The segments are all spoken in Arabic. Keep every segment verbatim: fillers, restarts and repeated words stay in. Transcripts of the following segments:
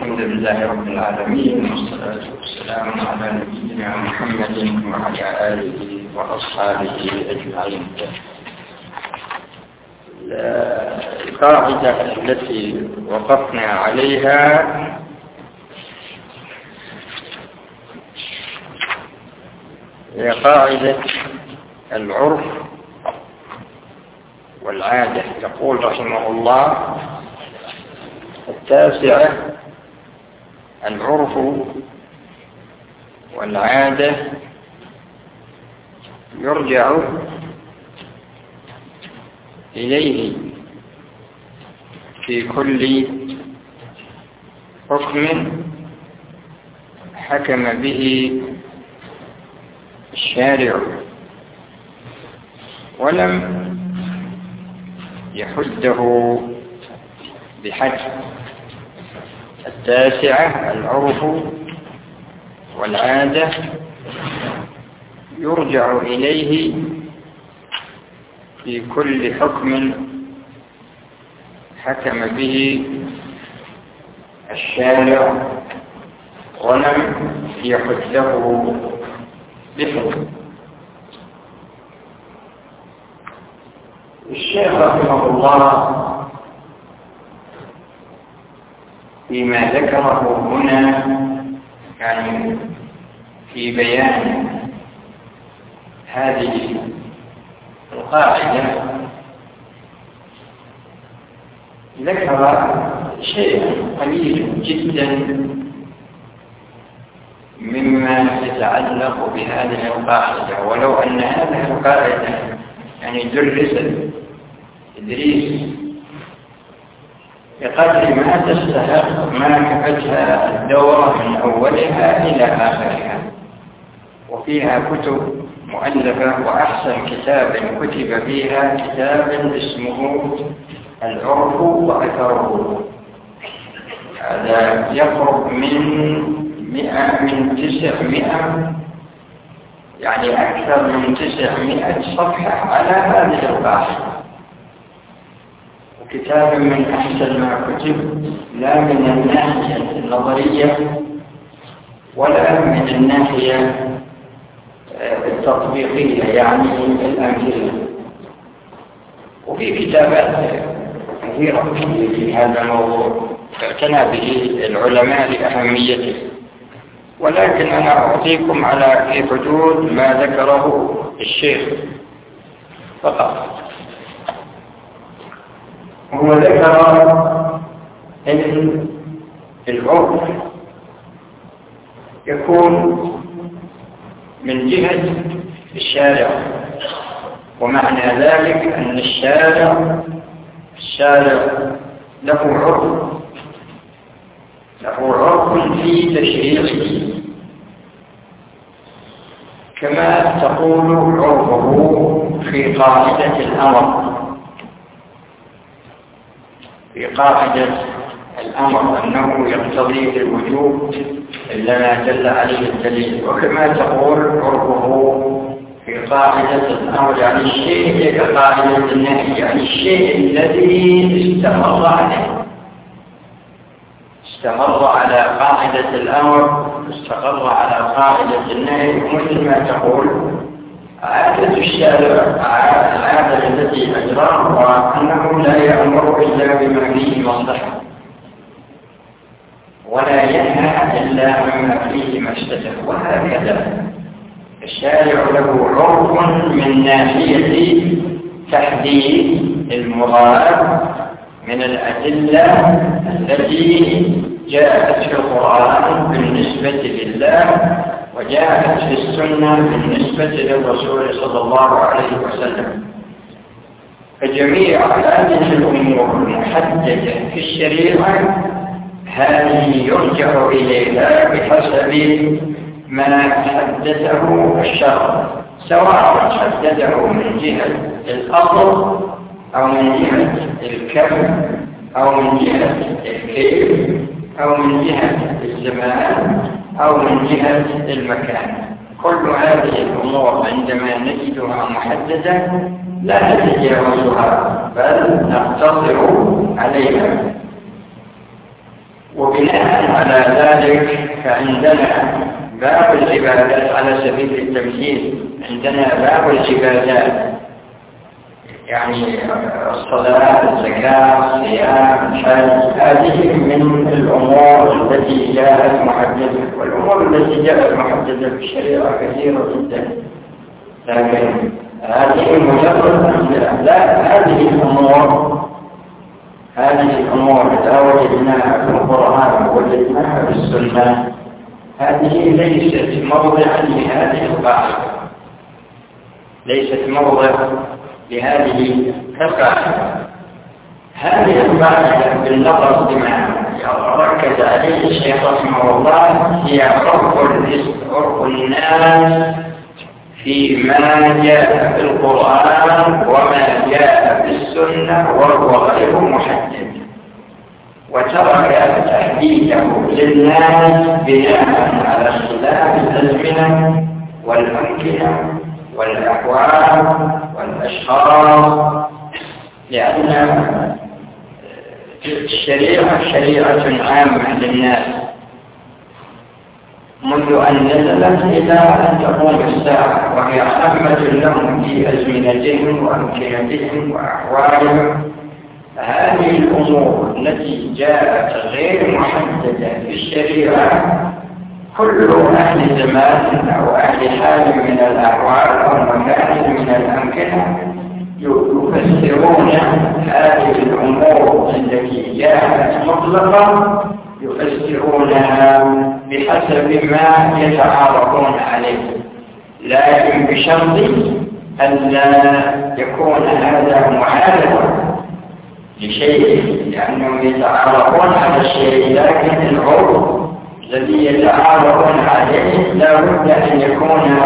الحمد لله رب العالمين، والصلاة والسلام على نبينا محمد وعلى آله وأصحابه أجمعين. القاعدة التي وقفنا عليها هي قاعدة العرف والعادة. يقول رحمه الله: التاسعة: العرف والعادة يرجع إليه في كل حكم حكم به الشارع، ولم يحده بحد. التاسعة: العرف والعادة يرجع إليه في كل حكم حكم به الشارع ولم يحده بحد. الشيخ رحمه الله فيما ذكره هنا يعني في بيان هذه القاعدة ذكر شيء قليل جدا مما يتعلق بهذه القاعدة، ولو أن هذه القاعدة يعني درست تدريس بقدر ما تستحق ما كفتها الدورة من أولها إلى آخرها، وفيها كتب مؤلفة، وأحسن كتاب كتب فيها كتاب اسمه العرف وأثره. هذا يقرب من مئة من تسعمائة يعني أكثر من تسعمائة صفحة على هذه القاعدة، وكتاب من أحسن ما كتب، لا من الناحية النظرية ولا من الناحية التطبيقية يعني الأمثلة. وفي كتابات كثيرة في هذا الموضوع اعتنى به العلماء لأهميته، ولكن أنا أعطيكم على في حدود ما ذكره الشيخ فقط. هو ذكر أن العرف يكون من جهة الشارع، ومعنى ذلك أن الشارع الشارع له عرف له عرف في تشريعه، كما تقول عرفه في قاعدة الأمر في قاعدة الأمر أنه يقتضي الوجوب إلا ما دل عليه الدليل، وكما تقول عرفه في قاعدة الأمر يعني الشيء كقاعدة النهي، يعني الشيء الذي استمر عليه استمر على قاعدة الأمر استقر على قاعدة النهي، مثل ما تقول عادة الشارع العادة التي أجراها أنه لا يأمر إلا بما فيه مصلحة ولا ينهى إلا عما فيه مفسدة، وهكذا الشارع له عرف من ناحية تحديد المراد من الأدلة التي جاءت في القرآن بالنسبة لله وجاءت في السنة بالنسبة للرسول صلى الله عليه وسلم. فجميع هذه الأمور المحددة في الشريعة هذه يرجع إليها بحسب ما حدده الشرع، سواء حدده من جهة الأصل أو من جهة الكم أو من جهة الكيف أو من جهة الزمان أو من جهة المكان. كل هذه الأمور عندما نجدها محددة لا نتجاوزها بل نقتصر عليها. وبناء على ذلك فعندنا باب العبادات على سبيل التمثيل، عندنا باب العبادات يعني الصلاة، الزكاة، الصيام، الحج، هذه من الأمور التي جاءت محددة، والأمور التي جاءت محددة في الشريعة كثيرة جدا، لكن هذه مجرد لا هذه الأمور هذه الأمور إذا وجدناها في القرآن ووجدناها في السنة هذه ليست موضعا لهذه القاعدة، ليست موضع لهذه القاعدة. هذه القاعدة بالنظر بما ركز عليه الشيخ رحمه الله هي عرف الناس فيما جاء في القرآن وما جاء في السنة وهو غير محدد، وترك تحديده للناس بناء على اختلاف الأزمنة والأمكنة والأحوال والأشخاص، لأن الشريعة شريعة عامة للناس منذ أن نزلت إلى أن تقوم الساعة، وهي عامة لهم في أزمنتهم وأمكنتهم وأحوالهم. هذه الأمور التي جاءت غير محددة في الشريعة كل أهل زمان أو أهل حال من الأحوال أو مكان من الأمكنة يفسرون هذه الأمور التي جاءت مطلقة، يفسرونها بحسب ما يتعارفون عليه، لكن بشرط أن لا يكون هذا معارضا لشيء، لأنهم يتعارفون على الشيء، لكن العرف الذي يتعارفون عليه لا بد أن يكون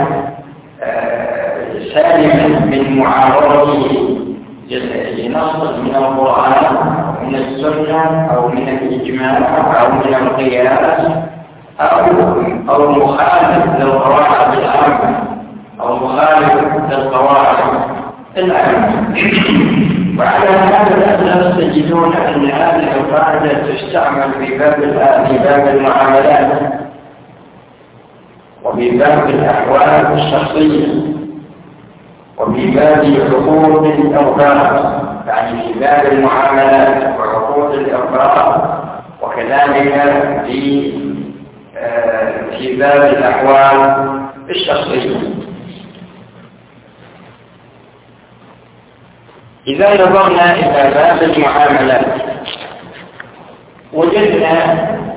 سالما من معارضته لنص من القرآن أو من السنة أو من الإجماع أو من القياس أو أو مخالف للقواعد العامة أو مخالف للقواعد العامة. وعلى هذا الأساس تجدون أن هذه القاعدة تستعمل في باب في باب المعاملات وفي باب الأحوال الشخصية وفي باب عقود الأوقات، يعني في باب المعاملات وعقود الأوقات، وكذلك في في باب الأحوال الشخصية. إذا نظرنا إلى باب المعاملات وجدنا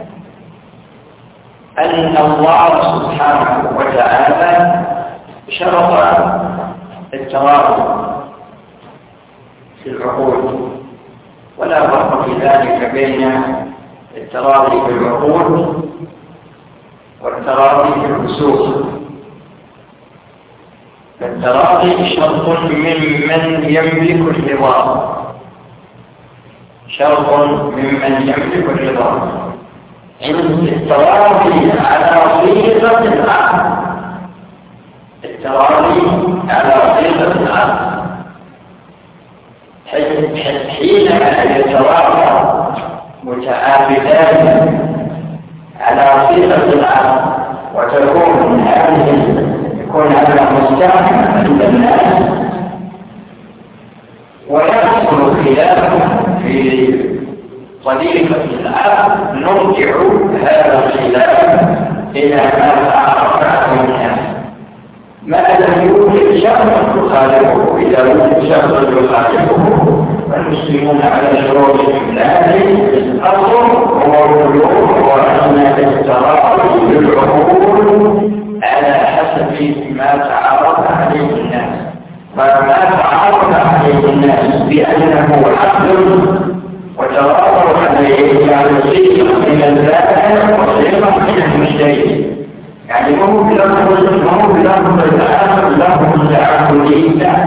أن الله سبحانه وتعالى شرط التراضي في العقود، ولا فرق في ذلك بين التراضي في العقود والتراضي في الفسوق. فالتراضي شرط ممن يملك الرضا، شرط ممن يملك الرضا. عند التراضي على صيغة العقد، التراضي على صيغة العقد حينما يتراضى متعاقدان على صيغة العقد وتكون هذه يكون هذا مستعمل عند الناس ويحصل خلاف في طريقة العقد، نرجع هذا الخلاف إلى ما تعرف عنه الناس. ما لم يوجد شخص يخالفه، إذا وجد شخص يخالفه فالمسلمون على شروطهم لكن الأصل هو البلوغ وأن التراضي بالعقول على حسب ما تعرف عليه الناس. فما تعرف عليه الناس بأنه عقل وتراضوا عليه يعني صيغة من البائع وصيغة من المشتري، يعني مو بلفظ مو بلفظ الآخر لفظ التعاقدي، لا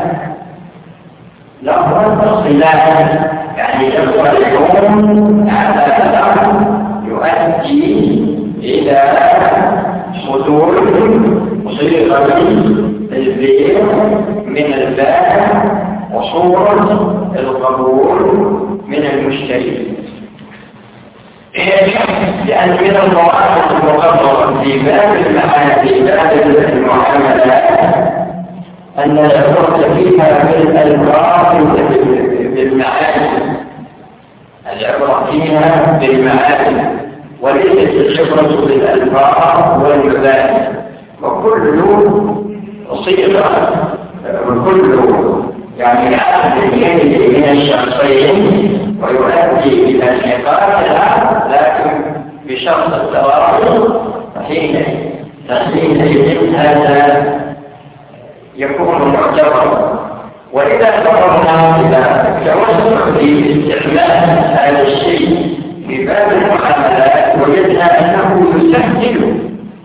لفظ الصلاح، يعني لفظ الحكم على العقد يؤدي إلى صدور صيغة البيع من البائع وصورة القبول من المشتري. لأن من المواقف المقررة في باب المعاملات في باب المعاملات أن العبرة فيها بالألفاظ بالمعاني، العبرة فيها بالمعاني وليست العبرة بالألفاظ والمباني، وكل صيغة وكل يعني يأخذ من الشخصين ويؤدي إلى انعقادها، لكن بشرط التوافق حين حينئذ هذا يكون معتبرا. وإذا نظرنا إلى التوسع في استعمال هذا الشيء في باب المعاملات وجدنا أنه يسهل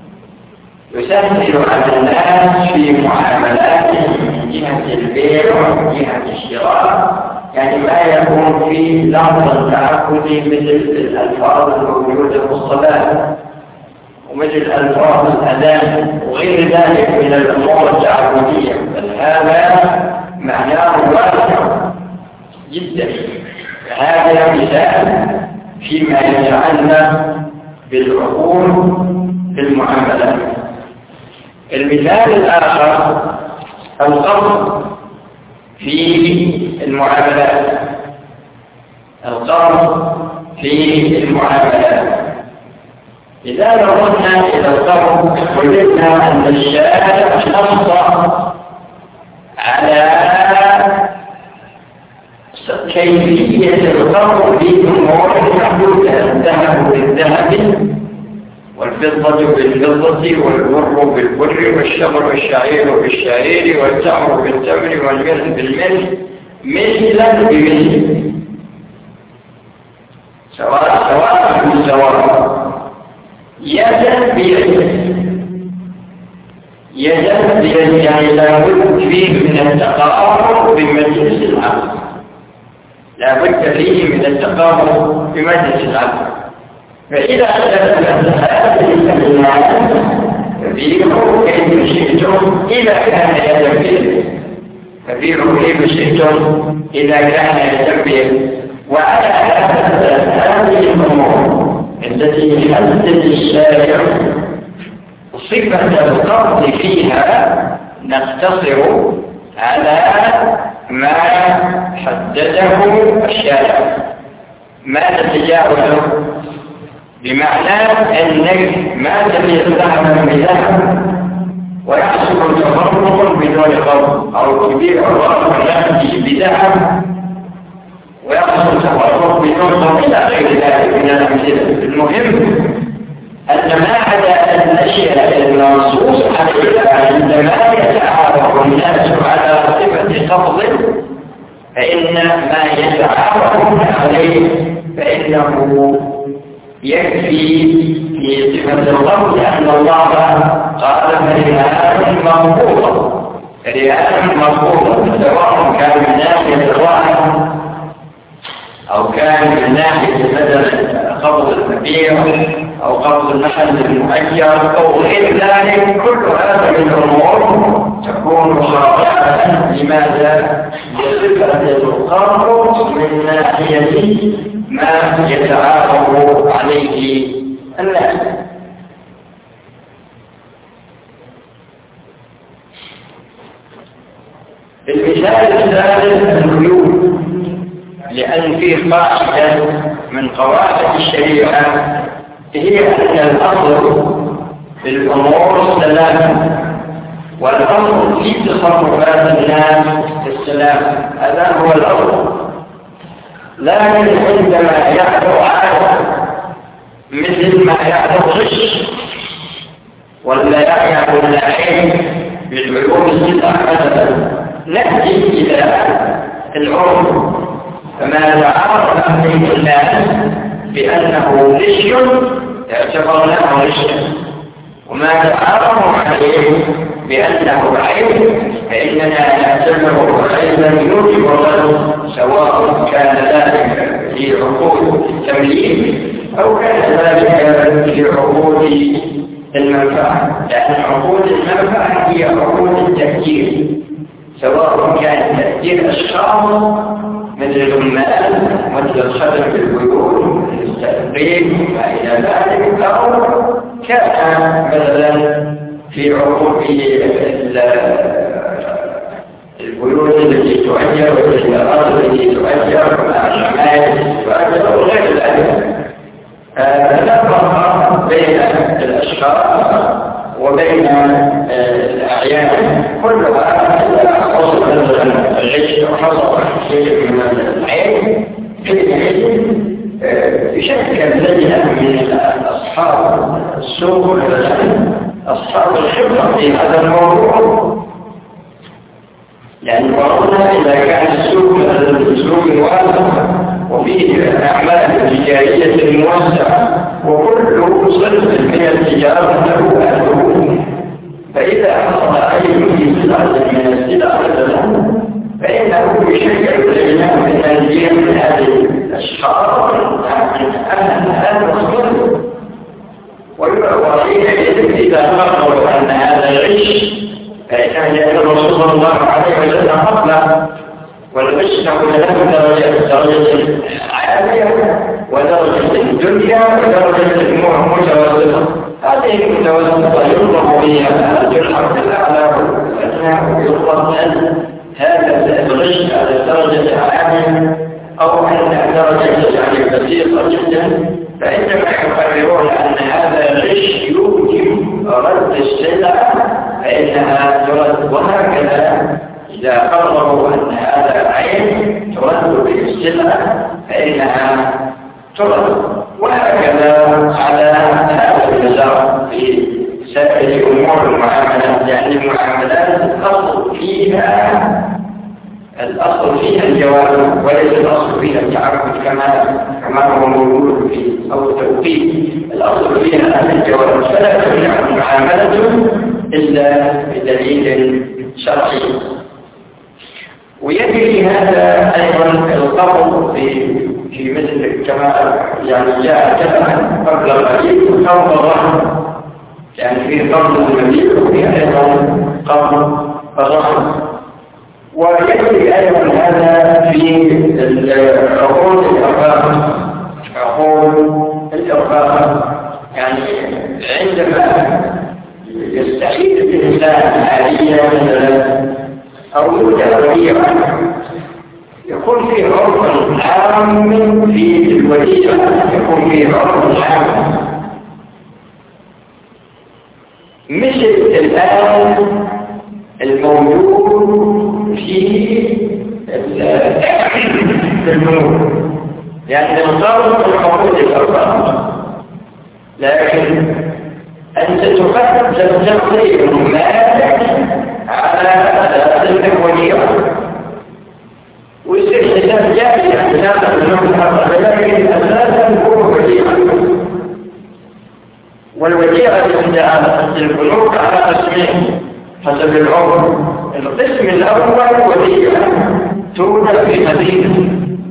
يسهل على الناس في معاملاتهم من جهة البيع ومن جهة الشراء، يعني ما يكون في لحظة التعاقد مثل الألفاظ الموجودة في الصلاة ومثل ألفاظ الأذان وغير ذلك من الأمور التعاقدية، بل هذا معناه واسع جدا. هذا مثال فيما يتعلق بالعقول في المعاملات. المثال الآخر القرض في المعاملات، القرض في المعاملات. إذا نظرنا إلى القرض وجدنا أن الشارع نص على كيفية القرض في أمور محدودة، الذهب بالذهب والفضة بالفضة والبر بالبر والشمر والشعير بالشعير والتمر بالتمر والملح بالملح مثلا بمثل، سواء سواء بالسواء، يدا بيد يدا بيد، يعني لا بد فيه من التقارب بمجلس العقد، لا بد فيه من التقارب بمجلس العقد. فإذا أخذت هذه الكلمات فبيعوا كيف شئتم إذا كان يتبين، فبيعوا كيف شئتم إذا كان يتبين. وعلى هذه الأمور التي حدد الشارع صفة القرض فيها نقتصر على ما حدده الشارع، ما نتجاوزه، بمعنى أنك ما تبيع ذهبا بذهب ويحصل تفرق بدون قرض، أو تبيع الرأس بذهب ويحصل تفرق بدون قرض إلى غير ذلك من الأمثلة. المهم أن ما عدا الأشياء المنصوص عليها عندما يتعارف الناس على صفة قبض، فإن ما يتعارفون عليه فإنه يكفي في صفة القبض أن الله قال فرهان مرفوضة، فرهان مرفوضة، سواء كان من ناحية الراحة أو كان من ناحية مثلا قبض المبيع أو قبض المحل المؤجر أو غير ذلك. كل هذا من الأمور تكون خاضعة لماذا؟ لصفة القرض من ناحية ما يتعاقب عليه الناس. المثال الثالث القيود، لأن فيه قاعدة من قواعد الشريعة هي أن الأصل في الأمور السلام، والأصل في تصرفات الناس السلام، هذا هو الأصل. لكن عندما يحدث عادة مثل ما يحدث غش ولا يحدث العين بالعلوم الستة مثلا، نأتي إلى العرف، فما تعرف عليه الناس بأنه غش اعتبرناه غشا، وما تعرفوا عليه بأنه عيب فإننا نعتبره عيبا يوجب له، سواء كان ذلك في عقود التمليك أو كان ذلك في عقود المنفعة، لأن عقود المنفعة هي عقود التأجير، سواء كان تأجير أشخاص مثل العمال مثل الخدم في البيوت التأقيم وما إلى ذلك، أو كان مثلا في عقوق البيوت التي تؤجر والسيارات التي تؤجر والعماير التي تؤجر وغير ذلك. لا فرق بين الأشخاص وبين الأعيان، كلها حصل الغش وحصل شيء من العين بشكل لجنة من أصحاب السوق أصحاب الخبرة في هذا الموضوع. يعني فرضنا إذا كان السوق السوق واسع وفيه أعمال تجارية موسعة وكل صنف من التجارة له أهله، فإذا حصل أي في سلعة من السلع له فإنه يشجع الإمام من الدين من هذه الأشخاص أن هذا الصنف، وحينئذ إذا نقروا أن هذا الغش فإنه جاء الرسول صلى الله عليه وسلم قبله، والغش له ثلاث درجات: درجة عالية ودرجة الدنيا ودرجة المتوسطة. هذه المتوسطة يطلق بها الحرف الأعلى والأدنى، ويطلق أن هذا الغش على الدرجة العالية أو أن درجة يعني بسيطة جدا، فإنما يقررون أن هذا الغش يوجب رد السلع فإنها ترد. وهكذا إذا قرروا أن هذا العين ترد بالسلع فإنها ترد. وهكذا على هذا المسار في سائر أمور المعاملات، يعني المعاملات الأصل فيها الأصل فيها الجواز وليس الأصل فيها التعبد كما كما هو موجود في أو التوقيت. الأصل فيها الجواز، فلا تمنع المعاملة إلا بدليل شرعي. ويجري هذا أيضا القبض في في مثل كما يعني جاء كلام قبل قليل قبض الرحم، يعني في قبض المبيع وفي أيضا قبض الرحم. ويجري أيضا هذا في عقود الإرفاق، عقود الإرفاق يعني عندما يستعيد الإنسان آلية مثلا أو متغيرة يكون فيه عرض عام في الوديعة، يكون فيه عرض عام مثل الآن الموجود في البنوك، يعني نصارف الحقوق الأربعة، لكن أنت تقدم تقدير مالك على أساس الوديعة ويصير حساب جاري حساب البنوك الأربعة، لكن أساسا هو وديعة. والوديعة عند البنوك على قسمين حسب العمر. القسم الأول وديعة توجد في مدينة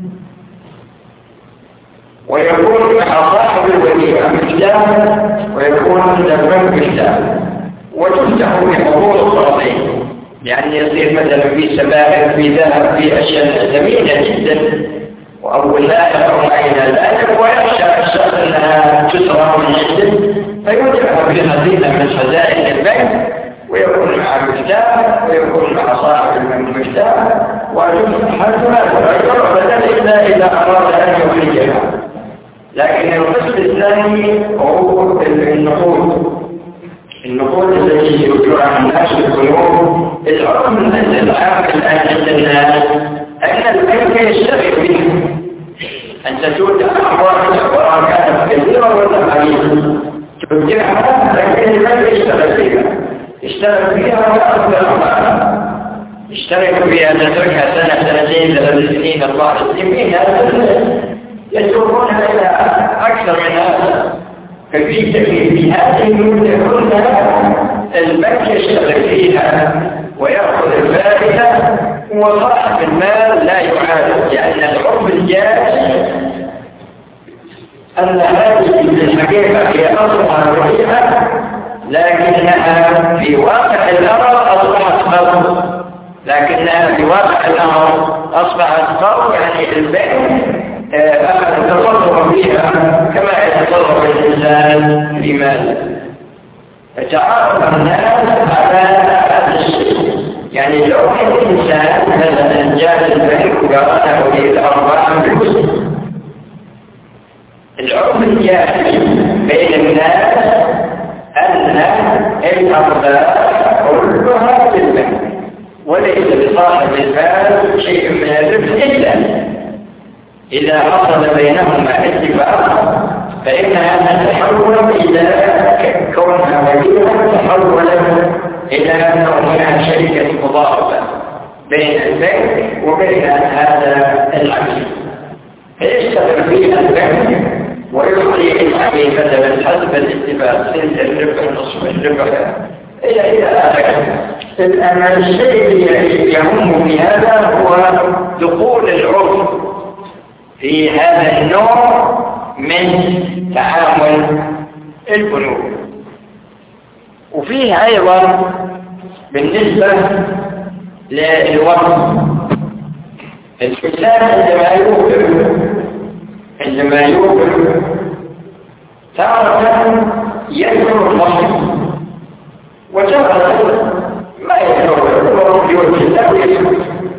ويكون مع صاحب الوديعة مكتاب ويكون عند البنك مكتاب، وتفتح بحضور الطرفين، يعني يصير مثلا في سبائك في ذهب في أشياء ثمينة جدا وأول لا يقوم إلى ذلك، ويخشى الشخص أنها تسرع من عنده فيودعها في خزينة من خزائن البنك ويكون مع المفتاح ويكون مع صاحب المفتاح، وتفتح حتى ويجر بدل إلا إذا أراد أن يخرجها. لكن القسم الثاني هو النقود، النقود التي يوجدها الناس في البنوك. الحكم العام الآن عند الناس أن البنك يشتغل به، أنت تودع أموالك وراء كانت كثيرة ولا قليلة تودعها، لكن البنك يشتغل فيها اشتغل فيها وأكثر معها، اشتغل فيها تتركها سنة سنتين ثلاث سنين أربع سنين يتركونها إلى أكثر من هذا. ففي في هذه المدة كلها البنك يشتغل فيها ويأخذ الفائدة وصاحب المال لا يعالج، لأن العرف الجاري أن هذه الحقيقة هي أصلها وحيدة، لكنها في واقع الأمر أصبحت قرض، لكنها في واقع الأمر أصبحت قرض، يعني البنك أخذ تصرف فيها كما يتصرف الإنسان في ماله. فتعرف الناس على هذا الشيء. يعني لو كان الإنسان مثلا جاء البنك وقرأنا به الأربعة بالمسلم، العرف الجاهلي بين الناس أن الأرباح كلها بالبنك، وليس لصاحب المال شيء من الربح إلا إذا حصل بينهما اتفاق، فإنها تتحول إلى كونها مدينة تحول إلى أنها شركة مضاربة بين البنك وبين هذا العميل، فيشتغل فيها البنك ويعطي العميل مثلا حسب الاتفاق سنة الربح نصف الربح إلى إلى آخره. الشيء الذي يهم في هذا هو دخول العرف في هذا النوع من تعامل البنوك. وفيه أيضا بالنسبة للوقت، الإنسان عندما يوقف عندما يوقف تارة يذكر الوقت وتارة ما يذكر الوقت يوجد الله.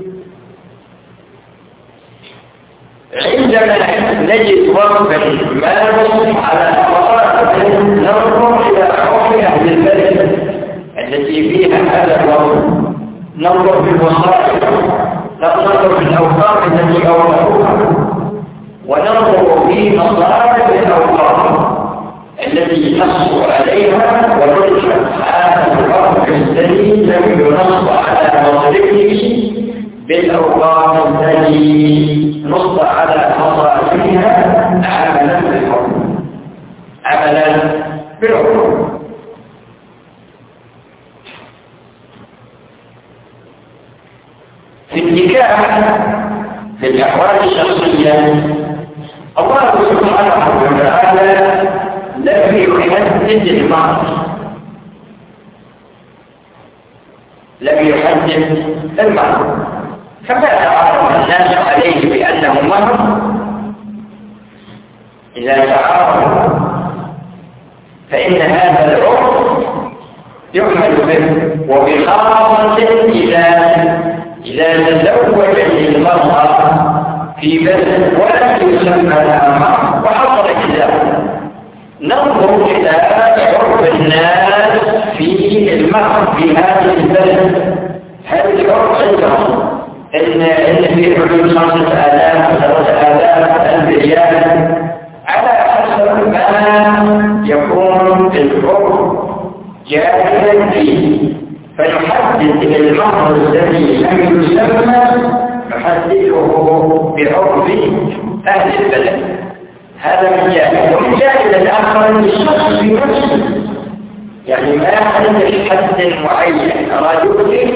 عندما نجد وقفا ما نصف على مصارف ننظر إلى عرف أهل البلد التي فيها هذا الوقف، ننظر في المصارف، ننظر في الأوقاف التي أوقفوها، وننظر في مصارف الأوقاف التي نص عليها ونرجع هذا الوقف الذي لم ينص على مصارفه بالأوقاف التي نص على مصارفها عملا بالحكم عملا بالحكم. في النكاح في الأحوال الشخصية الله سبحانه وتعالى لم يحدد المهر، لم يحدد المهر، فما تعارف الناس عليه بأنه مهر. إذا تعارف فإن هذا العرف يعمل به، وبخاصة إذا إذا تزوج المرأة في بلد ولم يسمى لها مهر وحصل كذا، ننظر إلى عرف الناس في المهر في هذه البلد. هذا العرف عندهم إن إن في حدود خمسة آلاف ثلاثة آلاف ريال على حسب ما يكون العرف جاهلا فيه، فنحدد المهر الذي لم يسمى نحدده بعرف أهل البلد. هذا من جانب، ومن جانب الآخر الشخص في نفسه، يعني ما عندك حد معين أراد يؤذي،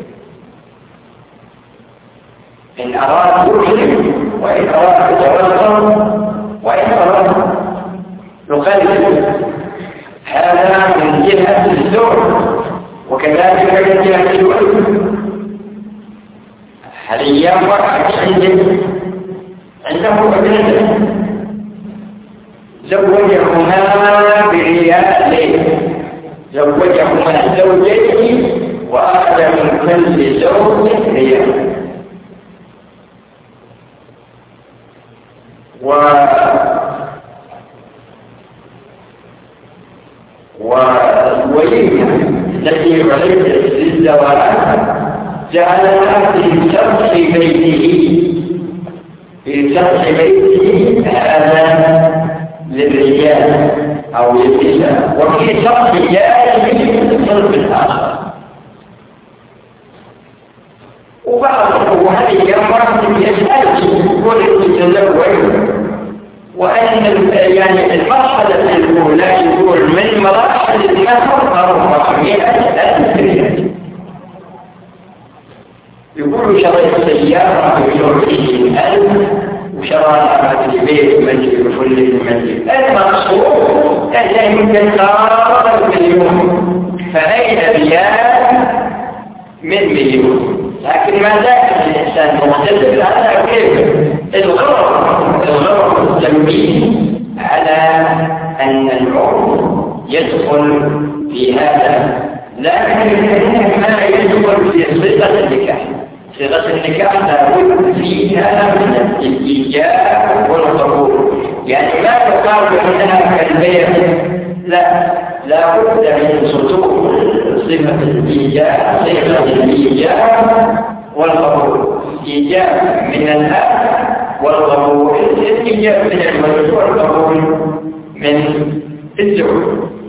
إن أراد يؤذي وإن أراد يتوزن وإن أراد يقلل، هذا من جهة الزوج، وكذلك من جهة الولد. حاليا واحد عنده عنده ابنته زوجهما بريال، زوجهما زوجين وأخذ من كل زوج ريال، و والوليمة التي عرفت للزواج جعلها في شرح بيته، في شرح بيته هذا للرجال أو للنساء، وفي شرح جائز للصرف الآخر. وبعض وهذه المرأة يسأل يقول يتزوج، وأن يعني المرحلة الأولى يقول من مراحل المهر أربعمائة ألف ريال، يقولوا شريت سيارة بشرين ألف وشراء مثل بيت منزل وفل المنزل، المقصود أنه يمكن قرار مليون، فأين ريال من مليون؟ لكن ما ذاك الإنسان مختلف هذا كيف الغرض الغرض التنبيه على أن العرف يدخل في هذا، لكن ما يدخل في صيغة النكاح. صيغة النكاح لابد فيها من الإيجاب والقبول، يعني لا تقال بأنها كالبيع، لا لابد من سطور صفة الإيجاب، صيغة الإيجاب والقبول. إيجاب من الأب والقبول، الإيجاب من الولد والقبول من الزوج.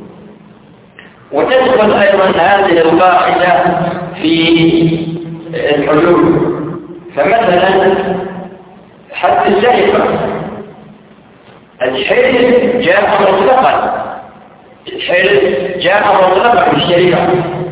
وتدخل أيضا هذه القاعدة في الحدود. فمثلا حد السرقة، الحلف جاء مطلقا، الحلف جاء مطلقا في الشريعة،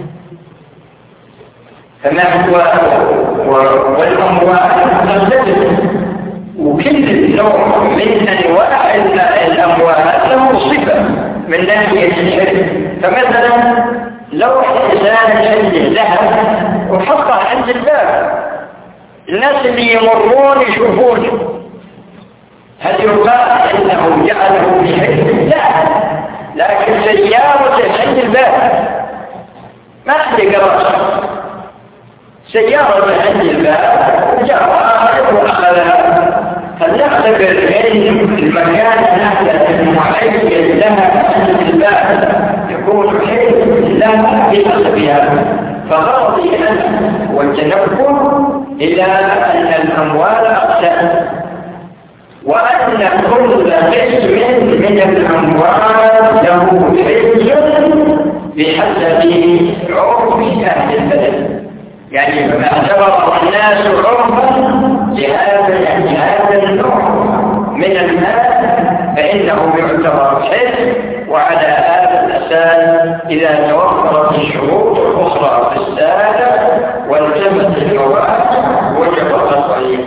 فما هو والأموال مختلفة، وكل نوع من أنواع الأموال له صفة من ناحية الحلف. فمثلا لو إنسان عنده ذهب وحطه عند الباب، الناس اللي يمرون يشوفونه، هل يقال انه جعله في حلف؟ لا، لكن سيارة عند الباب ما عندي قراش، سيارة عند الباب جاء واخذها. فلنعتبر ان المكان هذا المعين لها عند الباب يكون حلف لها في حسبها. فغرضي أن والتنبه إلى أن الأموال أقسام، وأن كل قسم من الأموال له حج بحسب عرف أهل البلد. يعني ما اعتبر الناس عرفا لهذا هذا النوع من المال فإنه يعتبر حج، وعلى هذا الأساس إذا توفرت الشروط الأخرى في السادة والتمت الفوائد وجب التصريح.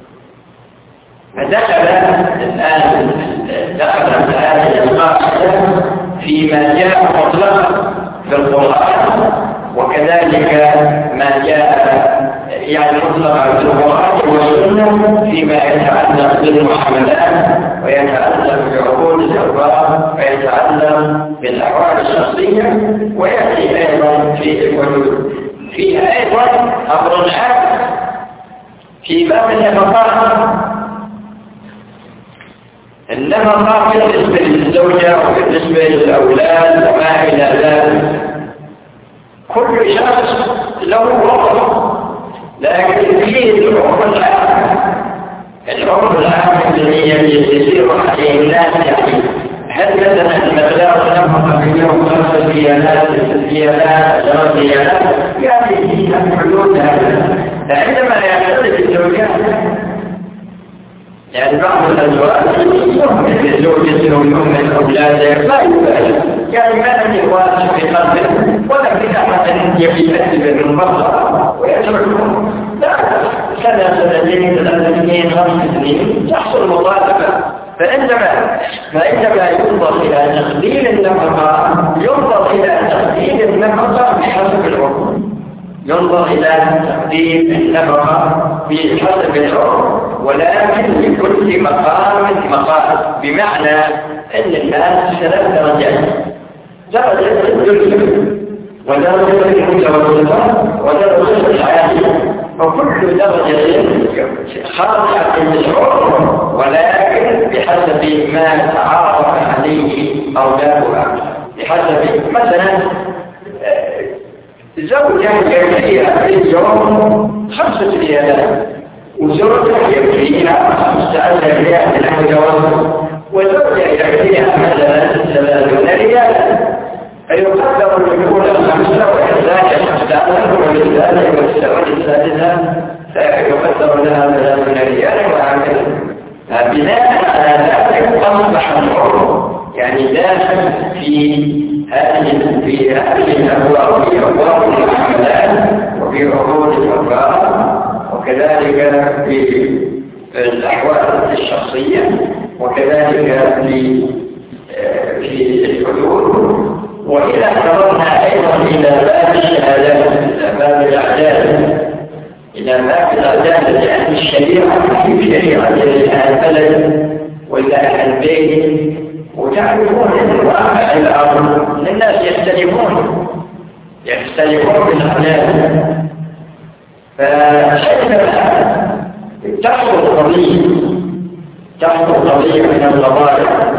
فدخل الآن دخل هذه القاعدة فيما جاء مطلقا في القرآن، وكذلك ما جاء يعني مطلقا في القرآن والسنة فيما يتعلق بالمعاملات ويتعلق بعقود الأرباب ويتعلق بالأحوال الشخصية، ويأتي أيضا في الوجود. فيها أيضا أمر آخر في باب النفقات، النفقة بالنسبة للزوجة وبالنسبة للأولاد وما إلى ذلك، كل شخص له وقت، لكن فيه العرف العام، العرف العام الذي يسير عليه الناس. يعني هل مثلا المبلغ نفقة في اليوم خمس ريالات ست ريالات عشر ريالات، يعني في حدود هذا. فعندما يختلف الزوجات، يعني بعض الأزواج يؤمن بزوجته ويؤمن بأولاده لا يبالي، يعني ما عنده واجب في قلبه ولا في أحد يكتب من مرة ويتركه. لا، سنة سنتين ثلاث سنين خمس سنين تحصل مطالبة. فعندما فعندما ينظر إلى تقدير النفقة ينظر إلى تقدير النفقة بحسب العرف، ينظر إلى تقدير النفقة بحسب العرف، ولكن لكل مقام مقام، بمعنى أن الناس ثلاث درجات: درجة الدنيا ودرجة المتوسطة ودرجة العالية، وكل درجة خاضعة للعرف ولكن بحسب ما تعارف عليه أولادها. بحسب مثلا زوجة يكفيها في اليوم خمسة ريالات، وزوجة يكفيها خمسة عشر ريال للمتوسط، وزوجة يكفيها مثلا ثلاثون ريالا، فيقدر الأولى خمسة والثانية خمسة عشر والثالثة والسادسة فيقدر لها ثلاثون ريالا وهكذا. بناء على ذلك أصبح العرف يعني داخل في هذه في هذه الأبواب، في أبواب المعاملات وفي عقود الأرباب، وكذلك في الأحوال الشخصية، وكذلك في في الحدود. وإذا نظرنا أيضا إلى باب الشهادات، إلى باب الأعداد، إلى باب الأعداد، لأن الشريعة في شريعة البلد ولا البيت، وتعرفون أن واقع الأرض الناس يختلفون يختلفون بالأخلاق. فحينما تحصل قضية تحصل قضية من القضايا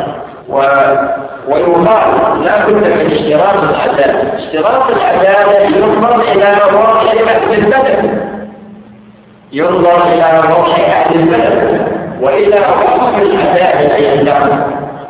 ويقال لا بد من اشتراط العدالة. اشتراط العدالة ينظر إلى روح أهل البلد ينظر إلى روح أهل البلد وإلى روح العدالة عندهم.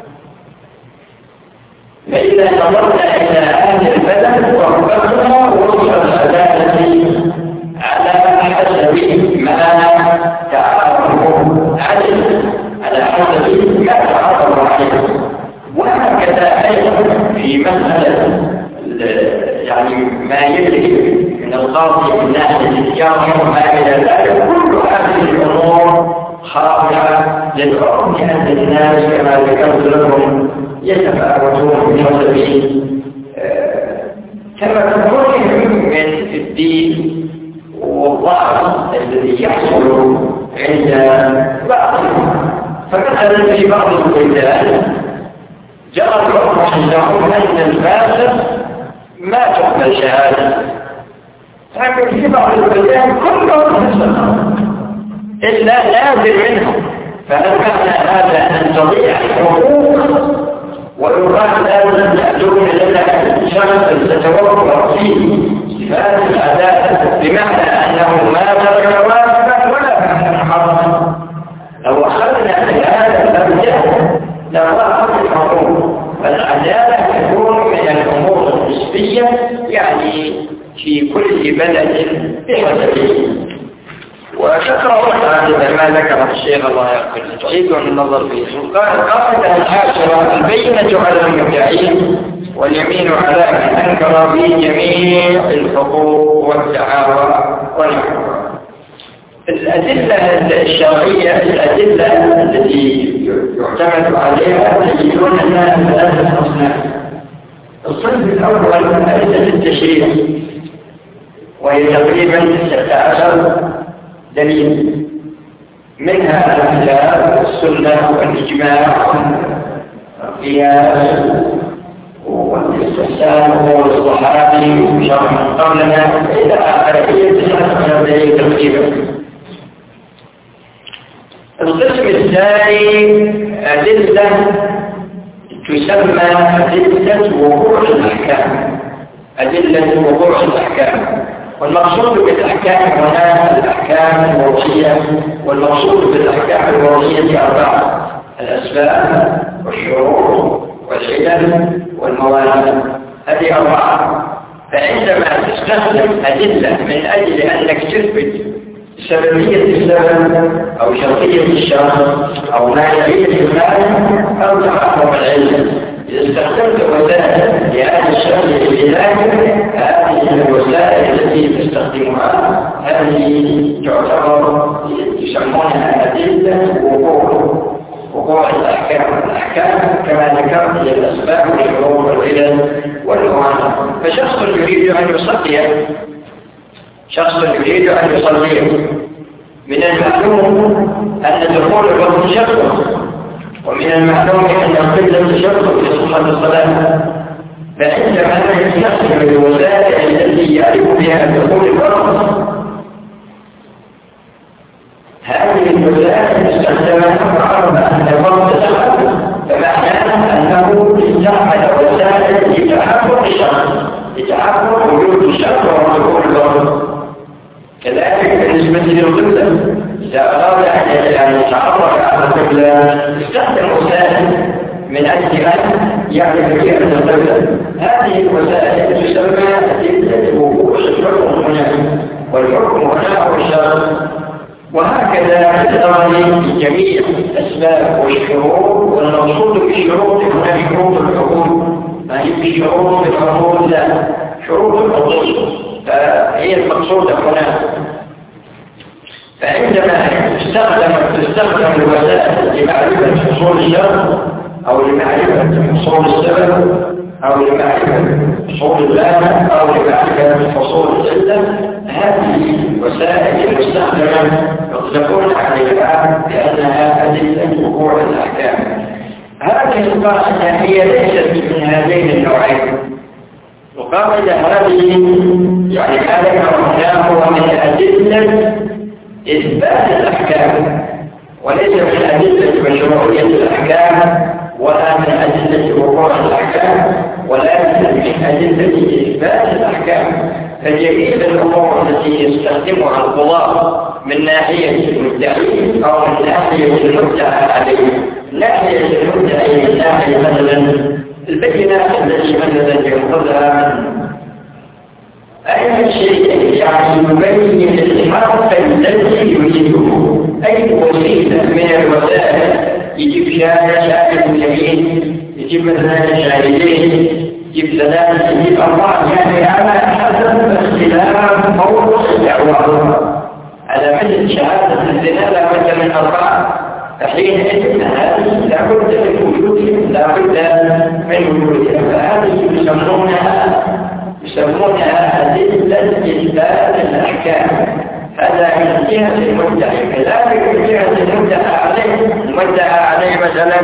فإذا نظرنا إلى أهل البلد وحكمنا روح العدالة على حسب ما تعارفوا عليه على حسب ما تعارفوا عليه. وهكذا أيضا في مسألة يعني ما يدري من القاضي من ناحية التجارة وما إلى ذلك، كل هذه الأمور خاضعة للعرف لأن الناس كما ذكرت لكم يتفاوتون بحسب تمكنهم من الدين والضعف الذي يحصل عند بعضهم. فمثلا في بعض البلدان جرى الحكم عندهم أن الفاسق ما تقبل شهادة، لكن في بعض البلدان كلهم فسقا إلا نادر منهم. فهل معنى هذا أن تضيع الحقوق ويراد أن يأتون لنا شخص تتوقع فيه صفات العدالة بمعنى أنه ما ترك واجبا ولا فعل حرام؟ لو أخذنا هذا المبدأ لضاعت الحقوق. فالعدالة تكون من الأمور النسبية يعني في كل بلد بحسبه. وشكرا هذا ما ذكر الشيخ الله يغفر له تعيد النظر فيه. قال القاعدة العاشرة البينة على المدعي واليمين على من أنكر بجميع الحقوق والدعاوى والحقوق. الأدلة الشرعية الأدلة التي يعتمد عليها تجدون أنها ثلاثة أصناف. الصنف الأول أدلة التشريع وهي تقريبا ستة عشر دليل، منها الكتاب والسنة والإجماع والقياس والاستحسان والصحابي وشرح من قبلنا إلى آخره تسعة دليل تقريبا. القسم الثاني أدلة تسمى أدلة وقوع الأحكام أدلة وقوع الأحكام. والمقصود بالأحكام هنا الأحكام الوضعية، والمقصود بالأحكام الوضعية أربعة: الأسباب والشروط والعلل والموانع. هذه أربعة. فعندما تستخدم أدلة من أجل أنك تثبت سببية السبب أو شرطية الشرط أو مانعية المانع أو تحقق العلم، إذا استخدمت وسائل لهذا الشرط العلاجي هذه الوسائل التي تستخدمها هذه تعتبر يسمونها أدلة وقوع وقوع الأحكام. الأحكام كما ذكرت هي الأسباب والشروط والعلل والموانع. فشخص يريد أن يصلي شخص يريد أن يصلي من المعلوم أن دخول الوقت شرط، ومن المعلوم أن القبلة شرط في صحة الصلاة. فعندما يستخدم الوسائل التي يعرف بها دخول الوقت هذه الوسائل استخدمها وعرف أن الوقت دخل، فمعناه أنه استعمل وسائل لتحقق الشرط لتحقق وجود الشرط ودخول الوقت. كذلك بالنسبة للقبلة إذا أراد أن يتعرف على القبلة استخدم وسائل من أجل أن يعرف كيف القبلة. هذه الوسائل تسمى أدلة وقوع الحكم هنا، والحكم هنا هو الشرط. وهكذا ترى جميع الأسباب والشروط، والمقصود بالشروط هنا شروط الحقوق، ما هي بشروط الحقوق لا شروط الحقوق فهي المقصودة هنا. فعندما تستخدم تستخدم الوسائل لمعرفة حصول الشرط أو لمعرفة حصول السبب أو لمعرفة حصول الله أو لمعرفة حصول العلة. هذه وسائل المستخدمة يطلقون عليها بأنها أدلة وقوع الأحكام. هذه القاعدة هي ليست من هذين النوعين. القاعدة هذه يعني هذا هو من أدلة إثبات الأحكام، وليس من أدلة مشروعية الأحكام ولا من أدلة وقوع الأحكام، ولكن من أدلة إثبات الأحكام. فجميع الأمور التي يستخدمها القضاء من ناحية المدعي أو من ناحية المدعى عليه، ناحية المدعي من ناحية مثلا البينات التي مثلا يأخذها من أي شيء يعني يبين الحرف الذي يريده، أي وسيلة من الوسائل، يجيب شاهد شاهد اليمين، يجيب مثلا شاهدين، يجيب ثلاثة، يجيب أربعة، يعني على حسب اختلاف موضوع الدعوة. على مثل شهادة الزنا لا بد من أربعة، فحينئذ هذه لا بد من وجودها، لا بد من وجودها، فهذه يسمونها يسمونها أدلة إثبات الأحكام. هذا من جهة المدعي. كذلك من جهة المدعى عليه، المدعى عليه مثلا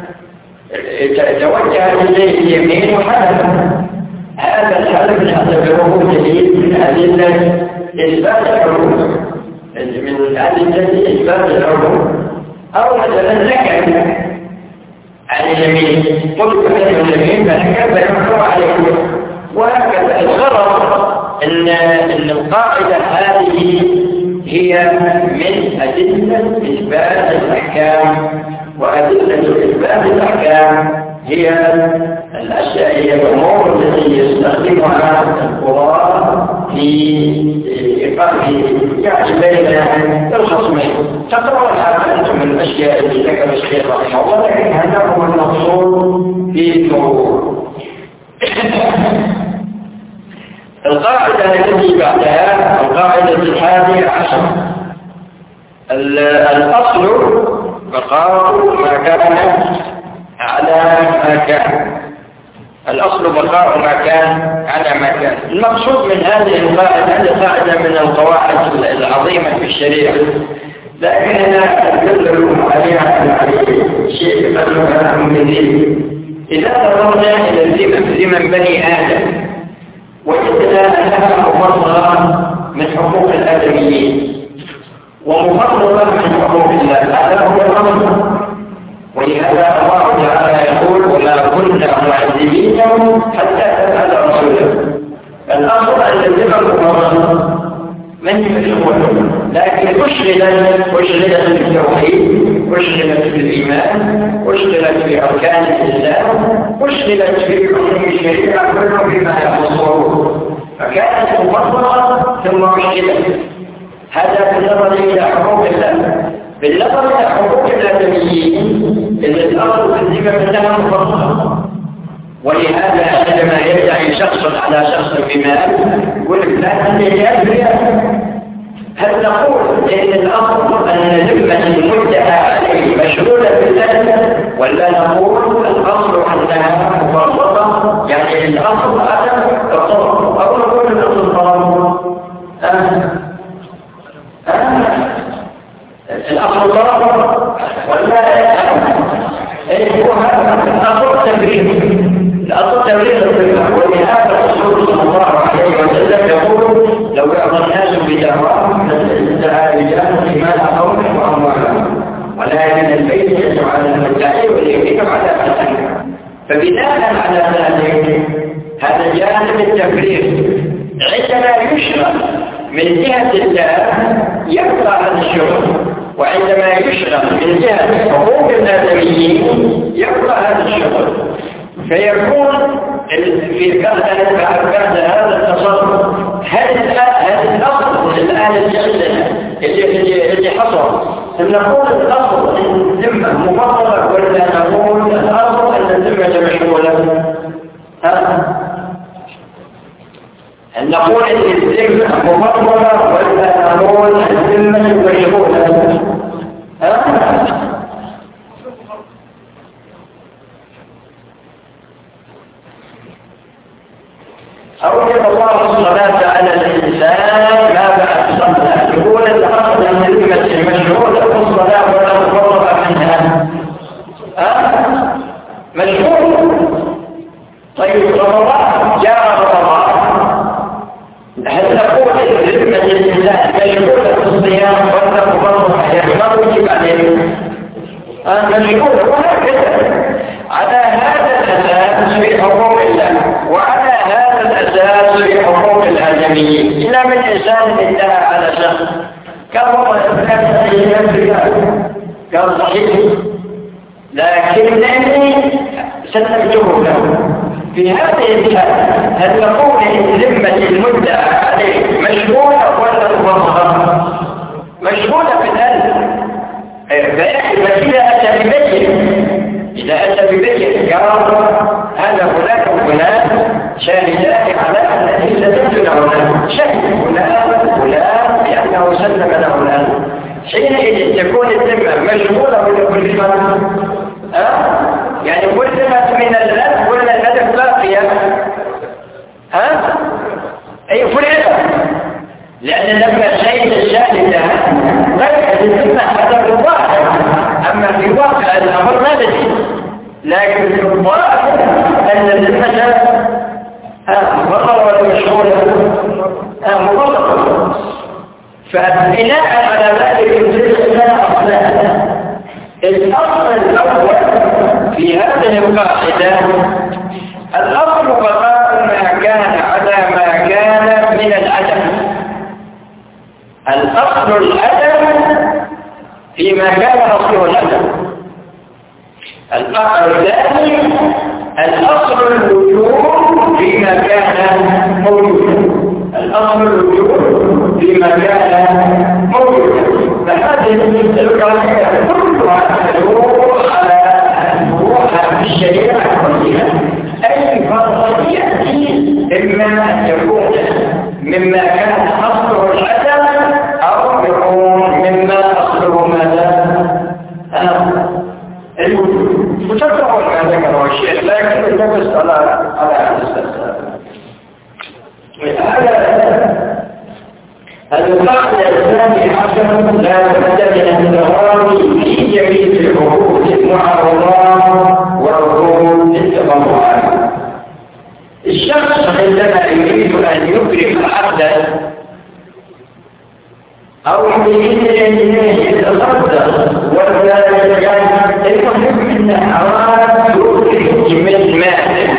توجه إليه اليمين وحلف، هذا الحلف نعتبره دليل من أدلة إثبات الحكم، من أدلة إثبات الحكم. أو مثلا ذكر عن اليمين، قلت له اليمين فذكر فيحكم عليه. وهكذا الغرض إن, إن القاعدة هذه هي من أدلة إثبات الأحكام، وأدلة إثبات الأحكام هي الأشياء، هي الأمور التي يستخدمها القضاء في إقامة يعني بين الخصمين. تقرأون أنتم من الأشياء التي ذكر الشيخ رحمه الله، لكن هذا هو المقصود في الموضوع. القاعدة التي بعدها القاعدة الحادية عشر، الأصل بقاء ما كان على ما كان. الأصل بقاء ما كان على ما كان. المقصود من هذه القاعدة، هذه قاعدة من القواعد العظيمة في الشريعة، لكننا ندل عليها شيء قدرها من ذلك. إذا نظرنا إلى الزمن، زمن بني آدم، وجدنا أنها مفضلة من حقوق الآدميين ومفضلة من حقوق الله، هذا هو الأمر. ولهذا الله تعالى يقول: وما كنا معذبين حتى نبعث رسولا. الأصل أن الزمن مفضلة من يشغله، لكن أشغلت أشغلت بالتوحيد، أشغلت بالإيمان، أشغلت بأركان الإسلام، أشغلت بحكم الشريعة كله بما يخصه، فكانت مفضلة ثم أشغلت. هذا بالنظر إلى حقوق الله. بالنظر إلى حقوق الآدميين إذا الأصل تنزيم منها مفضلة. ولهذا عندما يدعي شخص على شخص بمال يقول لك لا تنتهي، هل نقول إن الأصل أن ذمة المدعى عليه مشغولة بالله، ولا نقول الأصل أنها مفضلة؟ يعني الأصل عدم الطرف، أو نقول الأصل طرف؟ الأصل طرف ولا هو هذا الأصل تبرير، الأصل تبرير الطرف. ولهذا الرسول صلى الله عليه وسلم يقول: لو يعظى الناس بدعواهم لادعى رجال حمال قوم وأموالهم، ولكن البيت يجب على المدعي واليمين على الأسلام. فبناء على ذلك هذا جانب التبرير. عندما يشرع من جهة الله يبقى هذا الشغل، وعندما يشرع من جهة حقوق الآدميين يبقى هذا الشغل. فيكون في بعد هذا التصرف هل هل الأصل الآن اللي اللي حصل أن نقول الأصل أن الذمة مفضلة، ولا نقول الأصل أن الذمة مشغولة؟ أن نقول أن الذمة مفضلة ولا نقول الذمة مشغولة؟ فرض الله الصلاة على الإنسان ماذا أفضل؟ يقول الأصل من المسجد مشروط الصلاة ولا تفرض منها؟ أه؟ مشروط. طيب رمضان جاء رمضان، هل نقول ذمة الإنسان مشروطة الصيام ولا تفرض منها؟ ما يجب عليه مشروطة وهكذا. على هذا الأساس في حقوق الله وعلى هذا الأساس في حقوق الآدميين. إلا من إنسان ادعى على شخص كان والله إسلام سيئا كان صحيح، لكنني سنكتبه له في هذه الحالة. هل نقول إن ذمة المدعى عليه مشروطة ولا تفرض؟ مشروطة في الألف. فإذا أتى ببين إذا أتى ببين قال هذا فلان وفلان شاهدان على أنه سلمت له شهد فلان فلان بأنه سلم له الآن، حينئذ تكون الذمة مشغولة ولا كلفة؟ أه؟ يعني كلفت من الألف ولا الألف باقية؟ ها؟ أه؟ أي كلفة، لأن لما شهد الشاهد غير الذمة هذا بالظاهر، أما في واقع الأمر ما ندري، لكن في الظاهر أن الذمة مضر والمشغولة مضر. فبناء على ذلك الذمة أصلها. الأصل الأول في هذه القاعدة الأصل بقاء ما كان على ما كان من العدم. الأصل العدم فيما كان أصله العدم. الأصل الثاني الأصل الوجود فيما كان موجودا. الأصل الوجود فيما كان موجودا. فهذه القاعدة كلها تدور على أنواع الشريعة كلها. أي فرض يأتي إما أن يكون مما كان أصله العدم أو يكون مما أصله ماذا؟ الوجود. وتفرق ما ذكره الشيخ، لكن النفس على على هذا الأساس. هذا القاعدة الثانية عشر لا بد من التوازي في جميع العقود المعارضات وعقود التبرعات. الشخص عندما يريد أن يكرم عبدا أو يريد أن يتصدق ولا يفهم أن أراد يخرج من ماله،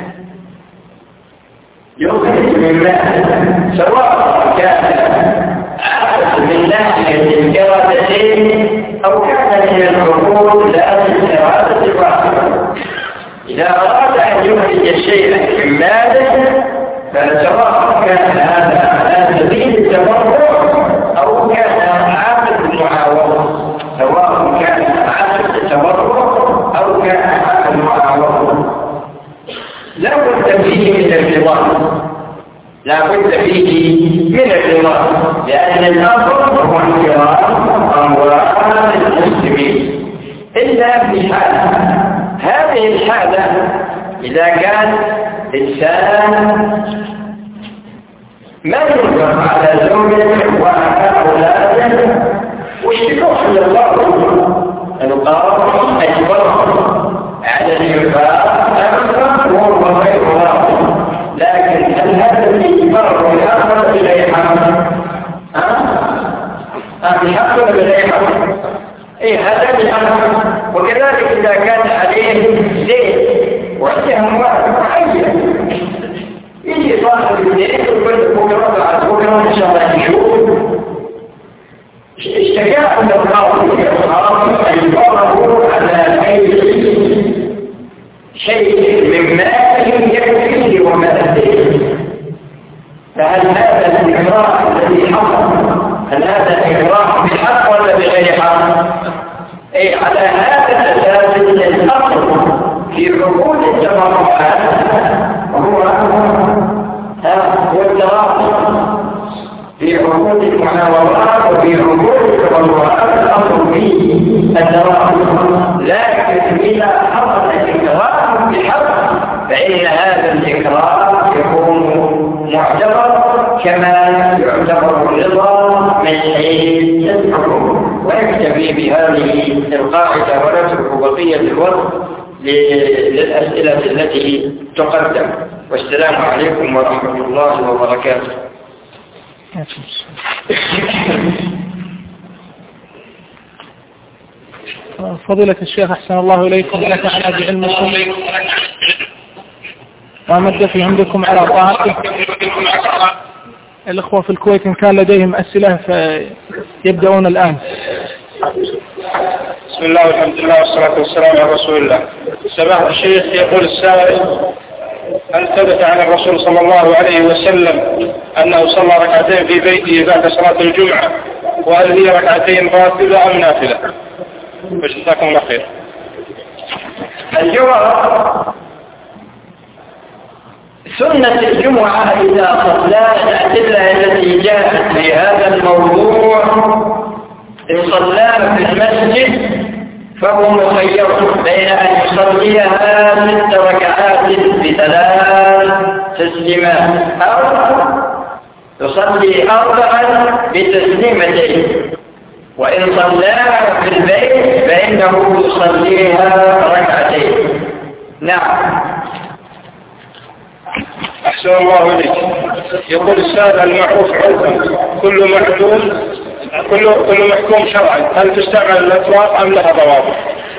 يخرج من ماله سواء كان عبد من ناحية الإرادتين أو كان من العقود لأجل الإرادة الواحدة. إذا أراد أن يخرج شيئا من ماله فسواء كان هذا على سبيل التبرع أو كان عقد معاوضة، سواء كان عقد التبرع أو كان عقد معاوضة، لا بد فيه من الرضا، لا بد فيه من الرضا، لأن الأمر هو انفراد أموال المسلمين. إلا في حالة، هذه الحالة إذا كان إنسان ما ينفق على زوجته وعلى أولاده واشتكوه لله القرار أجبر على الإنفاق أكثر وهو غير راضي، لكن هل هذا الإجبار يأخذ إليه حق؟ ها؟ يأخذ إليه حق؟ إيه هذا بالأمر. وكذلك إذا كان عليه زيت وعنده أموال معين يجي صاحب الزيت ويقول بكرة بعد بكرة إن شاء الله يشوف اشتكى أن القاضي أجبره على أي شيء من مال يكفيه وماله، فهل هذا الإكراه الذي حصل هل هذا الإكراه بحق ولا بغير حق؟ أي على هذا الأساس الأصل في عقود التبرعات هو هو التراخي في عقود المعاوضات وفي عقود التبرعات الأصل فيه التراخي، لكن إذا حصل الإكراه بحق فإن هذا الإكراه يكون حيث الحكم، ويكتفي بهذه القاعدة ونترك بقية الوقت للأسئلة التي تقدم. والسلام عليكم ورحمة الله وبركاته. فضيلة الشيخ أحسن الله إليكم ونفعنا بعلمكم ومد في عندكم على طاعته. الأخوة في الكويت إن كان لديهم أسئلة فيبدأون الآن. بسم الله والحمد لله والصلاة والسلام على رسول الله. سماحة الشيخ، يقول السائل: هل ثبت عن الرسول صلى الله عليه وسلم أنه صلى ركعتين في بيته بعد صلاة الجمعة؟ وهل هي ركعتين راتبة أم نافلة؟ جزاكم الله خير. الجمعة سنة الجمعة إذا صلى الأدلة التي جاءت في هذا الموضوع، إن صلى في المسجد فهو مخير بين أن يصليها ست ركعات بثلاث تسليمات أو يصلي أربعا بتسليمتين، وإن صلاها في البيت فإنه يصليها ركعتين. نعم. أحسن الله إليك. يقول السائل: المعروف عرفا كل معلوم كل كل محكوم شرعا، هل تستعمل الأطلاق أم لها ضوابط؟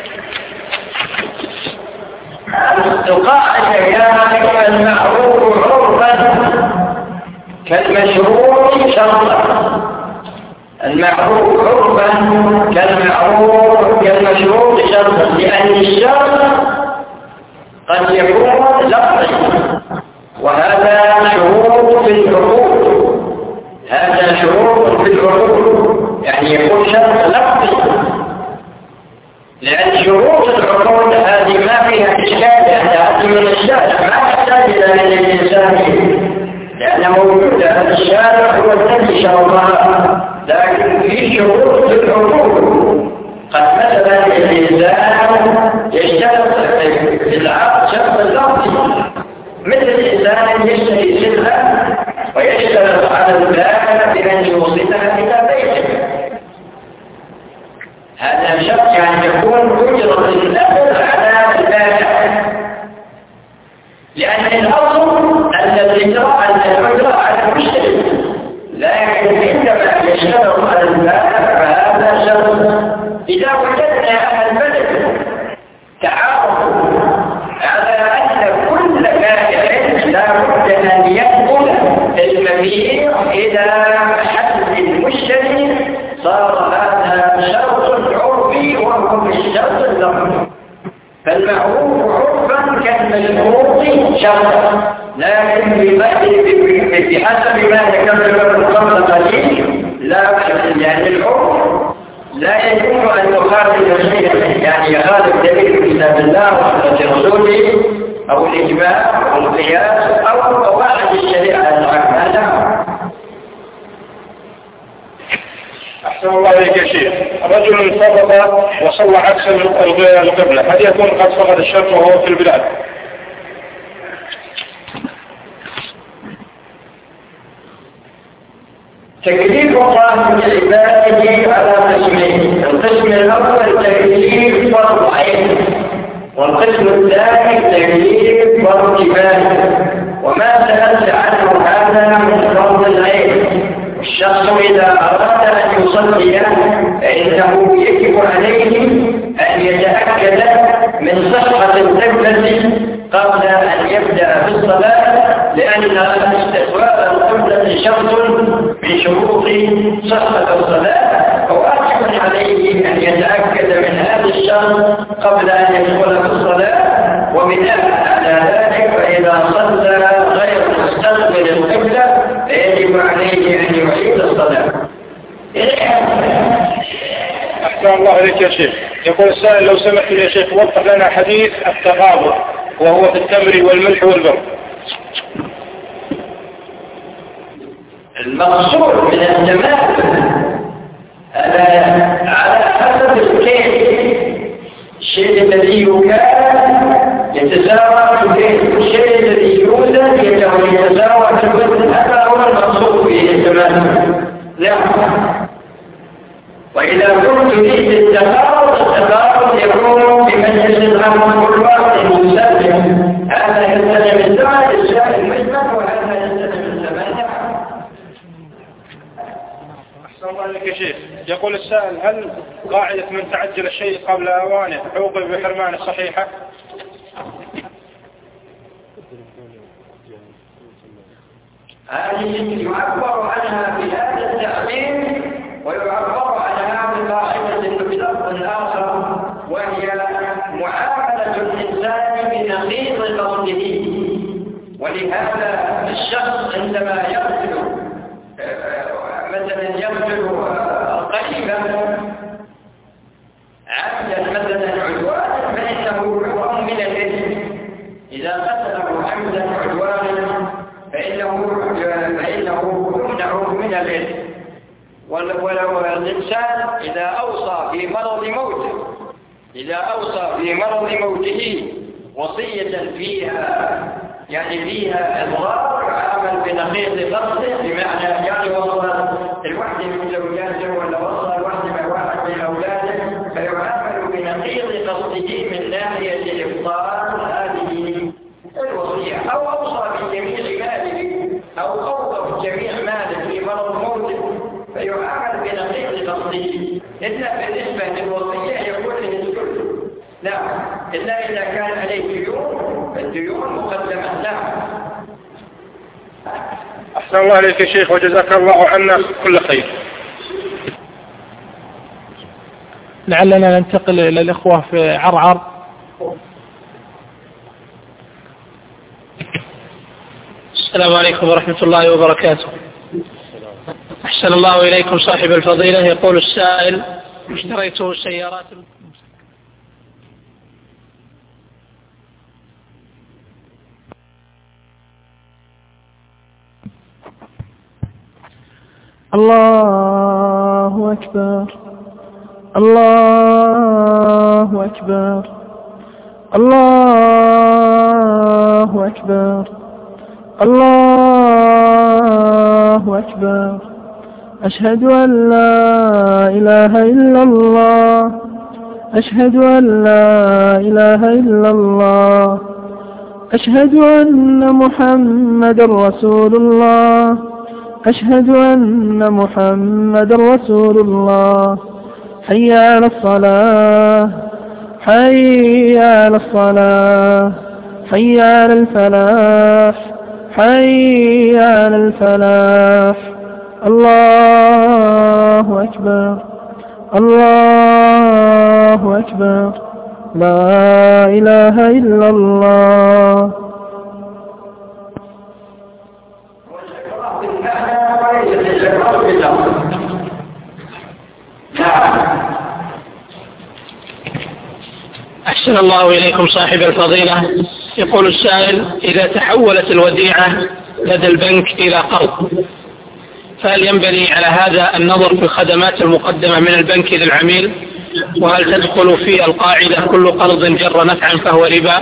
القاعدة يا المعروف عرفا كالمشروع شرعا. المعروف عرفا كالمعروف كالمشروع شرعا، لأن الشرط قد يكون لفظي، وهذا شروط في العقود. هذا شروط في العقود، يعني يكون شرط لفظي، لأن شروط العقود هذه ما فيها إشكال، هذه من الشارع ما تحتاج إلى أن الإنسان، لأن موجود هذا الشارع هو الذي شرطها، لكن في شروط في العقود. قد مثلا الإنسان يشترط في العقد شرط اللفظي، مثل الإنسان يشتري سلعة ويشترط على البائع بأن يوصلها إلى بيته. هذا شرط يعني يكون أجرة اللفظ على البائع، لأن الأصل أن الإجراء أن الأجرة على المشتري، لكن عندما يشترط على البائع فهذا شرط. إذا وجدنا أهل البلد تعارضوا على أن كل بائع لا بد أن ينقل المبيع إلى محل المشتري، صار هذا شرط عرفي وهو الشرط اللفظي. فالمعروف عرفا كالمشروط شرطا، لكن بحسب ما ذكرنا قبل قليل لا يعني العرف لا يجوز أن يخالف شيئا، يعني يخالف دليل كتاب الله وسنة رسوله أو الإجماع أو القياس أو قواعد الشريعة العامة. أحسن الله إليك يا شيخ. رجل فرط وصلى عكس القبلة، هل يكون قد فقد الشرط وهو في البلاد؟ تكليف الله لعباده على قسمين: القسم الأول تكليف فرض عين، والقسم الثاني تكليف فرض كفاية. وما سألت عنه هذا من فرض العين. الشخص إذا أراد أن يصلي فإنه يجب عليه أن يتأكد من صحة القبلة قبل أن يبدأ في الصلاة، لأن استقبال القبلة شرط من شروط صحة الصلاة، فواجب عليه أن يتأكد من هذا الشرط قبل أن يدخل في الصلاة. وبناء على ذلك فإذا صلى غير مستقبل القبلة فيجب عليه أن يعيد الصلاة. أحسن الله إليك يا شيخ. يقول السائل: لو سمحت يا شيخ وضح لنا حديث التغابر وهو في التمر والملح والبر. المقصود من التماثل على حسب الكيف، الشيء الذي يكاد يتساوى في الكيف، الشيء الذي يوزن يتساوى في الوزن، هذا هو المقصود به التماثل. نعم. عليك يا شيخ. يقول السائل: هل قاعدة من تعجل الشيء قبل أوانه عوقب بحرمانه صحيحة؟ هذه يعبر عنها بهذا التعبير ويعبر عنها بقاعدة بلفظ آخر، وهي معاملة الإنسان بنقيض قصده. ولهذا الشخص عندما يقتل مثلا يقتل قريبا عمدا مثلا عدوانا فإنه يحرم من الإثم. إذا قتله عمدا عدوانا فإنه فإنه يمنع من الإثم. ولو الإنسان إذا أوصى في مرض موته إذا أوصى في مرض موته وصية فيها يعني فيها إضرار عمل بنقيض قصده، بمعنى يعني وصل الواحد من زوجاته ولا وصل الواحد من واحد من أولاده، فيعامل بنقيض قصده من ناحية الإبطال هذه الوصية. أو أوصى بجميع ماله أو أوقف جميع ماله في مرض موته فيعامل بنقيض قصده، إلا بالنسبة للوصية يقول للكل لا، إلا إذا كان عليه ديون فالديون مقدمة له. أحسن الله عليك يا شيخ وجزاك الله عنا كل خير. لعلنا ننتقل إلى الإخوة في عرعر. السلام عليكم ورحمة الله وبركاته. أحسن الله إليكم صاحب الفضيلة. يقول السائل: اشتريت سيارات الله أكبر الله أكبر الله أكبر الله أكبر. أشهد أن لا إله إلا الله أشهد أن لا إله إلا الله أشهد أن محمد رسول الله أشهد أن محمد رسول الله. حي على الصلاة حي على الصلاة حي على الفلاح حي على الفلاح. الله أكبر الله أكبر. لا إله إلا الله. أحسن الله إليكم صاحب الفضيلة. يقول السائل: إذا تحولت الوديعة لدى البنك إلى قرض، فهل ينبغي على هذا النظر في الخدمات المقدمة من البنك للعميل؟ وهل تدخل في القاعدة كل قرض جر نفعا فهو ربا؟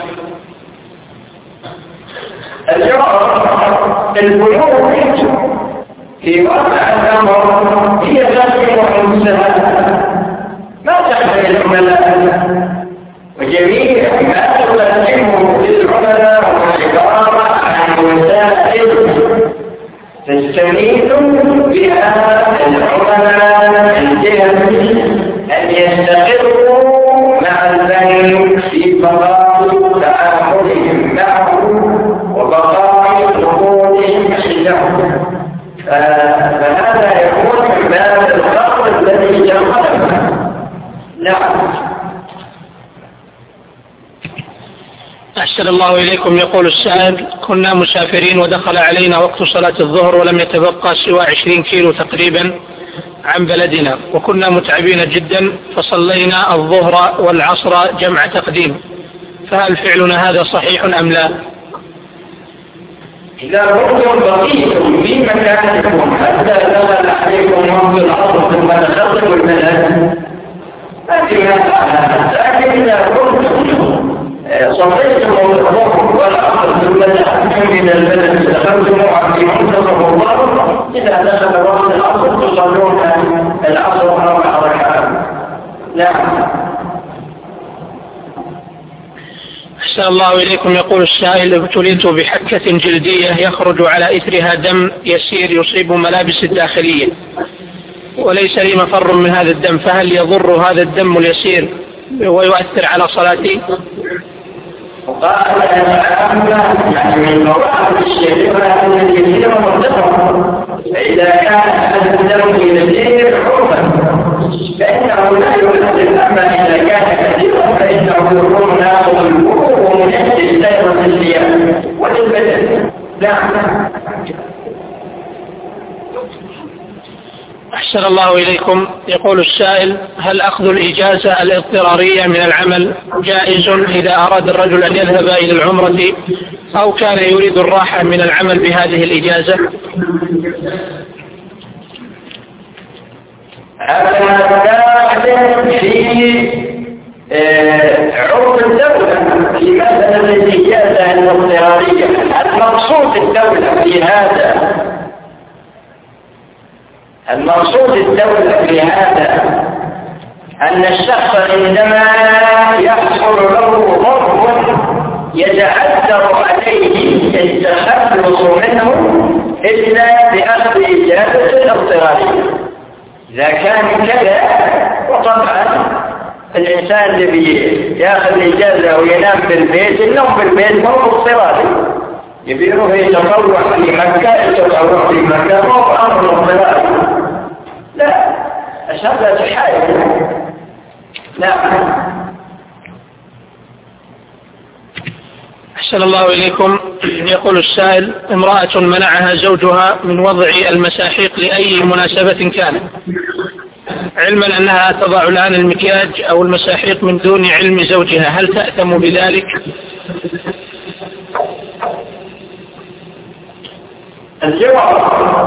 البنوك في واقع الأمر هي تسمع المساهمة، ما تحتاج العملاء، وجميع ما تقدمه للعملاء والإدارة عن وسائل تستميت بها العملاء الجهة أن يستقروا مع البنك في بقاء تعاملهم معه وبقاء نقودهم عنده، فهذا يكون من باب القرض الذي جربه. نعم. أحسن الله إليكم. يقول السائل: كنا مسافرين ودخل علينا وقت صلاة الظهر ولم يتبقى سوى عشرين كيلو تقريبا عن بلدنا، وكنا متعبين جدا، فصلينا الظهر والعصر جمع تقديم، فهل فعلنا هذا صحيح أم لا؟ إذا كنتم بقيتم في مكانكم حتى دخل عليكم وقت العصر ثم دخلتم البلد فبما فعل، لكن إذا كنتم صليتم الظهر والعصر ثم دخلتم من البلد دخلتم في منتصف الظهر، إذا دخل وقت العصر تصلون العصر أربع ركعات. نعم. أحسن الله إليكم. يقول السائل: ابتليت بحكة جلدية يخرج على إثرها دم يسير يصيب ملابس الداخلية، وليس لي مفر من هذا الدم، فهل يضر هذا الدم اليسير ويؤثر على صلاتي؟ وقال يعني من مواقف الشريعة التي مرتبطة، فإذا كان هذا الدم يسير حرما فإنه لا يؤثر، أما إذا كان كثيرا فإنه يكون ناقض الوضوء ومنهي سائر الثياب والبدن. نعم. أحسن الله إليكم. يقول السائل: هل أخذ الإجازة الاضطرارية من العمل جائز إذا أراد الرجل أن يذهب إلى العمرة أو كان يريد الراحة من العمل بهذه الإجازة؟ هذا في عرف الدولة في مسألة الإجازة الاضطرارية. المقصود الدولة في هذا المقصود الدولة في هذا أن الشخص عندما يحصل له ضرر يتعذر عليه التخلص منه إلا بأخذ إجازة الاضطرارية. إذا كان كذا، وطبعا الإنسان الذي يأخذ إجازة وينام بالبيت، النوم بالبيت هو اضطراري، يبيره يتطوع في مكة، يتطوع في مكة هو أمر اضطراري. لا، أشهد حاجة. لا. أحسن الله إليكم. يقول السائل: امرأة منعها زوجها من وضع المساحيق لأي مناسبة كانت، علما أنها تضع الآن المكياج أو المساحيق من دون علم زوجها، هل تأثم بذلك؟ الجواب: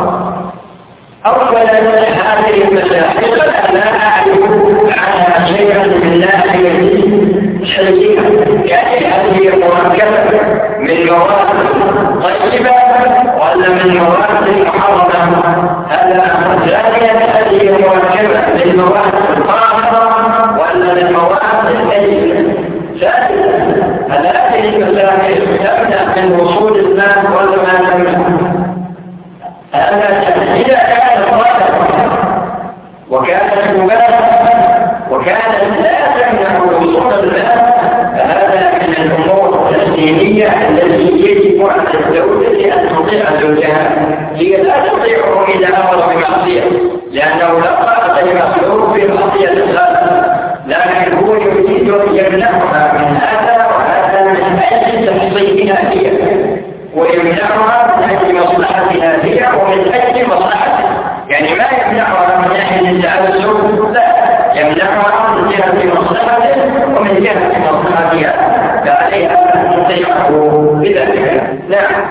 أولا هذه المساحيق أنا أعرف عنها شيئا من ناحية شيئية، يعني هذه مركبة من مواد طيبة ولا من مواد محرمة؟ هذا ثانيا هذه مركبة من مواد طاهرة ولا من مواد طيبة؟ ثالثا هذه المساحيق تمنع من وصول الماء ولا ما تمنع؟ هذا إذا كان ظاهرا وكانت مباشرة وكانت لا تمنع وصول الماء، فهذا من الأمور الدينية التي يجب على الزوجة أن تطيع زوجها. هي لا تطيعه إذا أمر بمعصية، لأنه لا طاقة لمخلوق في معصية الخالق، لكن هو يريد أن يمنعها من هذا وهذا من أجل تحصيلها هي، ويمنعها من أجل مصلحتها هي ومن أجل مصلحتها. يعني ما يمنعها من أجل التعسف، لا، يمنعها من جهة مصلحته ومن جهة مصلحتها، فعليها أن تطيعه بذلك. نعم.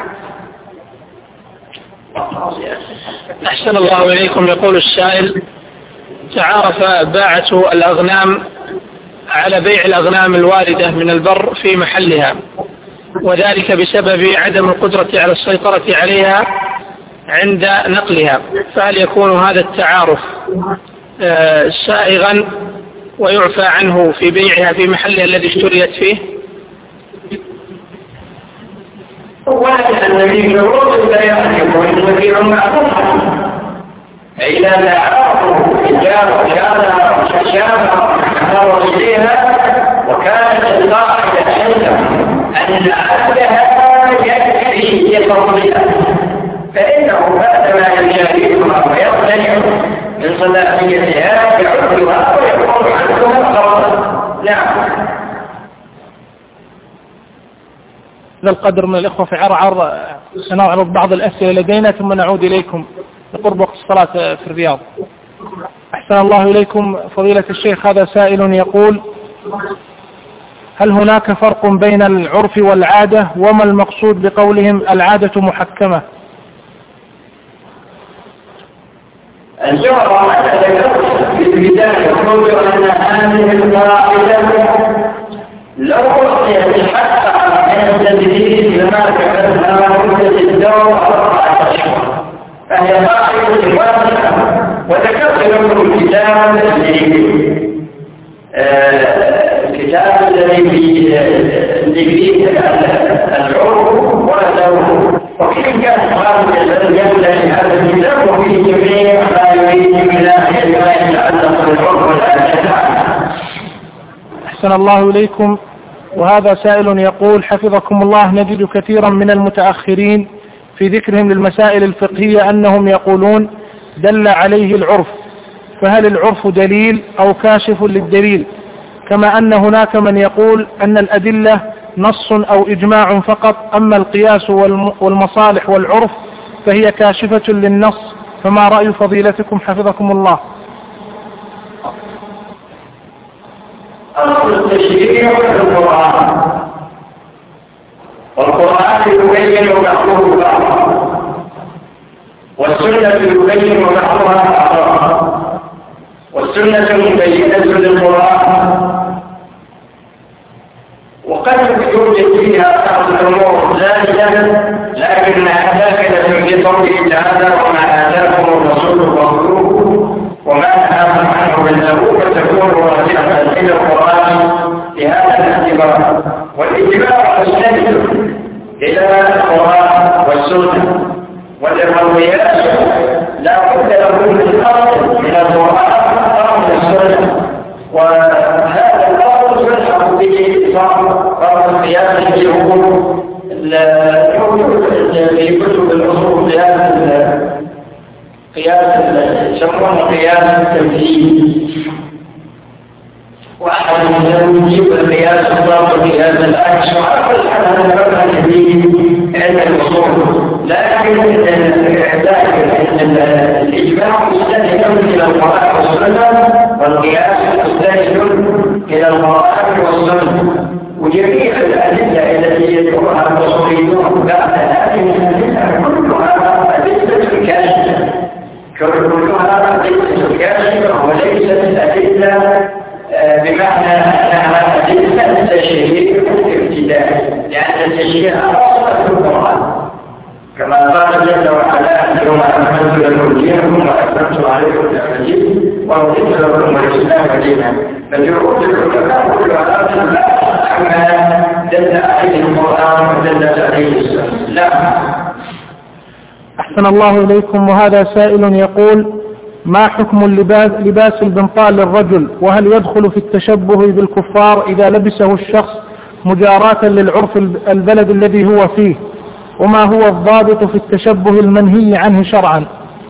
أحسن الله إليكم. يقول السائل: تعارف باعة الأغنام على بيع الأغنام الواردة من البر في محلها، وذلك بسبب عدم القدرة على السيطرة عليها عند نقلها، فهل يكون هذا التعارف سائغا ويعفى عنه في بيعها في محلها الذي اشتريت فيه؟ وهذا الذي يروج البيان يكون المبيع معروفا، إذا تعارفوا إجابة شابة شابة نظروا إليها وكانت القاعدة عندهم أن عبدها يكفي يفضلها، فإنه بعد ما يشاركها ويقتنع من صلاحيتها يعدها ويكون عنها خطأ. نعم. هذا القدر من الإخوة في عرعر، سنعرض بعض الأسئلة لدينا ثم نعود إليكم لقرب وقت الصلاة في الرياض. أحسن الله إليكم فضيلة الشيخ. هذا سائل يقول: هل هناك فرق بين العرف والعادة، وما المقصود بقولهم العادة محكمة؟ الجواب على ذلك في البداية يقول أن هذه القاعدة لو يتحقق من التدريس لما كتبها مدة الدور أربعة أشهر، فهي قاعدة واضحة. وذكرت لكم الكتاب الكتاب الذي فيه العرف والدور، وكيف كانت هذه الجملة لهذا الكتاب وفيه جميع ما يريد هذه من ناحية ما يتعلق بالعرف والعادات. أحسن الله إليكم. وهذا سائل يقول حفظكم الله: نجد كثيرا من المتأخرين في ذكرهم للمسائل الفقهية أنهم يقولون دل عليه العرف، فهل العرف دليل أو كاشف للدليل؟ كما أن هناك من يقول أن الأدلة نص أو إجماع فقط، أما القياس والمصالح والعرف فهي كاشفة للنص، فما رأي فضيلتكم حفظكم الله؟ أصل التشريع في القرآن، والقرآن يبين بعضه بعضا، والسنة يبين بعضها بعضا، والسنة مبينة للقرآن، وقد يوجد فيها بعض الأمور زائدة لكنها داخلة في قوله تعالى: وما آتاكم الرسول فخذوه وما نهاكم عنه فانتهوا، فتكون راجعة إلى القرآن في هذا الاعتبار. والاتباع مستند إلى القرآن والسنة، والمرويات لا بد له من الأصل من القرآن أو من السنة، وهذا الأصل يلحق به فرض القياس في الأمور في كتب الأصول، قياس قياس يسمونه قياس التمثيل، واحد من يجيب القياس الضابط قياس العكس، وعلى كل حال هذا مبنى كبير عند الاصول. لكن الاجماع مستند الى القرآن والسنه، والقياس مستند الى القرآن والسنه، وجميع الادله التي يذكرها الاصوليون بعد هذه الادله كلها ادله كاشفه، كلها ادله كاشفه وليست ادله بمعنى أنها أدلة تشريع ابتدائي، لأن التشريع أصلا في القرآن، كما قال جل وعلا: اليوم أكملت لكم دينكم وأتممت عليكم نعمتي ورضيت لكم الإسلام دينا. فجرؤت العلماء كلها عما دل عليه القرآن ودلت عليه السنة. لا. أحسن الله إليكم. وهذا سائل يقول: ما حكم اللباس لباس البنطال للرجل؟ وهل يدخل في التشبه بالكفار إذا لبسه الشخص مجاراة للعرف البلد الذي هو فيه؟ وما هو الضابط في التشبه المنهي عنه شرعا؟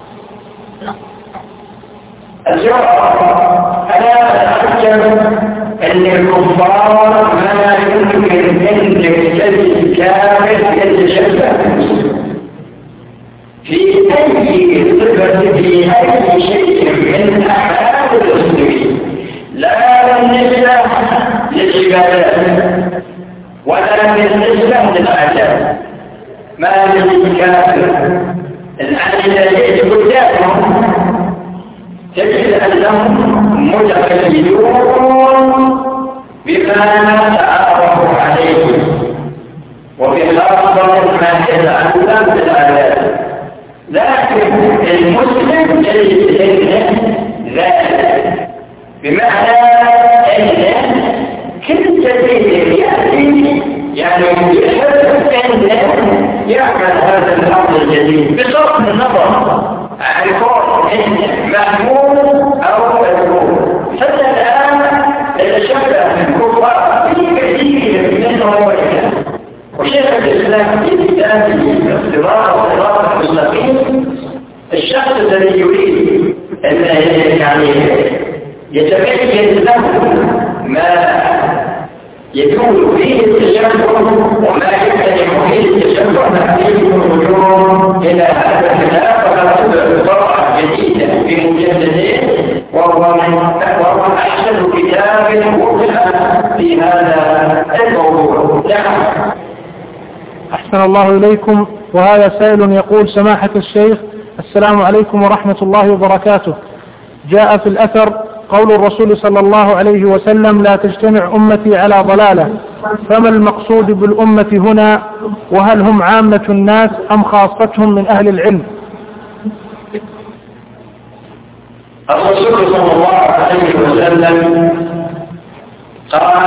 أنا أحكم أن الكفار ما يمكن أن يكتسب كامل يتشبه في أي صفة في أي شيء من أحوال المسلمين، لا بالنسبة للعبادات ولا بالنسبة للعادات. ما للكافر الذين قدامهم تجد أنهم متكلمون بما تعرفوا عليه، وبخاصة ما يتعلم بالعادات. لكن المسلم ليس ذلك، بمعنى أن كل جديد يأتي يعني يحب أن يعمل هذا الأمر الجديد بصرف النظر عن كون محمود أو مذموم. حتى الآن تشبه الكفار في كثير منهم وجهه، وشيخ الإسلام في كتابه اختبار الصراط المستقيم الشخص الذي يريد أن يعني يتبين له ما يكون فيه التشبه وما يمكن فيه التشبه فيه الرجوع إلى هذا الكتاب، فقد طبعة جديدة في مجلدين، وهو من وهو أحسن كتاب وضع في هذا الموضوع. نعم. أحسن الله إليكم. وهذا سائل يقول: سماحة الشيخ، السلام عليكم ورحمة الله وبركاته. جاء في الأثر قول الرسول صلى الله عليه وسلم: لا تجتمع أمتي على ضلالة، فما المقصود بالأمة هنا؟ وهل هم عامة الناس أم خاصتهم من أهل العلم؟ الرسول صلى الله عليه وسلم قال: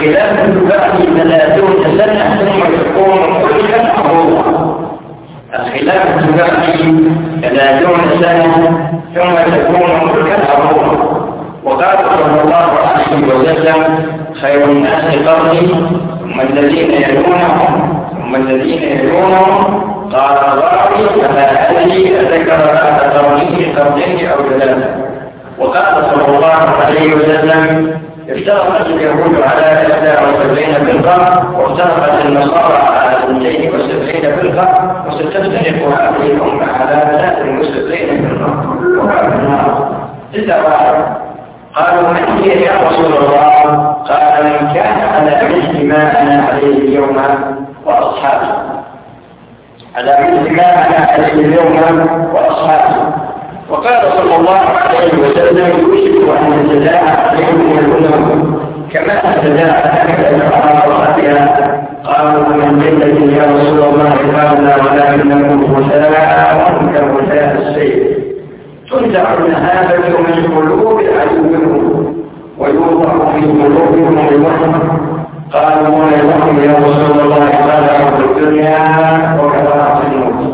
الخلافة بعد ثلاثون سنة ثم تكون ملكا عظيما. الخلافة تبقي ثلاثون سنة ثم تكون ملكا عظيما. وقال صلى الله عليه وسلم خير الناس قرني ثم الذين يلونهم ثم الذين يلونهم. قال الراوي فما أدري أذكر بعد قرنه قرنين أو ثلاثة. وقال صلى الله عليه وسلم افترقت اليهود على إحدى وسبعين فرقة وافترقت النصارى على اثنتين وسبعين فرقة وستفترق هذه الأمة على ثلاث وسبعين فرقة كلها في النار إلا واحد. قالوا من هي يا رسول الله؟ قال من كان على مثل ما أنا عليه اليوم وأصحابي، على مثل ما أنا عليه اليوم وأصحابي. وقال صلى الله عليه وسلم يوشك أن يتداعى عليهم الأمم كما تداعى على قالوا من جدة يا رسول الله قالنا ولكنكم غثاء كغثاء السيل تنزع المهابة من قلوب عدوهم ويوضع في قلوبهم الوهم. قالوا ولهم يا رسول الله قال عبد الدنيا وكفاءة الموت.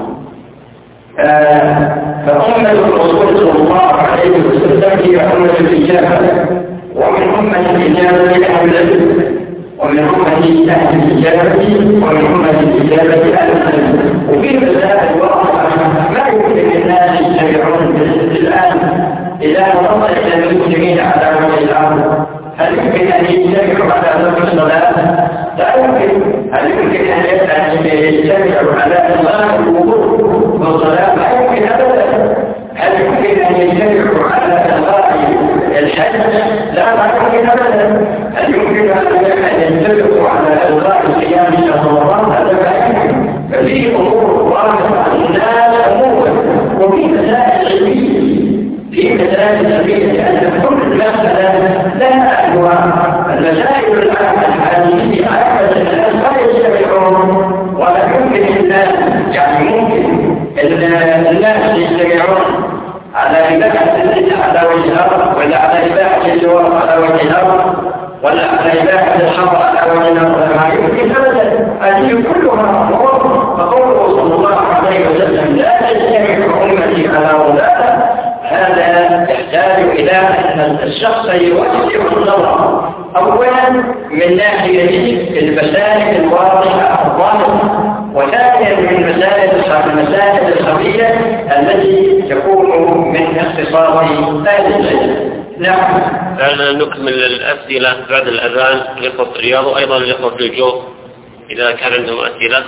فأمة الرسول صلى الله عليه وسلم هي أمة الإجابة، ومن أمة الإجابة أهل العلم، ومن أمة أهل الإجابة ومن أمة الإجابة أهل العلم. وفي مسائل الواقع ما يمكن للناس يتبعون الآن إذا نظر إلى المسلمين على وجه الأرض. هل يمكن أن يجتمعوا على ضرب الصلاة؟ لا يمكن. هل يمكن أن يجتمعوا على إلغاء الوضوء والصلاة؟ لا يمكن أبدا. هل يمكن أن يجتمعوا على إلغاء الحج؟ لا لا يمكن أبدا. هل يمكن أن يجتمعوا على إلغاء الصيام شهر رمضان؟ هذا لا يمكن. ففي أمور واضحة الناس أمور، وفي مسائل علمية في مسائل علمية لأن كل مسألة لها أنواع. المسائل الحديثية عامة الناس لا يجتمعون، ولا يمكن الناس يعني ممكن الناس يجتمعون على إباحة الزنا على وجه الأرض، ولا على إباحة اللواط على وجه الأرض، ولا على إباحة الخمر على وجه الأرض. ما يمكن أبدا. هذه كلها أمور. فقوله صلى الله عليه وسلم لا تجتمع أمتي على ضلالة، هذا يحتاج إلى أن الشخص يوسع النظر أولا من ناحية المسائل الواضحة الظاهرة، وثانيا من مسائل المسائل الخفية التي تكون من اختصاص أهل العلم. نعم. الآن نكمل الأسئلة بعد الأذان لإخوة الرياض وأيضا لإخوة الجوف إذا كان عندهم أسئلة.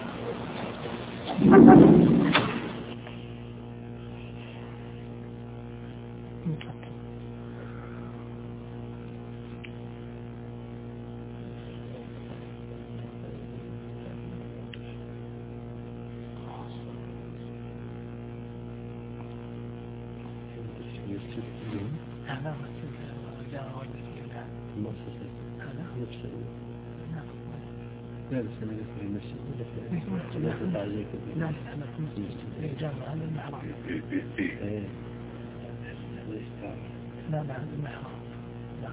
لا بس أنا في المسجد لا تتعزيك لا أنا في المسجد الجامعة هذا المحرم لا لا هذا المحرم لا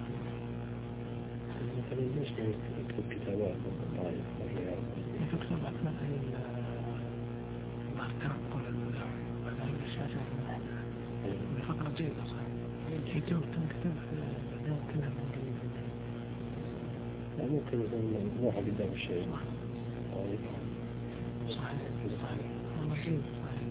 مثلا ليش ما يكتب كتابات والطائف والرياض يكتب كتابات مثلا الأركان والأهل الشاشات من فترة جيدة صحيح يكتب تنكتب بعدين كلها من قريب ممكن يكون مجموعة قدام الشيء صحيح صحيح والله جيد صحيح.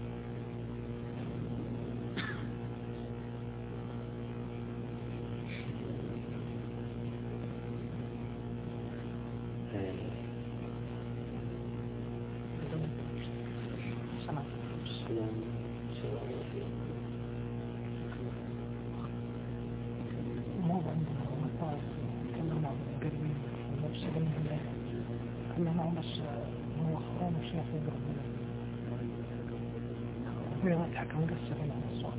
حكم قصر على الصوت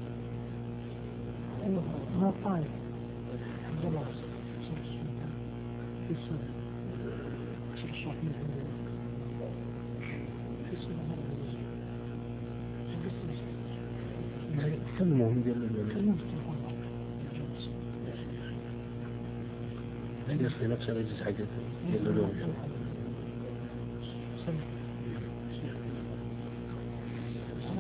ما طايف عبد الله صار الصوت في الصوت صار الصوت من عندنا في الصوت هذا كلمهم جل كلمهم لا يصلي نفسه يجلس حاجته جل له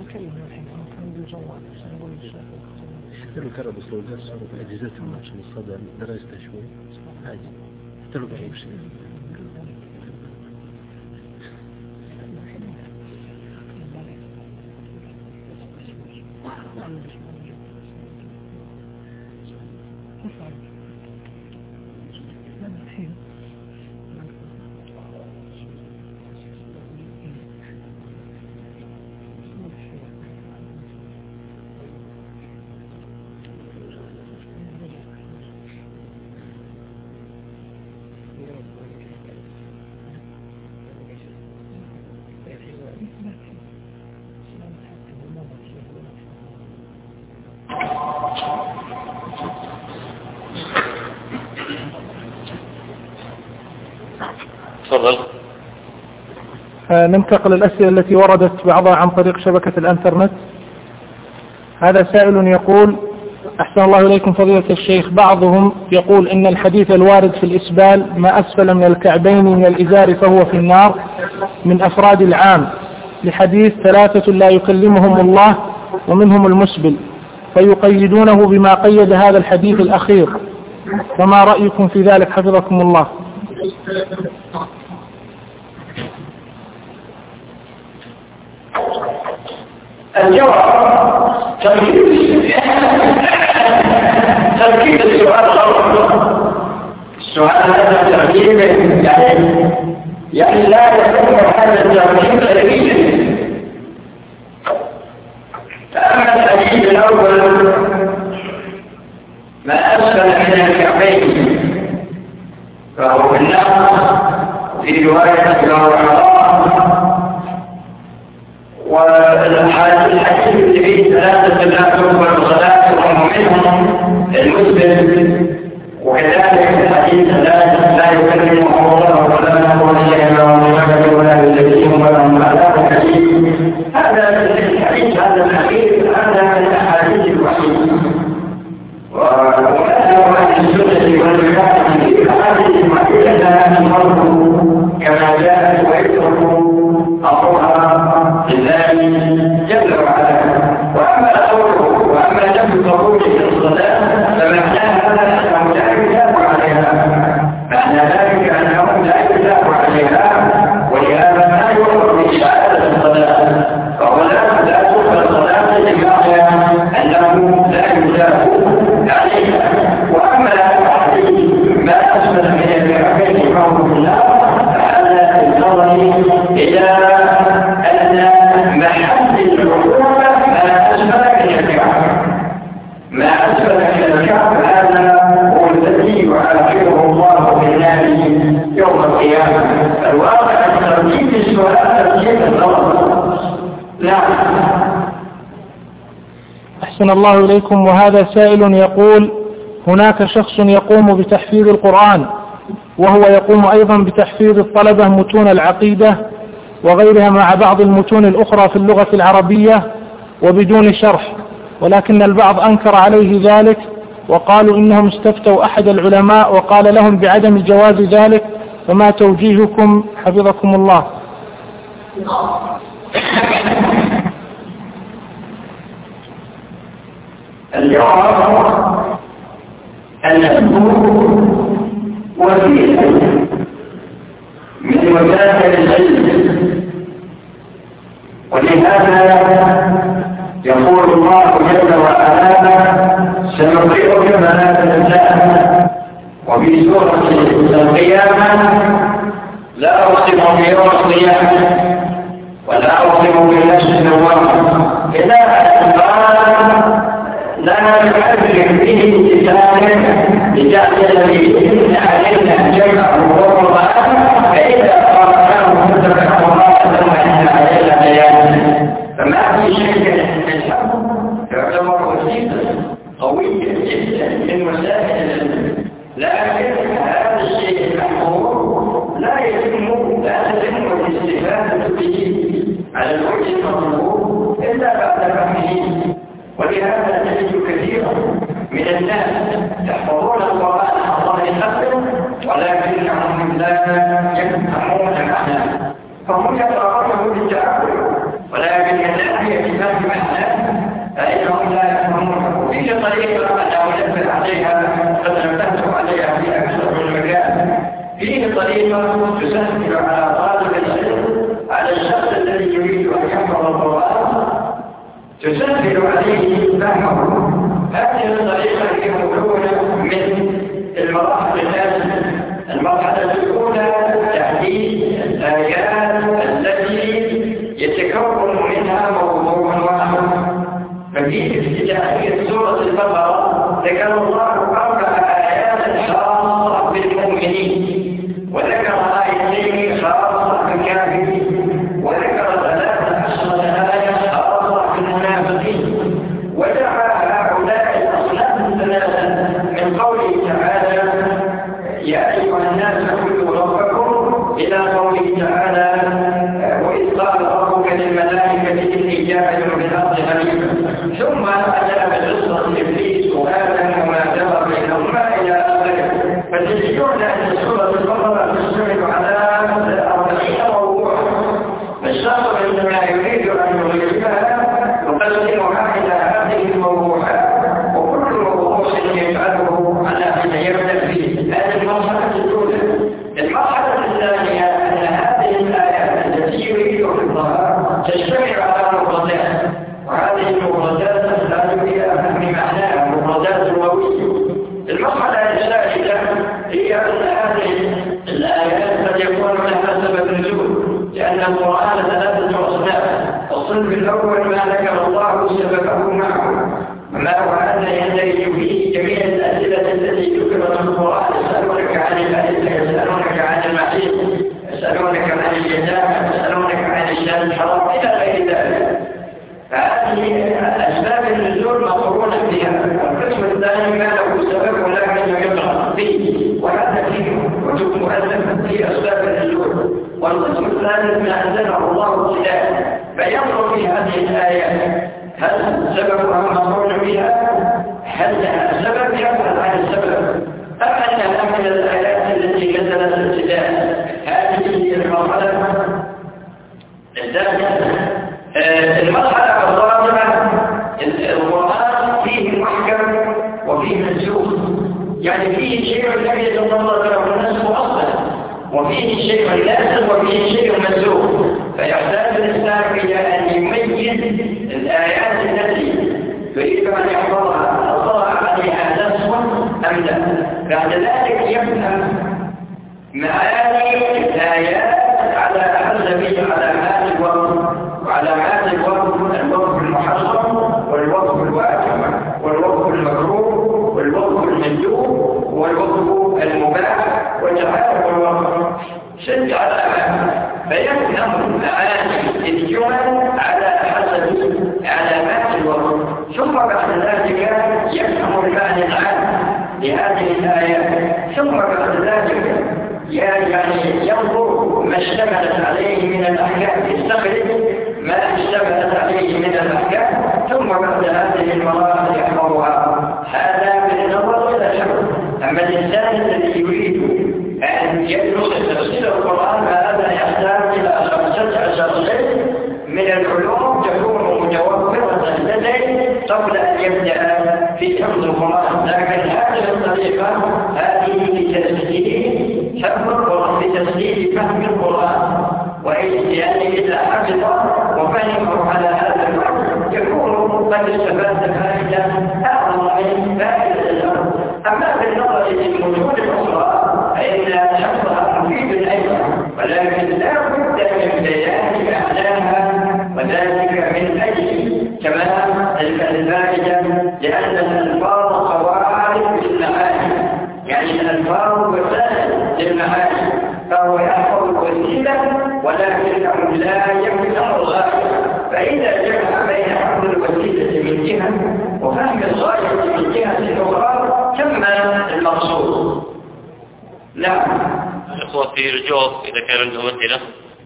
احتلوا كرة بسلوجات صاروا بأجهزتهم عشان الصدى درجته شوي عادي احتلوا بأي شيء. تفضل. ننتقل الأسئلة التي وردت بعضها عن طريق شبكة الانترنت. هذا سائل يقول: أحسن الله إليكم فضيلة الشيخ، بعضهم يقول إن الحديث الوارد في الإسبال ما أسفل من الكعبين من الإزار فهو في النار من أفراد العام، لحديث ثلاثة لا يكلمهم الله ومنهم المسبل، فيقيدونه بما قيد هذا الحديث الأخير، فما رأيكم في ذلك حفظكم الله؟ الجواب تركيب السؤال غلط. السؤال هذا تركيب يعني يعني لا يكون هذا التركيب خارجيا. فأما الحديث الأول ما أسفل من الكعبين فهو النار في رواية الله. والحديث اللي فيه ثلاثة لا تقبل صلاتهم منهم المسلم، وكذلك الحديث ثلاثة لا يكلمهم الله ولا يقول إليهم ولا يزكيهم ولا هم عذاب أليم. هذا الحديث هذا الحديث هذا من الأحاديث الوحيدة، وهذا عن السنة والجماعة في الأحاديث الوحيدة لا المرء كما جاء ويترك أمرها لله جل وعلا. وأما قوله وأما نفي قبول الصلاة فمعناها أنه لا يجاب عليها، معنى ذلك أنه لا يجاب عليها، ولهذا ما يؤمر بشهادة الصلاة، فهو لا لا تقبل الصلاة بمعنى أنه لا يجاب عليها. وأما ما أسفل من الكعبين فهو في النار، فهذا النظر إلى محل العقوبة ما أسفل من الكعب. ما أسفل من الكعب هذا هو الذي يعاقبه الله بالنار يوم القيامة. الواقع ترتيب السؤال ترتيب النظر. نعم. أحسن الله إليكم. وهذا سائل يقول: هناك شخص يقوم بتحفيظ القرآن، وهو يقوم أيضا بتحفيظ الطلبة متون العقيدة وغيرها مع بعض المتون الأخرى في اللغة العربية وبدون شرح، ولكن البعض أنكر عليه ذلك وقالوا إنهم استفتوا أحد العلماء وقال لهم بعدم جواز ذلك، فما توجيهكم حفظكم الله؟ الجواب أنه وسيلة من وسائل العلم، ولهذا يقول الله جل وعلا: سنقرئك فلا تنسى. وفي سورة القيامة: لا أقسم بيوم القيامة ولا أقسم بالنفس اللوامة إلى أن قال: لا نحرك به لسانك لتعجل به علينا جمعه وقرآن، فإذا قرأناه فتبعه الله ثم إن علينا بيانه. فما في شيء من الحق يعتبر وسيلة قوية جدا من وسائل العلم، لكن هذا الشيء المحظور لا يتم لا تتم الاستفادة به على الوجه المطلوب إلا بعد فهمه. ولهذا تجد كثيرا من الناس يحفظون القرآن عن ظهر قلب ولكنهم لا يفهمون معناه، فهم يقرؤونه بالتأمل ولكن من ناحية فهم فيه طريقة تسهل على طالب العلم، على الشخص الذي يريد أن يحفظ القرآن تسهل عليه فهمه. هذه الطريقة هي مكونة من المراحل الثلاثة. المرحلة الأولى تحديد الآيات التي يتكون منها موضوع واحد. ففي افتتاحية سورة البقرة ذكر الله أربع آيات خاصة بالمؤمنين، وذكر آيتين خاصة بالكافرين، وذكر ثلاثة عشرة آية خاصة بالمنافقين، ودعا هؤلاء الأصناف الثلاثة من قوله تعالى يا أيها الناس اعبدوا ربكم إلى قوله تعالى وإذ قال ربك للملائكة إني جاعل في الأرض خليفة، ثم أتى بقصة إبليس وآدم وما جرى بينهما إلى آخره. فتجدون أن سورة البقرة تشتمل على أربعين موضوعا، فالشخص عندما يريد أن يغيرها يقسمها إلى هذه الموضوعات، وكل موضوع يفعله على أن يبدأ فيه. هذه المرحلة الأولى. المرحلة الثانية أن هذه الآيات التي يريد حفظها تجتمع على مفردات، وهذه المفردات تحتاج إلى فهم معناها، مفردات لغوية. المرحلة الثالثة هي أن هذه الآيات قد يكون لها سبب نزول، لأن القرآن ثلاثة أصناف. الصنف الأول ما ذكر الله سببه معه، ما هو هذا يندرج فيه جميع الأسئلة التي ذكرت في القرآن. يسألونك عن الأهلة، يسألونك عن المحيط، يسألونك عن الجزاء، يسألونك عن الشهر الحرام إلى غير ذلك. فهذه أسباب النزول مقرونة بها. القسم الثاني ما له سبب ولكن يقرأ فيه، وهذا فيه كتب مؤلفة في أسباب النزول. والقسم الثالث ما أنزله الله ابتداء، فينظر في هذه الآيات هل سببها مقرون بها؟ هل لها سبب؟ يبحث عن السبب. أم أنها من الآيات التي نزلت ابتداء؟ هذه المرحلة الثالثة. المرحلة الرابعة القرآن فيه محكم وفيه منسوخ، يعني فيه شيء لم يتطلب له النسخ أصلا، وفيه شيء لازم وفيه شيء منسوخ. فيحتاج الإنسان إلى أن يميز الآيات التي يريد أن يحفظها أطلع عليها نسخ أم لا. بعد ذلك يفهم معاني الآيات على حسب علامات الوقت، وعلامات الوقت الوقت المحرم والوقت الواجب والوقت المكروه والوقت المندوب والوقت المباح وجعله الوقت. ست علامات، فيفهم معاني الجمل على حسب علامات الوقت. ثم بعد ذلك يفهم المعنى العام لهذه الآيات. ثم بعد ذلك يعني ينظر ما اشتملت عليه من الأحكام، يستخرج ما اشتملت عليه من الأحكام، ثم بعد هذه المراحل يحفظها. هذا بالنظر إلى الحفظ. أما الإنسان الذي يريد أن يدرس تفسير القرآن فهذا يحتاج إلى خمسة عشر شيء من العلوم تكون متوفرة لديه قبل أن يبدأ في حفظ القرآن. لكن هذه الطريقة هذه لتسهيل حفظ القرآن، لتسهيل فهم القرآن، وإن إذا حفظ وفهمه على هذا الوقت يكون قد استفاد فائدة أعظم من فائدة الأرض. أما بالنظر للمجهود الأخرى فإن حفظها مفيد أيضا، ولكن لا بد من بيان معناها، وذلك من أجل كمال الفائدة، لأن الألفاظ قواعد للمعاني، يعني الألفاظ وسائل للمعاني، فهو يحفظ الوسيلة ولكنه لا يفهم الغاية. فإذا جمع بين حفظ الوسيلة من جهة وفهم الغاية من جهة أخرى تم المقصود. نعم. الإخوة في الجواب إذا كان عندهم أسئلة.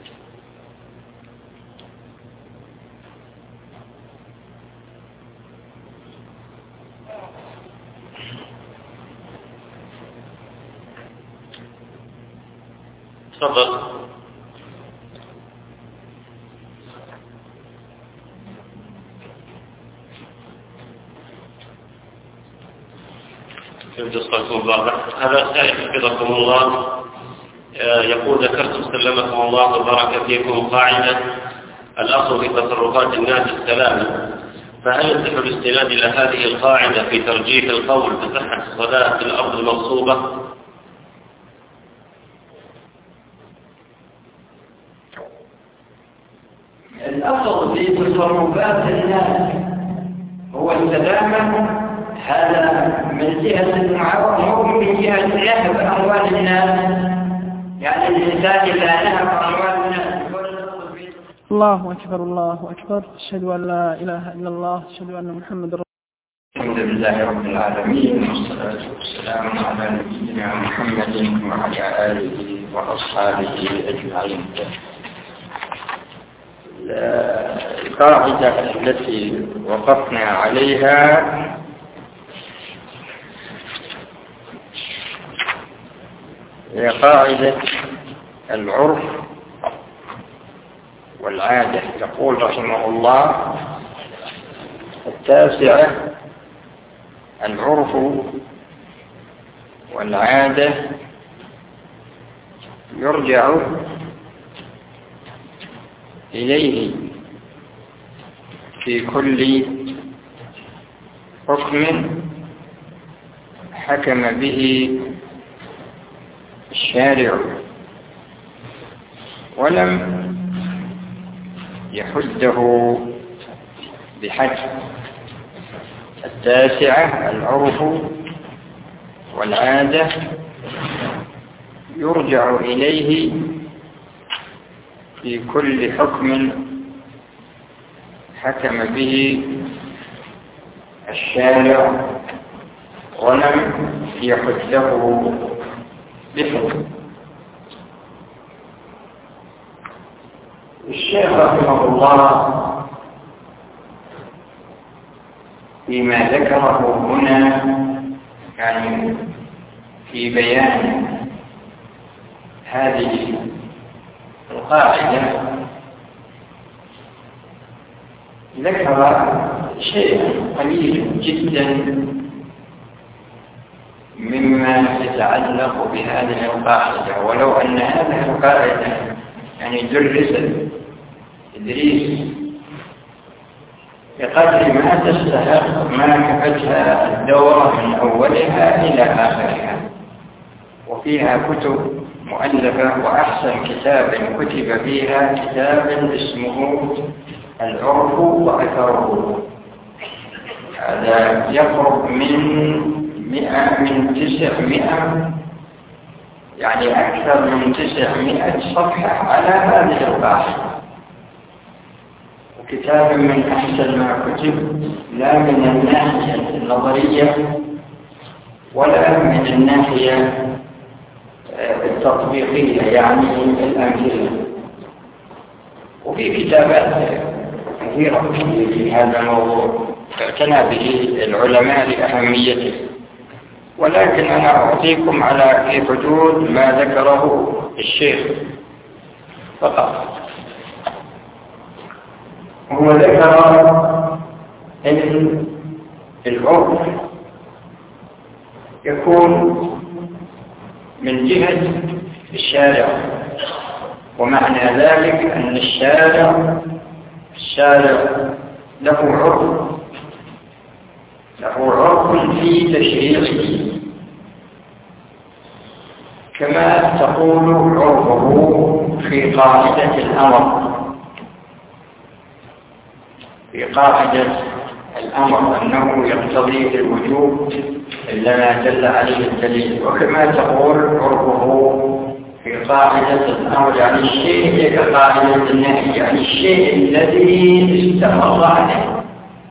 تفضل. هذا سائل حفظكم الله يقول ذكرتم سلمكم الله وبارك فيكم قاعدة الأصل في تصرفات الناس السلامة، فهل يصح الاستناد إلى هذه القاعدة في ترجيح القول بصحة الصلاة في الأرض المغصوبة؟ الأصل في تصرفات الناس هو السلامة، هذا من جهة المعاونة ومن جهة نهب أموال الناس، يعني الإنسان إذا نهب أموال الناس. الله أكبر الله أكبر، أشهد أن لا إله إلا الله، أشهد أن محمد رسول الله. الحمد لله رب العالمين، والصلاة والسلام على نبينا محمد وعلى آله وأصحابه أجمعين. القاعدة التي وقفنا عليها هي قاعدة العرف والعادة. يقول رحمه الله: التاسعة العرف والعادة يرجع إليه في كل حكم حكم به الشارع ولم يحده بحد. التاسعة العرف والعادة يرجع إليه في كل حكم حكم به الشارع ولم يحده بحد. الشيخ رحمه الله فيما ذكره هنا يعني في بيان هذه القاعدة ذكر شيء قليل جدا مما يتعلق بهذه القاعدة، ولو أن هذه القاعدة يعني درست تدريس بقدر ما تستحق ما كفتها الدورة من أولها إلى آخرها، وفيها كتب مؤلفة، وأحسن كتاب كتب فيها كتاب اسمه العرف وأثره. هذا يقرب من مئة من تسعمائة يعني أكثر من تسعمائة صفحة على هذه القاعدة، وكتاب من أحسن ما كتب لا من الناحية النظرية ولا من الناحية التطبيقية يعني الأمثلة. وفي كتابات كثيرة في هذا الموضوع اعتنى به العلماء لأهميته، ولكن أنا أعطيكم على في حدود ما ذكره الشيخ فقط. هو ذكر أن العرف يكون من جهة الشارع، ومعنى ذلك أن الشارع الشارع له عرف له عرف في تشريعه، كما تقول عرفه في قاعدة الأمر في قاعدة الأمر أنه يقتضي الوجوب إلا ما دل عليه الدليل، وكما تقول عرفه في قاعدة الأمر يعني الشيء كقاعدة النهي، يعني الشيء الذي استمر عليه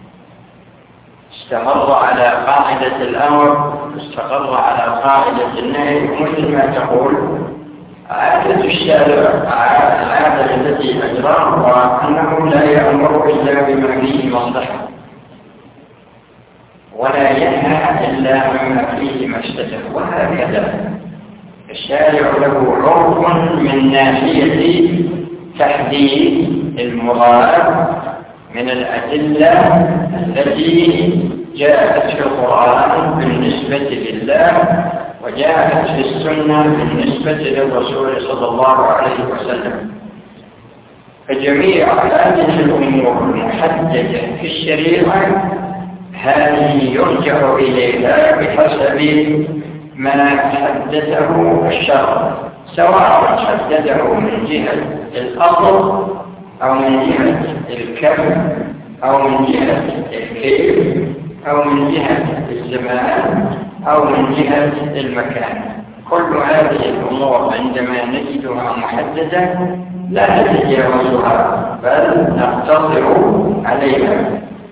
استمر على قاعدة الأمر استقر على قاعدة النهي، مثل ما تقول عادة الشارع العادة التي أجراها أنه لا يأمر إلا بما فيه مصلحة ولا ينهى إلا مما فيه مفسدة، وهكذا الشارع له عرف من ناحية تحديد المراد من الأدلة التي جاءت في القرآن بالنسبة لله وجاءت في السنة بالنسبة للرسول صلى الله عليه وسلم. فجميع هذه الأمور المحددة في الشريعة هذه يرجع إليها بحسب ما حدده الشرع، سواء حدده من جهة الأصل أو من جهة الكم أو من جهة الكيف أو من جهة الزمان أو من جهة المكان. كل هذه الأمور عندما نجدها محددة لا نتجاوزها بل نقتصر عليها.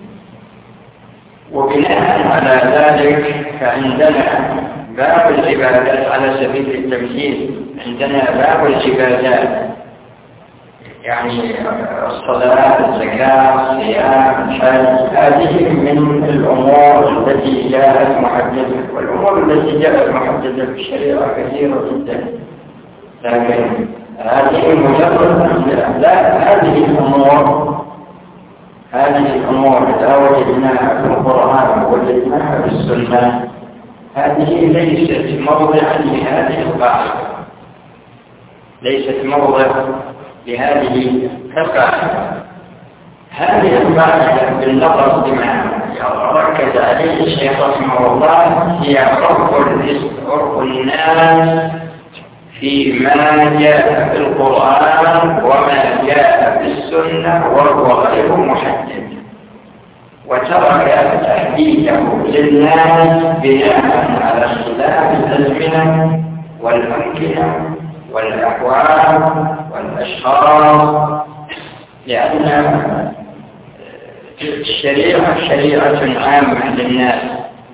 وبناء على ذلك فعندنا باب العبادات على سبيل التمثيل، عندنا باب العبادات يعني الصلاة، الزكاة، الصيام، الحج، هذه من الأمور التي جاءت محددة، والأمور التي جاءت محددة في الشريعة كثيرة جدا، لكن هذه مجرد لا هذه الأمور هذه الأمور إذا وجدناها في القرآن ووجدناها في السنة هذه ليست موضعا لهذه القاعدة، ليست موضع لهذه القاعدة. هذه القاعدة بالنظر بما ركز عليه الشيخ رحمه الله هي عرف الناس فيما جاء في القرآن وما جاء في السنة وهو غير محدد، وترك تحديده للناس بناء على اختلاف الأزمنة والأمكنة والأحوال والأشخاص، لأن الشريعة شريعة عامة للناس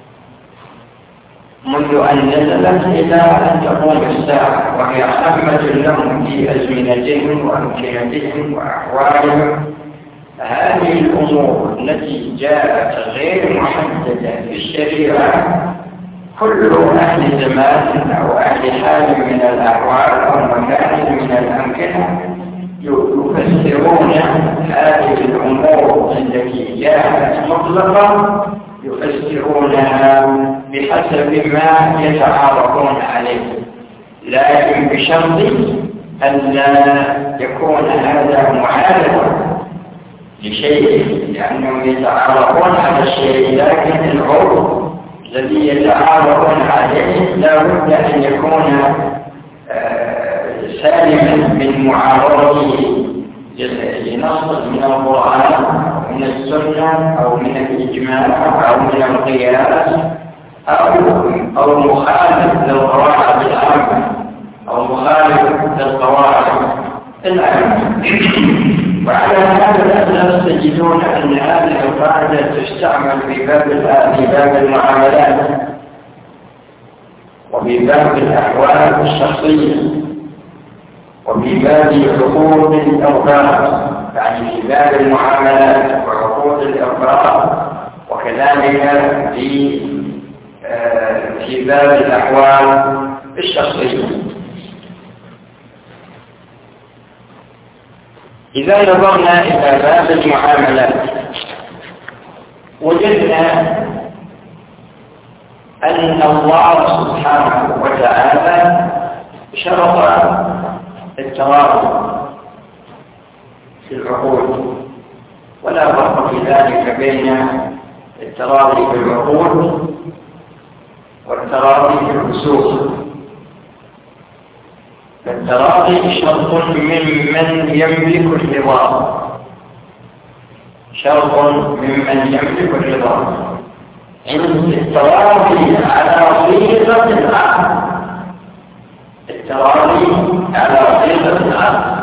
منذ أن نزلت إلى أن تقوم الساعة، وهي عامة لهم في أزمنتهم وأمكنتهم وأحوالهم. هذه الأمور التي جاءت غير محددة في الشريعة كل أهل زمان أو أهل حال من الأحوال أو مكان من الأمكنة يفسرون هذه الأمور التي جاءت مطلقة، يفسرونها بحسب ما يتعارفون عليه، لكن بشرط أن لا يكون هذا معارضا لشيء، لأنهم يتعارفون على الشيء، لكن العرف الذي يتعارفون عليه لا بد أن يكون سالما من معارضته لنص من القرآن أو من السنة أو من الإجماع أو من القياس أو أو مخالف للقواعد العامة أو مخالف للقواعد العامة. وعلى هذا الأساس تجدون أن هذه القاعدة تستعمل في باب في باب المعاملات وفي باب الأحوال الشخصية وفي باب عقود الإرضاء، يعني في باب المعاملات وعقود الإرضاء، وكذلك في في باب الأحوال الشخصية. إذا نظرنا إلى باب المعاملات وجدنا أن الله سبحانه وتعالى شرط التراضي في العقود، ولا فرق في ذلك بين التراضي في العقود والتراضي في الفسوق. فالتراضي شرط ممن يملك الرضا، شرط ممن يملك الرضا. عند التراضي على صيغة العقد، التراضي على صيغة العقد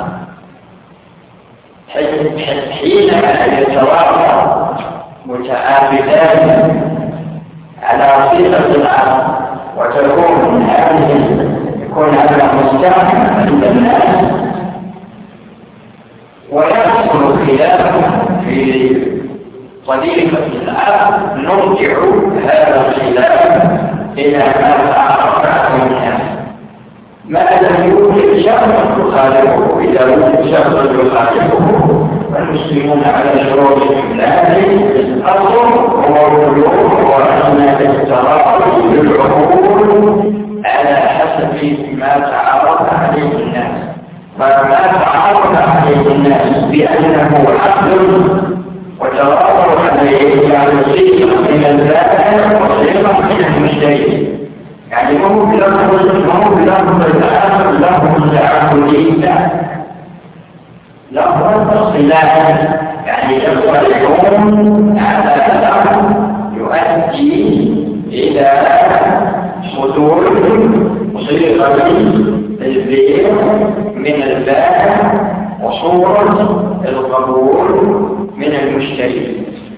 حينما يتراضى متعاقدان على صيغة العقد وتكون هذه يكون هذا مستعمل عند الناس ويحصل خلاف في طريقة العقد، نرجع هذا الخلاف إلى ما تعرف عنه الناس. ما لم يوجد شخص يخالفه، إذا وجد شخص يخالفه فالمسلمون على شروطهم، لكن الأصل هو البلوغ وأن التراضي بالعقول بحسب ما تعرف عليه الناس. فما تعرف عليه الناس بأنه عقل وتوافر عليه يعني صيغة من البائع وصيغة من المشتري، يعني مو بلفظ مو بلفظ الآخر لفظ التعبدية لفظ الصلاح، يعني يصلحون على الأمر يؤدي إلى صدور صيغة البيع من البائع وصورة القبول من المشتري.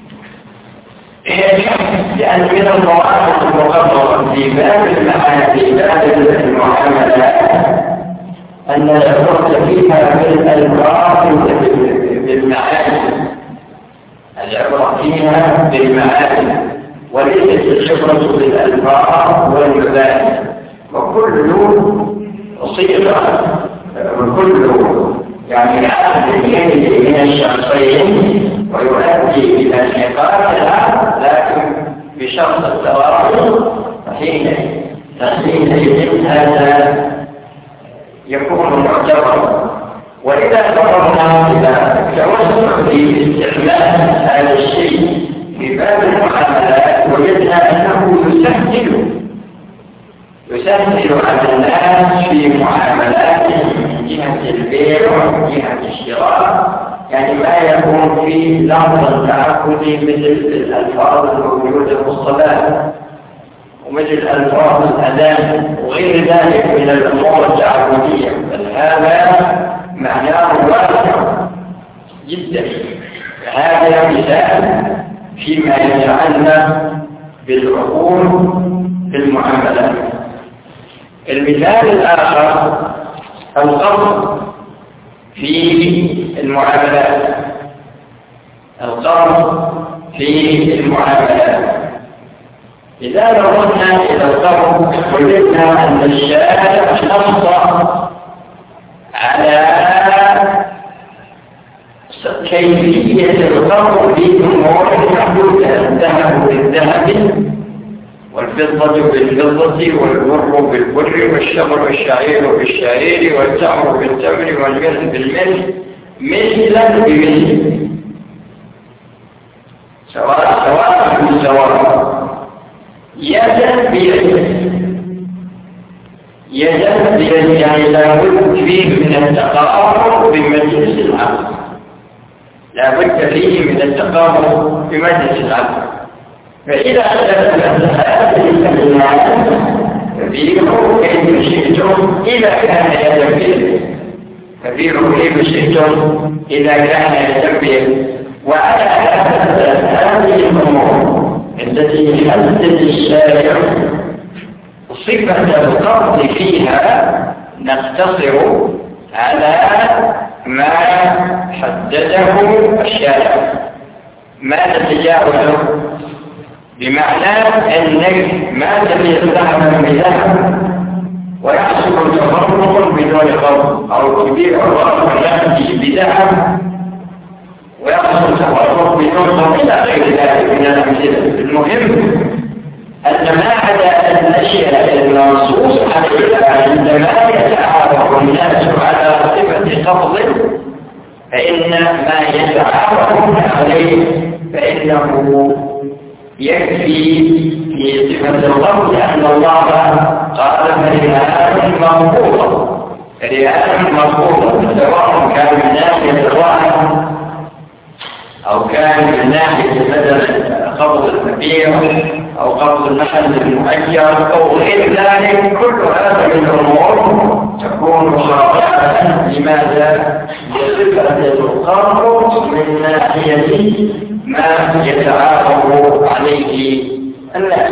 لأن من المواقف المقررة في باب المعاملات في باب المعاملات أن العبرة فيها بالألفاظ بالمعاني، العبرة فيها بالمعاني وليست العبرة بالألفاظ والمباني، وكل صيغة وكل يعني يأتي من الشخصين ويؤدي إلى انعقادها، لكن بشرط التوافق حين حينئذ هذا يكون معتبرا. وإذا نظرنا إلى التوسع في استعمال هذا الشيء في باب المعاملات وجدنا أنه يسهل يسهل على الناس في معاملاتهم من جهة البيع ومن جهة الشراء، يعني ما يكون في لفظ التعبدي مثل الألفاظ الموجودة في الصلاة ومثل ألفاظ الأذان وغير ذلك من الأمور التعبدية، بل هذا معناه واسع جدا. هذا مثال فيما يتعلق بالعقول في المعاملات. المثال الآخر القرض في المعاملات، القرض في المعاملات. إذا نظرنا إلى القرض وجدنا أن الشارع نص على كيفية القرض في أمور محدودة، الذهب بالذهب والفضة بالفضة والبر بالبر والشمر والشعير بالشعير والتمر بالتمر والملح بالملح مثلا بمثل سواء سواء بسواء يدا بيد يدا بيد، يعني لابد فيه من التقارب بمجلس العقل، لابد فيه من التقارب بمجلس العقل. فإذا أخذت هذه الكلمات فبيعوا كيف شئتم إذا كان يتبين، فبيعوا كيف شئتم إذا كان يتبين. وعلى هذه الأمور التي حدد الشارع صفة القرض فيها نقتصر على ما حدده الشارع، ما نتجاوزه، بمعنى أنك ما تبيع ذهبا بذهب ويحصل تفرق بدون قرض، أو تبيع الرأس بذهب ويحصل تفرق بدون قرض إلى غير ذلك من الأمثلة. المهم أن ما عدا الأشياء المنصوص عليها عندما يتعارف الناس على صفة قبض فإن ما يتعارفون عليه فإنه يكفي في صفة القبض أن الله قال فرهان مرفوضة، فرهان مرفوضة سواء كان من ناحية الراحة أو كان من ناحية مثلا قبض المبيع أو قبض المحل المؤجر أو غير ذلك. كل هذه الأمور تكون خاضعة لماذا؟ لصفة القرض من ناحية ما يتعارف عليه الناس.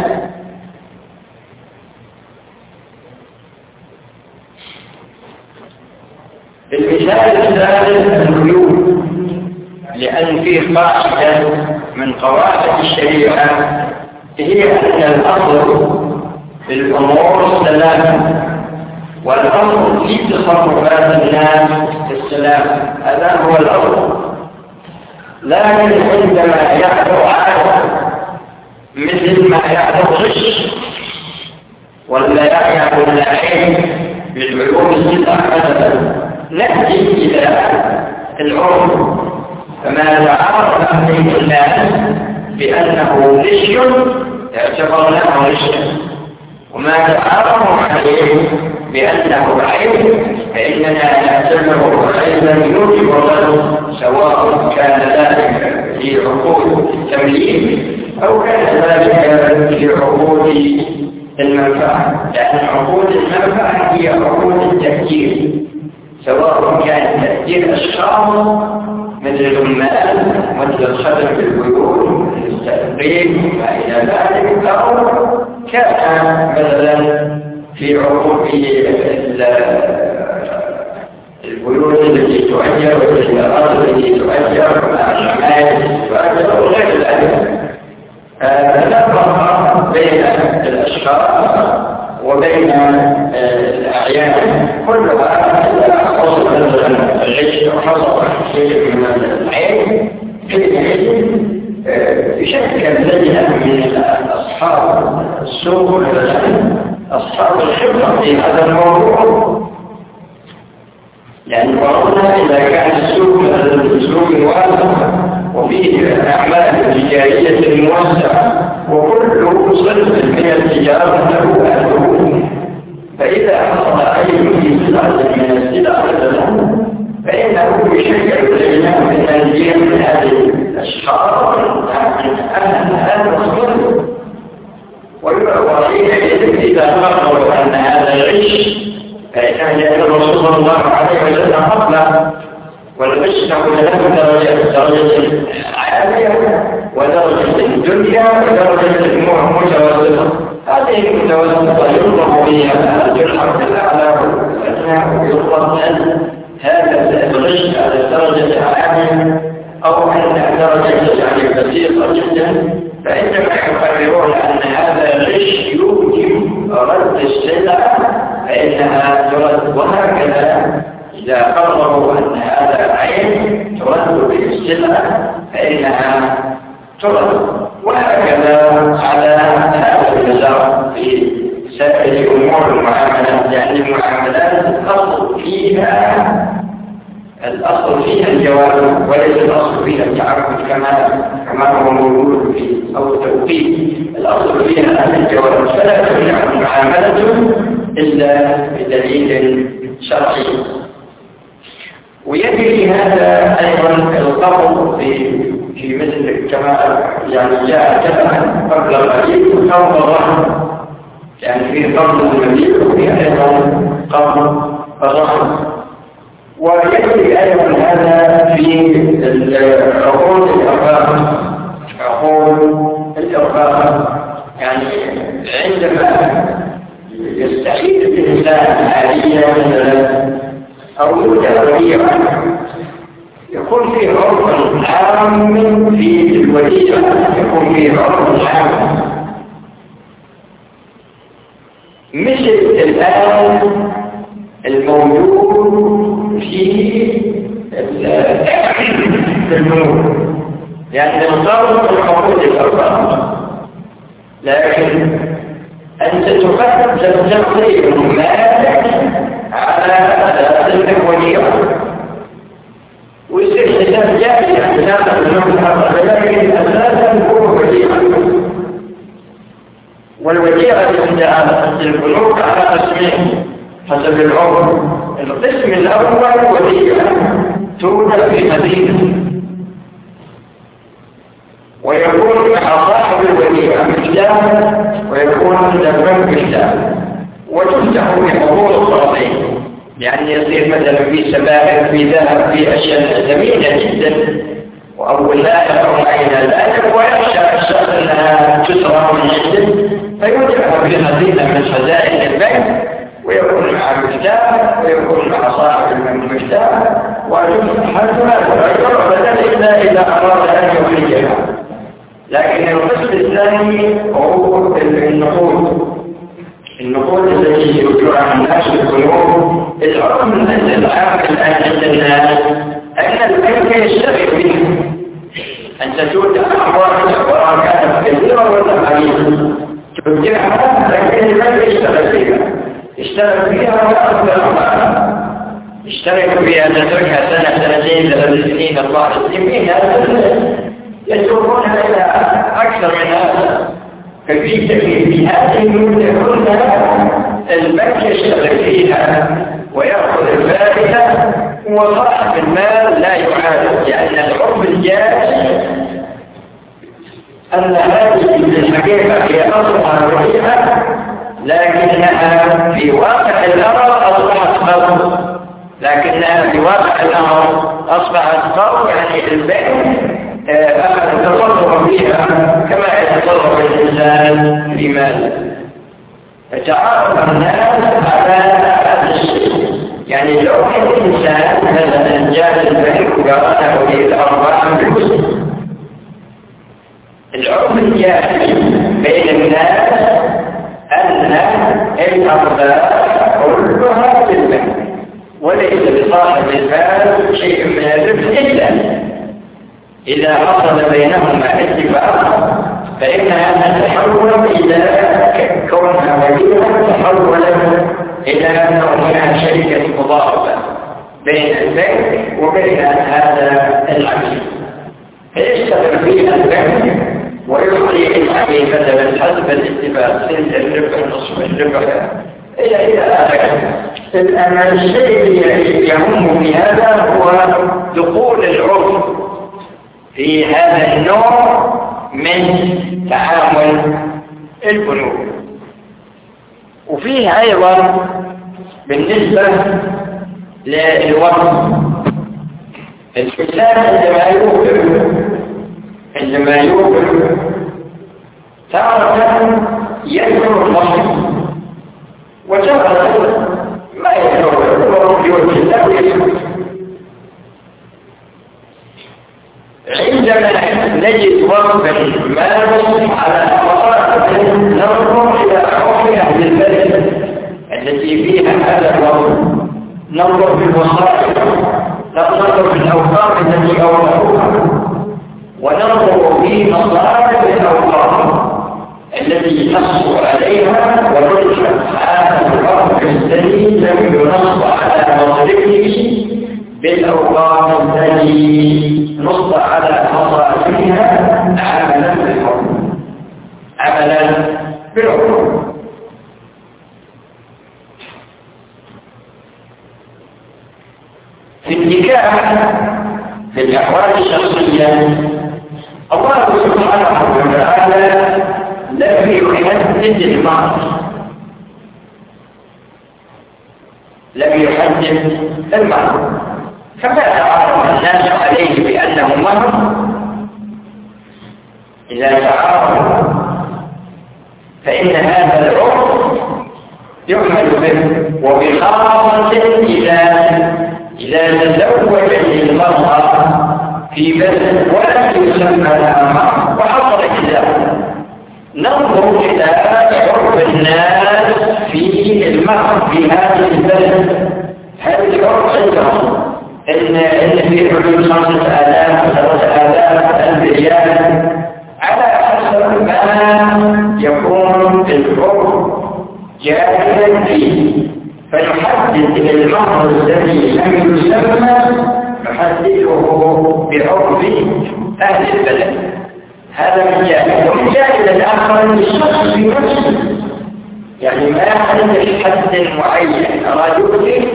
المثال الثالث القيود، لأن فيه قاعدة من قواعد الشريعة هي أن الأصل في الأمور السلام، والأصل في تصرفات الناس السلام، هذا هو الأصل. لكن عندما يحدث عادة مثل ما يحدث غش ولا يكون العين بالعلوم الستة مثلا نأتي إلى العرف فما تعرف عليه الناس بأنه غش اعتبرناه غشا وما تعرفوا عليه بأنه عيب فإننا نعتبره عيبا يوجب له سواء كان ذلك في عقود التمليك أو كان ذلك في عقود المنفعة لأن عقود المنفعة هي عقود التأجير سواء كان تأجير أشخاص مثل العمال مثل الخدم في البيوت التأجير ما إلى ذلك أو كان مثلا في عقود البيوت التي تؤجر والسيارات التي تؤجر والعمال التي تؤجر وغير ذلك. لا فرق بين الأشخاص وبين الأعيان كلها إذا حصل الغش وحصل شيء من العين يشكل لجنة من أصحاب السوق أصحاب الخبرة في هذا الموضوع يعني فرضنا إذا كان السوق السوق واسع وفيه أعمال تجارية موسعة وكل صنف من التجارة له أهله فإذا حصل أي في سلعة من السلع له فإنه يشكل لجنة من تنظيم من هذه الأشخاص أن هذا الصنف وحينئذ إذا نقروا أن هذا الغش فإن الرسول صلى الله عليه وسلم قبله والغش له درجة درجة عالية ودرجة الدنيا ودرجة المتوسطة هذه المتوسطة يطلق بها الحرف الأعلى والأدنى يطلق أن هذا الغش على درجة عالية أو أن درجة يعني بسيطة جدا فإنما يقررون أن هذا الغش يوجب رد السلع فإنها ترد وهكذا إذا قرروا أن هذا عين ترد بالسلع فإنها ترد وهكذا على هذا النظام في سائر أمور المعاملات يعني المعاملات الأصل فيها الأصل فيها الجواز وليس الأصل فيها التعبد كما كما هو موجود في أو التوقيت الأصل فيها الجواز فلا تمنع المعاملة إلا بدليل شرعي ويجري هذا أيضا القبض في في مثل كما يعني جاء كلام قبل قليل قبض الرحم يعني في قبض المدير وفي أيضا قبض الرحم ويجري أيضا هذا في عقود الإرفاق عقود الإرفاق يعني عندما يستحيل الإنسان حاليا مثلا أو يتغير يكون فيه عرض عام في الوديعة يكون فيه عرض عام مثل الآن الموجود في المنور يعني نصارف الحقوق الأربعة لكن أنت تفهم تستخدم مالك على أساس الوديعة ويصير حساب جاري حساب النور لكن أساسا هو وديعة والوديعة عند البنوك على قسمين حسب العمر القسم الأول وديعة توجد في مدينة ويكون مع صاحب الوديعة مجدام ويكون عند البنك مجدام وتفتح بحضور الطرفين يعني يصير مثلا في سبائك في ذهب في أشياء ثمينة جدا وأول لا يقوم عين ذلك ويخشى الشخص أنها تسرع من عنده فيودعها في خزينة من خزائن البنك ويكون مع المفتاح ويكون مع صاحب المفتاح وتفتح حتى ويجر بدل إلا إذا أراد أن يخرجها لكن القسم الثاني هو النقود النقود التي يوجدها الناس في البنوك الحكم العام الآن عند الناس أن البنك يشتغل به أن تجود أموال وراء كانت كثيرة ولا قليلة ترجعها لكن المال يشتغل فيها اشتغل فيها ويأخذ الأربعة اشتركوا فيها تتركها سنة سنتين ثلاث سنين أربع سنين يتركونها إلى أكثر من هذا ففي في هذه المدة كلها البنك يشتغل فيها ويأخذ الفائدة وصاحب المال لا يعاد لأن العرف الجائز أن هذه الحقيقة هي أصلها رحيمة لكنها في واقع الأمر أصبحت قرض لكنها في واقع الأمر أصبحت قرض يعني البنك أخذ تصرف فيها كما يتصرف الإنسان في ماله فتعرف الناس على هذا الشيء يعني لو كان الإنسان مثلا جاء البنك وقرأته في الأربعة بالمسلم العرف الجاهلي بين الناس أن الأرباح كلها في البنك وليس لصاحب المال شيء من الربح إلا إذا حصل بينهما اتفاق فإنها تتحول إلى كونها مدينة تحولت إلى أنها شركة مضاربة بين البنك وبين هذا العميل فيشتغل فيها البنك ويعطي العميل مثلا حسب الاتفاق سنة الربح نصف الربح إلى إلى آخره. الآن الشيء الذي يهم في هذا هو دخول العرف في هذا النوع من تعامل البنوك وفيه أيضا بالنسبة للوقت الإنسان عندما يوقف عندما يوقف تارة يذكر النصر وتارة ما يذكر النصر عندما نجد وقفا ما نصف على مصارف ننظر إلى عرف أهل البلد التي فيها هذا الوقف ننظر في المصارف ننظر في الأوقاف التي أوقفوها وننظر في مصارف الأوقاف التي نصب عليها ونرجع هذا الوقف الذي لم ينصب على مصارفه بالأوقاف التي نصب على مصارفها عملا بالحكم عملا بالحكم في النكاح في الأحوال الشخصية الله سبحانه وتعالى لم يحدد المهر لم يحدد المهر فما تعارف الناس عليه بأنه مهر إذا تعارف فإن هذا العرف يحمل به وبخاصة إذا إذا تزوج المرأة في بلد ولم يسمى لها مهر وحصل كذا ننظر إلى عرف الناس في المهر في هذه البلد هذه العرف عندهم إن إن في حدود خمسة آلاف ثلاثة آلاف ريال على حسب ما يكون العرف جاهلا فيه فنحدد المهر الذي لم يسمى نحدده بعرف أهل البلد هذا من جانب ومن جانب الآخر للشخص في نفسه يعني ما عندك حد معين أراد يؤذي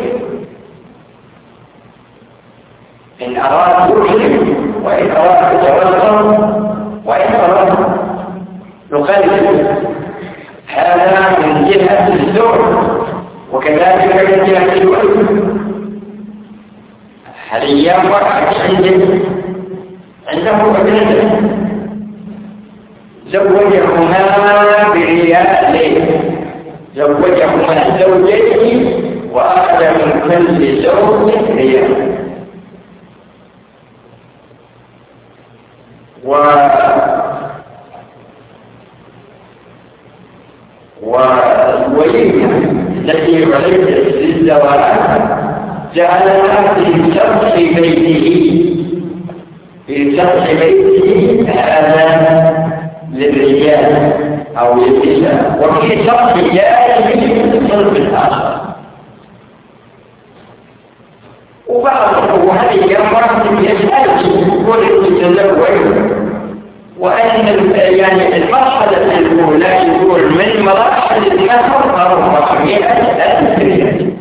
إن أراد يؤذي وإن أراد يتوزن وإن أراد يقلل هذا من جهة الزوج وكذلك من جهة الولد حاليا وقعت عندك عنده ابنته زوجهما بريال زوجهما زوجين وأخذ من كل زوج ريال و والوليمة التي عليت للزواج جعلها في شرح بيته في شرح بيته هذا للرجال أو للنساء وفي صرف جائز صرف الآخر. وبعض وهذه الأمر يسأل يقول تتزوج، وأن يعني المرحلة الأولى يقول من مراحل النفر أربعمائة ألف ريال.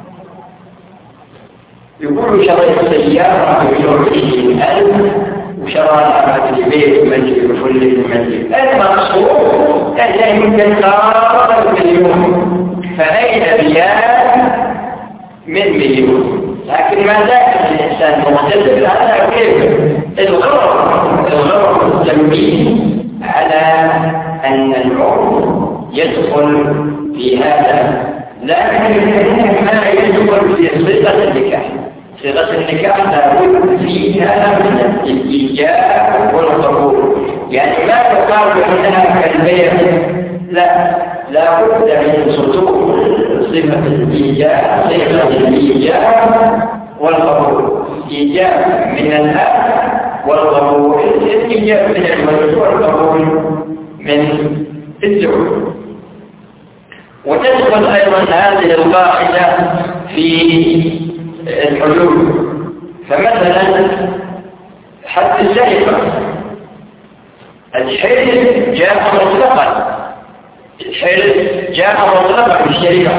يقولوا شريت سيارة بعشرين ألف وشراء البيت مجد وكل المجد. المقصود أنه يمكن قرار مليون، فأين ريال من مليون؟ لكن ما ذاك الإنسان مختلف على كيف الغرض الغرض التنبيه على أن العرف يدخل في هذا، لكن ما يدخل في صيغة النكاح. صيغة النكاح لابد فيها من الإيجاب والقبول، يعني ما يقال أنها كالبيع، لا لا بد من صدور صفة الإيجاب، صفة الإيجاب والقبول. إيجاب من الأب والقبول، الإيجاب من الولد والقبول من الزوج. وتدخل أيضا هذه القاعدة في الحدود. فمثلا حد السرقة، الحلف جاء مطلقا، الحلف جاء مطلقا في الشريعة،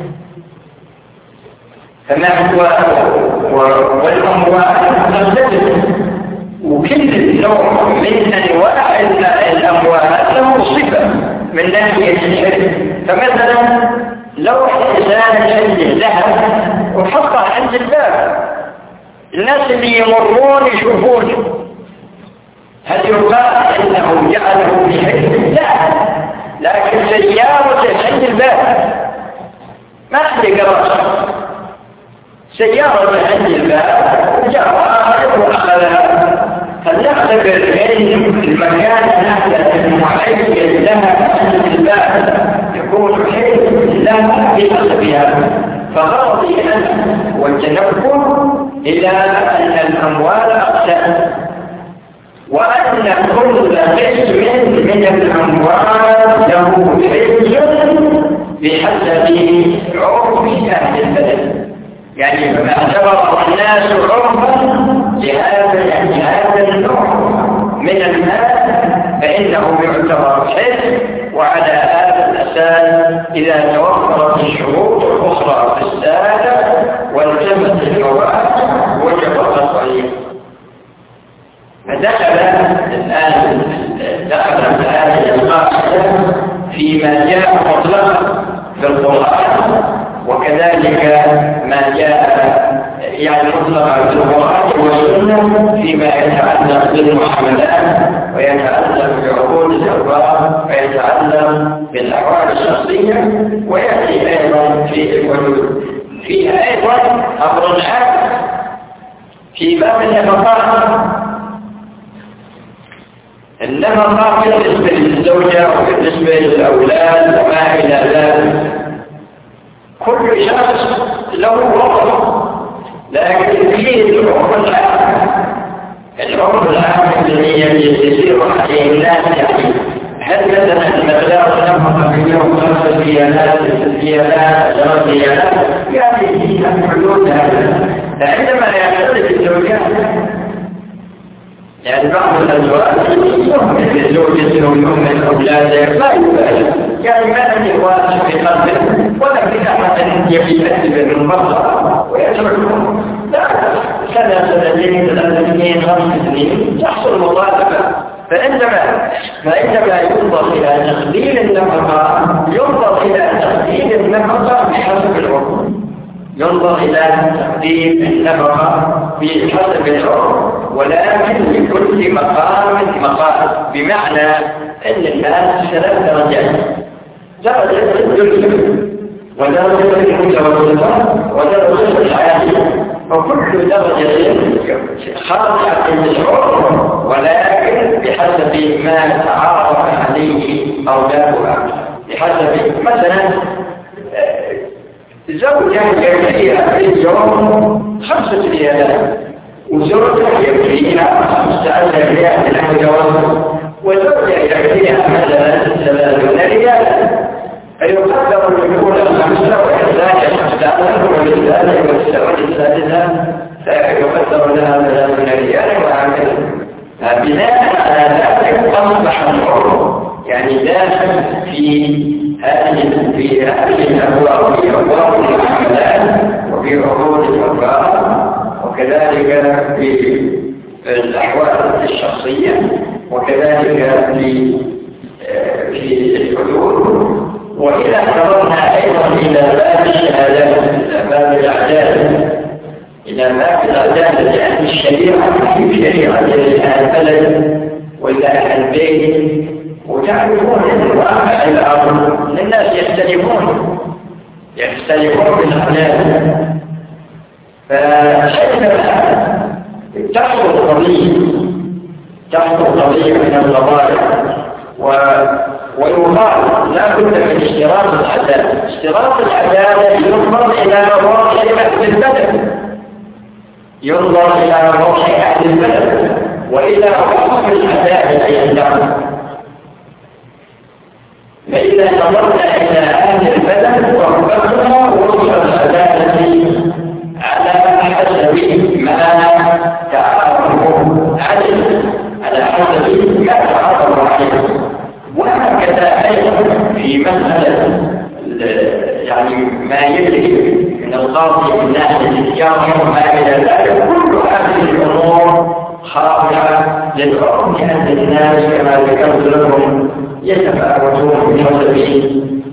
فما هو والأموال تختلف، وكل نوع من أنواع الأموال له صفة من ناحية الحلف. فمثلا لو إنسان عنده ذهب وحطه عند الباب، الناس اللي يمرون يشوفونه، هل يقال أنه جعله في حلف؟ لا، لكن سيارة عند الباب ما عندي قراصة، سيارة عند الباب جاء وأخذها. فلنعتبر أن المكان هذا المعين لها عند الباب يكون حلف لها بحسبها، فغرضي أن والتنبه إلى أن الأموال أقسام، وأن كل قسم من الأموال له حل بحسب عرف أهل البلد. يعني ما اعتبر الناس عرفا لهذا هذا النوع من المال فإنه يعتبر حل، وعلى هذا الأساس إذا توفرت الشروط الأخرى في السادة والتمت الفوائد وجب التصريح. فدخل الآن دخل هذه القاعدة فيما جاء مطلقا في القرآن، وكذلك ما جاء يعني مطلقا في القرآن والسنة فيما يتعلق بالمعاملات ويتعلق بعقود الأرباب ويتعلق بالأحوال الشخصية، ويأتي أيضا في الحدود. فيها أيضا أمر عام في باب النفقات، النفقة بالنسبة للزوجة وبالنسبة للأولاد وما إلى ذلك، كل شخص له وقت، لكن فيه العرف العام. العرف العام الذي يسير عليه الناس، يعني هل مثلا المبلغ نفقة في اليوم خمس ريالات ست ريالات عشر ريالات، يعني في حدود هذا. فعندما يختلف الزوجات، يعني بعض الأزواج يؤمن بزوجته ويؤمن أولاده ما يبالي، يعني ما عنده واجب في قلبه ولا في أحد يكتب من مرة ويتركه. لا، سنة سنتين ثلاث سنين خمس سنين تحصل مطالبة. فعندما فعندما ينظر إلى تقليل النفقة ينظر إلى تقليل النفقة بحسب العرف، ينظر إلى تقديم النفقة بحسب العرف، ولكن لكل مقام مقام، بمعنى أن الناس ثلاث درجات: درجة الدنيا ودرجة المتوسطة ودرجة العالية، وكل درجة خاضعة للعرف ولكن بحسب ما تعارف عليه أولادها. بحسب مثلا زوجة يكفيها في اليوم خمسة ريالات، وزوجة يكفيها خمسة عشر ريال للمتوسط، وزوجة يكفيها مثلا ثلاثون ريالا. على ذلك أصبح الحر يعني داخل في هذه في هذه الأبواب، في أبواب المعاملات وفي عقود الأبواب، وكذلك في الأحوال الشخصية، وكذلك في في الحدود. وإذا نظرنا أيضا إلى باب الشهادات، إلى باب الأعداد، إلى باب الأعداد، لأن الشريعة في شريعة البلد ولا البيت، وتعرفون أن واقع الأرض الناس يختلفون يختلفون بالأعداد. فحيثما تحصل قضية تحصل قضية من القضايا ويقال لا بد من اشتراط العدالة. اشتراط العدالة ينظر إلى روح أهل البلد، ينظر إلى روح أهل البلد وإلى روح العدالة عندهم. فإذا نظرنا إلى أهل البلد وحكمنا روح العدالة على حسب ما تعارفوا عليه، على حسب ما تعارفوا عليه. وهكذا أيضا في مسألة يعني ما يجري من القاضي من ناحية التجارة وما إلى ذلك، كل هذه الأمور خاضعة للحكم، لأن الناس كما ذكرت لكم يتفاوتون بحسب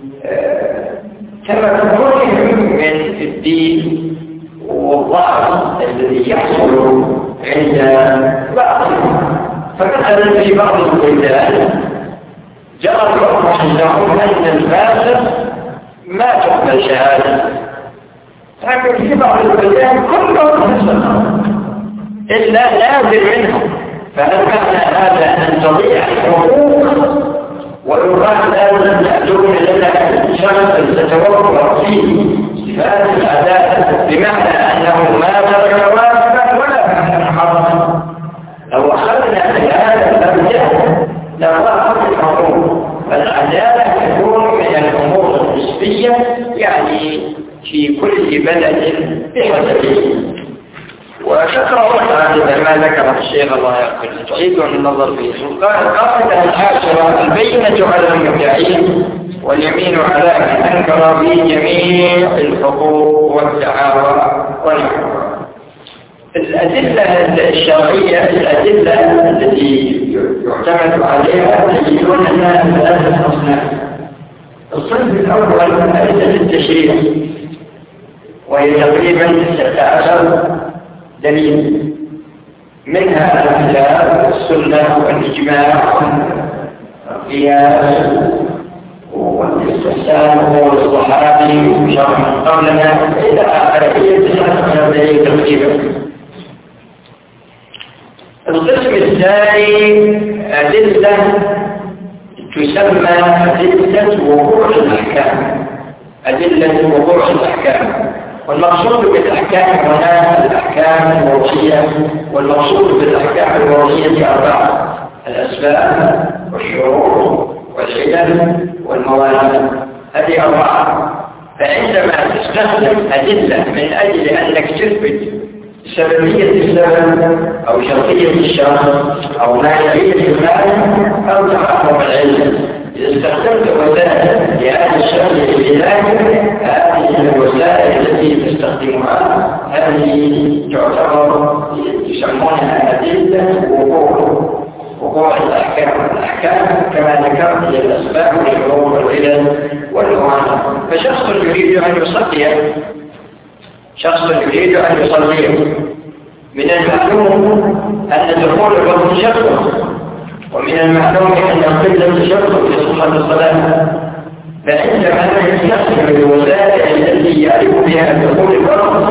تمكنهم من الدين والضعف الذي يحصل عند بعضهم. فمثلا في بعض البلدان جرى الحكم عندهم أن الفاسد ما تقبل شهادة، لكن في بعض البلدان كلهم مسلمون إلا نادر منهم. فهل معنى هذا أن تضيع الحقوق ويقال لازم يأتون لنا شخصا تتوقع فيه صفات العدالة، بمعنى أنه ما ترك واجبا ولا فعل حرما؟ لو أخذنا هذا المبدأ لضاعت الحقوق. فالعدالة تكون من الأمور النسبية، يعني في كل بلد بحسبه. وشكرا هذا ما ذكر الشيخ الله يغفر تعيد النظر فيه. قال القاعدة العاشرة: البينة على المدعي واليمين على من أنكر في جميع الحقوق والدعاوى والحقوق. الأدلة الشرعية، الأدلة التي يعتمد عليها تجدون أنها ثلاثة أصناف. الصنف الأول أدلة التشريع، وهي تقريبا ستة عشر دليل، منها الكتاب والسنة والإجماع والقياس والاستحسان والصحابي وشرح من قبلنا إلى آخره، تسعة عشر دليل تقريبا. القسم الثاني أدلة تسمى أدلة وقوع الأحكام، أدلة وقوع الأحكام. والمقصود بالأحكام هنا الأحكام الوضعية، والمقصود بالأحكام الوضعية أربعة: الأسباب والشروط والعلل والموانع. هذه أربعة. فعندما تستخدم أدلة من أجل أنك تثبت سببية السبب أو شرطية الشرط أو مانعية المانع أو تحقق العلم، إذا استخدمت وسائل لهذا الشرط العلاجي، هذه الوسائل التي تستخدمها هذه تعتبر يسمونها أدلة وقوع وقوع الأحكام. الأحكام كما ذكرت هي الأسباب والشروط والعلل والموانع. فشخص يريد أن يصلي شخص يريد أن يصلي من المعلوم أن دخول الوقت شرط، ومن المعلوم أن القبلة شرط في صحة الصلاة. فعندما يستخدم الوسائل التي يعرف بها دخول الوقت،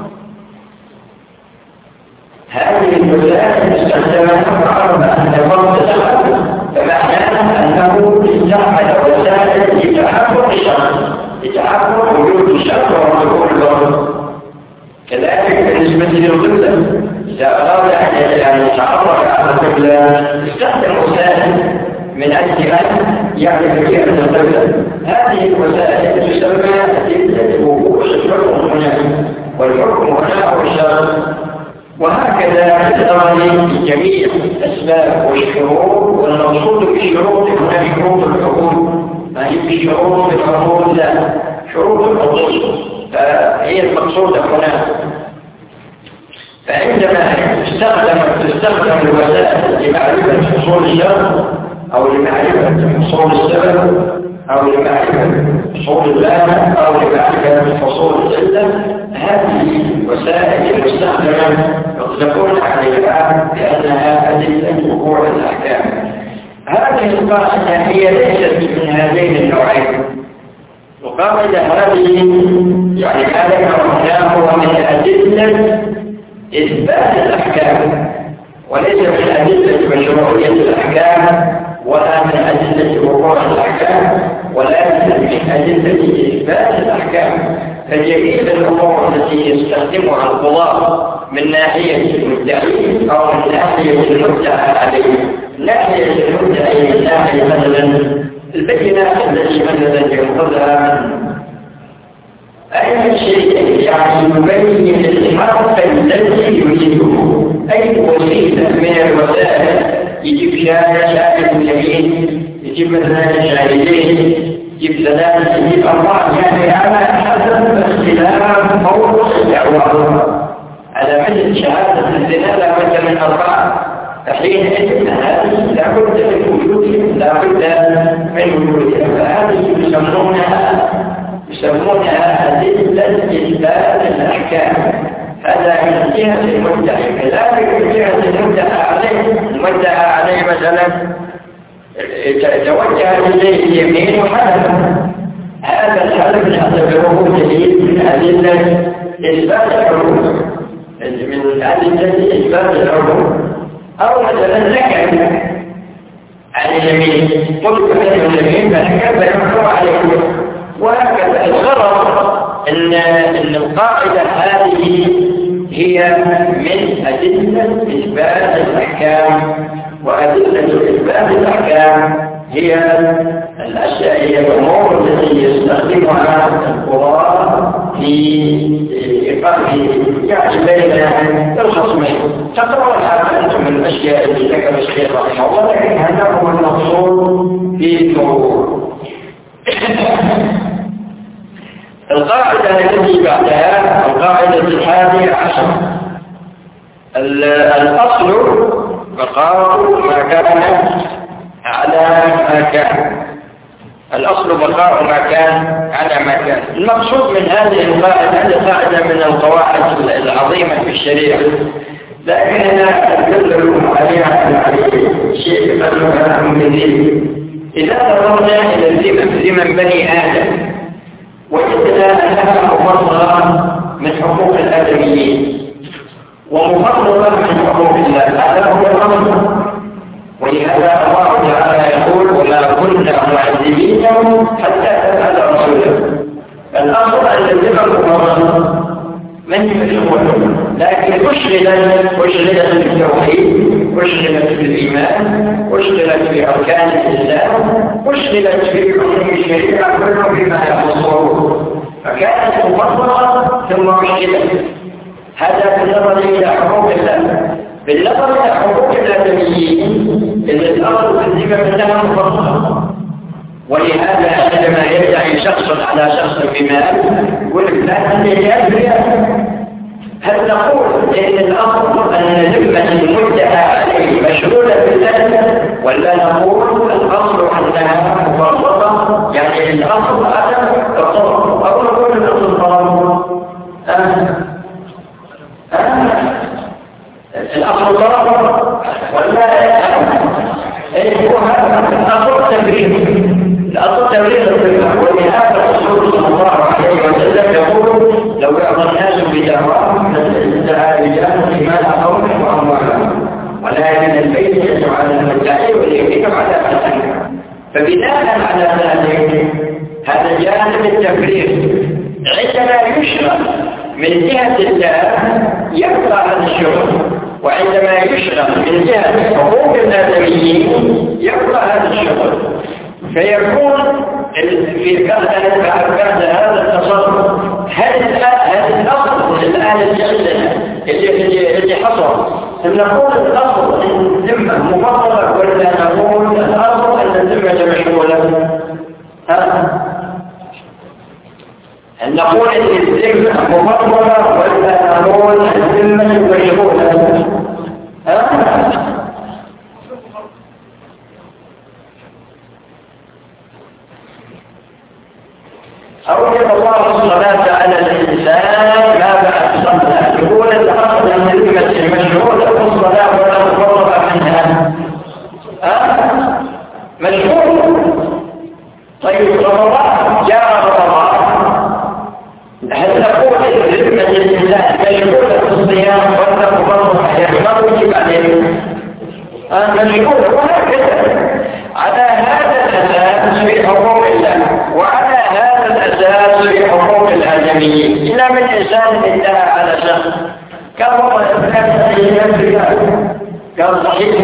هذه الوسائل استخدمها وعرف أن الوقت دخل، فمعناه أنه استعمل وسائل لتحقق الشرط، لتحقق وجود الشرط ودخول الوقت. كذلك بالنسبة للقبلة، إذا أراد أن يتعرف على القبلة استخدم وسائل من أجل أن يعرف كيف القبلة. هذه الوسائل تسمى أدلة وقوع الحكم هنا، والحكم هنا هو الشرط. وهكذا ترى جميع الأسباب والشروط، والمقصود بالشروط هنا شروط الحقوق، ما هي شروط الحقوق لا شروط الحقوق، فهي المقصودة هنا. فعندما تستخدم تستخدم الوسائل لمعرفة حصول الشر أو لمعرفة حصول السبب أو لمعرفة حصول اللامة أو لمعرفة حصول العلة، هذه وسائل المستخدمة يطلقون عليها بأنها أدلة وقوع الأحكام. هذه القاعدة هي ليست من هذين النوعين. القاعدة هذه يعني هذا هو من أدلة إثبات الأحكام، وليس من أدلة مشروعية الأحكام ولا من أدلة وقوع الأحكام، ولكن من أدلة إثبات الأحكام. فجميع الأمور التي يستخدمها القضاة من ناحية المدعي أو من ناحية المدعى عليه، ناحية المدعي من ناحية مثلا البينات التي مثلا يأخذها من أي شيء يعني يبين الحق الذي يريده، أي وسيلة من الوسائل، يجيب شاهد شاهد اليمين، يجيب مثلا شاهدين، يجيب ثلاثة، يجيب أربعة، يعني على حسب اختلاف موضوع الدعوة. على مثل شهادة الزنا لابد من أربعة، حينئذ هذه لابد من وجودها، لابد من وجودها، فهذه يسمونها يسمونها أدلة إثبات الأحكام. هذا من جهة المدعي. كذلك من جهة المدعى عليه، المدعى عليه مثلا توجه إليه اليمين وحلف، هذا الحلف نعتبره دليل من أدلة إثبات الحكم، من أدلة إثبات الحكم. أو مثلا ذكر عن اليمين، قلت له اليمين فذكر فيحكم عليه. وهكذا الغرض إن, إن القاعدة هذه هي من أدلة إثبات الأحكام، وأدلة إثبات الأحكام هي الأشياء، هي الأمور التي يستخدمها القضاة في إقامة يعني بين الخصمين. تقرأها أنتم الأشياء التي ذكر الشيخ رحمه الله، لكن هذا هو المقصود في الموضوع. القاعدة التي بعدها القاعدة الحادية عشر، الأصل بقاء ما كان على ما كان. الأصل بقاء ما كان على ما كان. المقصود من هذه القاعدة، هذه قاعدة من القواعد العظيمة في الشريعة، لكننا ندل عليها شيء يقدمها من ذلك. إذا نظرنا إلى الزمن بني آدم وجدنا أنها مفضلة من حقوق الآدميين ومفضلة من حقوق الله، هذا هو الأمر. ولهذا الله تعالى يقول: وما كنا معذبين حتى نبعث رسولا. الأمر أن الزمن مفضلة من يملكه، لكن أشغلت أشغلت بالتوحيد، أشغلت بالإيمان، أشغلت بأركان الإسلام، أشغلت بحكم الشريعة كله بما يخصه، فكانت مفضلة ثم أشغلت. هذا بالنظر إلى حقوق الله. بالنظر إلى حقوق الآدميين إذا الأمر تنزيما منها مفضلة. ولهذا عندما يدعي شخص على شخص بمال يقول لك لا تنتهي، هل نقول إن الأمر أن ذمة المدعى عليه مشغولة بالله، ولا نقول الأصل أنها مفضلة؟ يعني الأصل عدم الضرر، أو نقول الأصل ضرر؟ الأصل ضرر ولا هو هذا الأصل تبرير، الأصل تبرير الضرر. ولهذا الرسول صلى الله عليه وسلم يقول: لو يعطى الناس بدعواهم لادعى رجال حمال قومهم وأموالهم، ولكن البيت يجب على المدعي واليمين على الأسلام. فبناء على ذلك هذا جانب التبرير. عندما يشرع من جهة الله يبقى هذا الشغل، وعندما يشرع من جهة حقوق الآدميين يبقى هذا الشغل. فيكون في بعد هذا التصرف هل هل الأصل الآن اللي اللي اللي حصل نقول الأصل أن الذمة مفضلة ولا نقول الأصل أن الذمة مشمولة؟ أن نقول أن الذمة مفضلة ولا نقول الذمة مشمولة؟ أوجب الله الصلاة على الإنسان ما بعد صلاة يقول الأصل أن الذمة مشمولة والصلاة ولا مفضلة منها مشمولة. طيب رمضان جاء رمضان هل نقول الذمة الإنسان مشمولة في الصيام ولا مفضلة؟ يعني ما وجب عليه مشمولة وهكذا على هذا الأساس في حقوق الله وعلى هذا الأساس في حقوق الآدميين. إلا من إنسان انتهى على شخص كان والله قال صحيح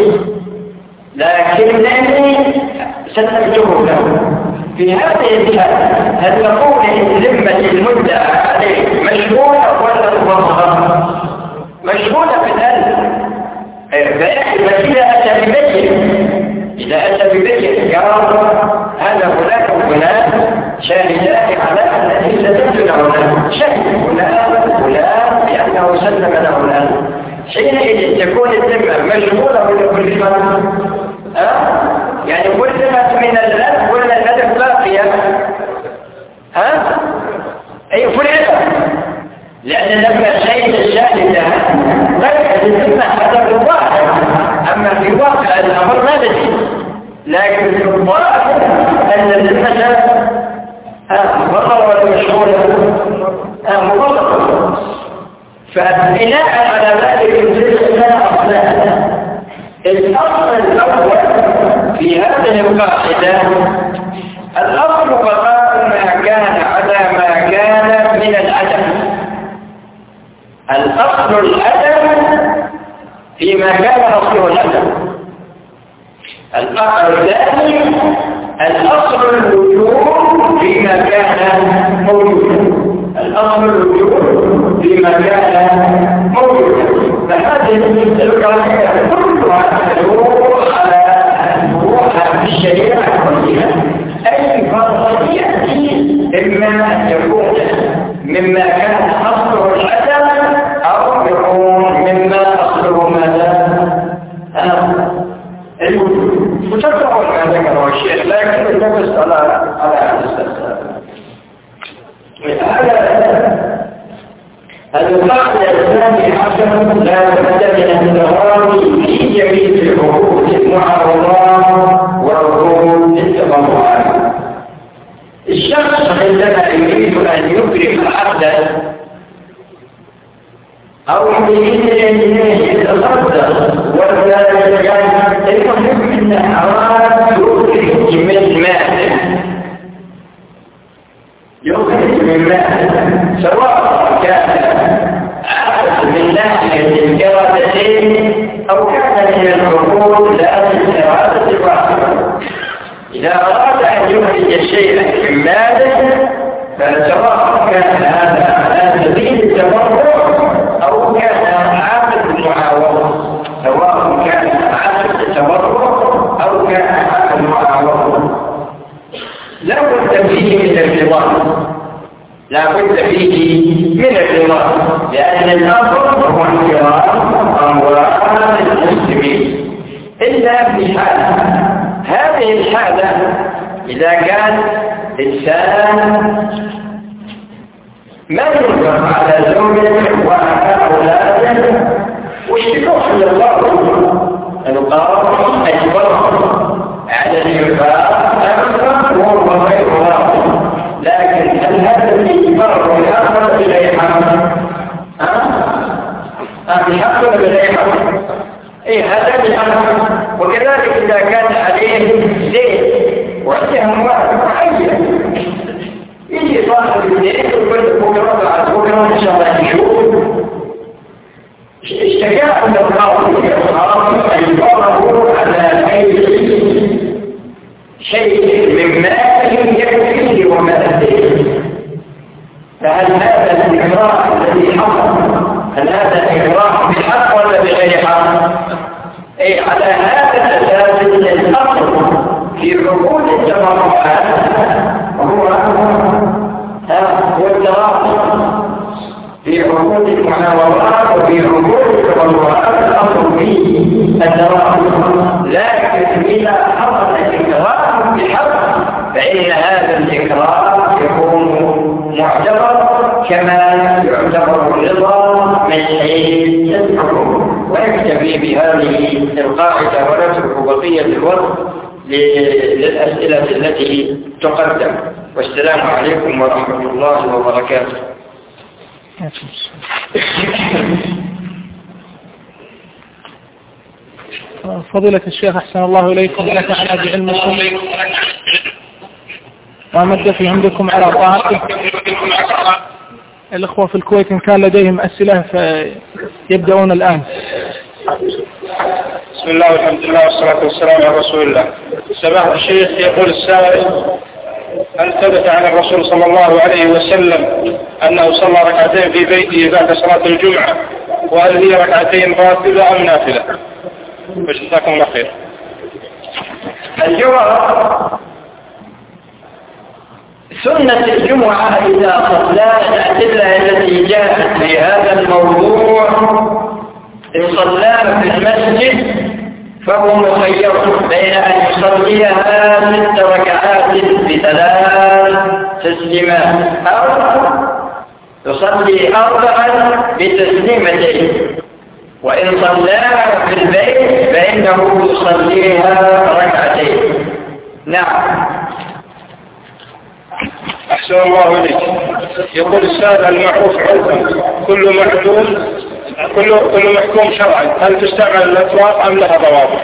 لكنني سلمته له في هذه الحالة هل نقول إن ذمة المدعى عليه مشمولة ولا مفضلة؟ مشمولة بالألف. فإذا أتى ببين إذا أتى ببين قال هذا فلان وفلان شاهدان على أنه سلمت له شهد فلان فلان بأنه سلم له الآن حينئذ تكون الذمة مشمولة ولا كل فرق؟ أه؟ يعني كل ذمة من الألف ولا الألف باقية؟ ها؟ أي فرقة لأن لما شهد الشاهد غير الذمة هذا في الواقع. أما في واقع الأمر ما ندري لكن في الواقع أن الذمة مفضلة ولا مشمولة؟ مفضلة. فبناء على ذلك الجزء أصلان. الأصل الأول في هذه القاعدة الأصل بقاء ما كان على ما كان من العدم. الأصل العدم فيما كان أصله العدم. الأصل الثاني الأصل الوجود فيما كان موجودا. الأصل الوجود فيما كان موجودا. فهذه القاعدة كلها تدور على الروح في الشريعة كلها. أي فرض يأتي إما أن يكون مما كان أصله العدم أو يكون مما أصله ماذا؟ الوجود. وتتبعون ما ذكره الشيخ لكن النفس على على هذا القاعدة الثانية عشر لا بد من التغاضي في جميع العقود المعارضات والعقود التطوعات. الشخص عندما يريد أن يكرم عبدا أو يريد أن يتصدق ولا يفهم من أعراض يخرج من ماله يخرج من ماله سواء كان عبد من ناحية الإرادتين أو كان من العقود لأجل الإرادة الواحدة. إذا أراد أن يخرج شيئا من ماله فسواء كان هذا على سبيل التبرع أو كان عقد معاوضة سواء كان عقد التبرع أو كان عقد معاوضة لا بد فيه من الرضا. لا بد فيه من الرضا لأن الأمر هو انكرام أموال المسلمين إلا في حالة. هذه الحالة إذا كان إنسان ما ينكر على زوجته وعلى أولاده واشتكوه لله القرار أجبره على الإنفاق أكثر وهو غير راضي. لكن هل هذا الإجبار يأخذ إليها؟ أه؟ يأخذ إليها إيه هذا بالأمر. وكذلك إذا كان عليه زيت وعنده مواد معين يجي صاحب الزيت ويقول بكرة بعد بكرة إن شاء الله نشوف اشتكى أن القاضي أجبره على أي شيء من ماله يكفيه وماله. فهل هذا الإكراه الذي حصل هل هذا إكراه بحق ولا بغير حق؟ فإن هذا الإكراه يكون معتبر كما يعتبر الرضا من حيث الحكم. ويكتفي بهذه القاعدة ونترك بقية الوقت للأسئلة التي تقدم. والسلام عليكم ورحمة الله وبركاته. فضيلة الشيخ أحسن الله إليكم ونفعنا بعلمكم ومد في عندكم على طاعته. الأخوة في الكويت إن كان لديهم أسئلة فيبدأون الآن. بسم الله والحمد لله والصلاة والسلام على رسول الله. سماحة الشيخ يقول السائل: هل ثبت عن الرسول صلى الله عليه وسلم أنه صلى ركعتين في بيته بعد صلاة الجمعة؟ وهل هي ركعتين راتبة أم نافلة؟ جزاكم الله خير. الجمعة سنة الجمعة إذا صلى الأدلة التي جاءت في هذا الموضوع إن صلى في المسجد فهو مخير بين أن يصليها ست ركعات بثلاث تسليمات أو يصلي أربعا بتسليمتين، وإن صلاها في البيت فإنه يصليها ركعتين. نعم. أحسن الله إليك. يقول السائل: المعروف عرفا كل معدول كل كل محكوم شرعا، هل تستعمل الأطلاق أم لها ضوابط؟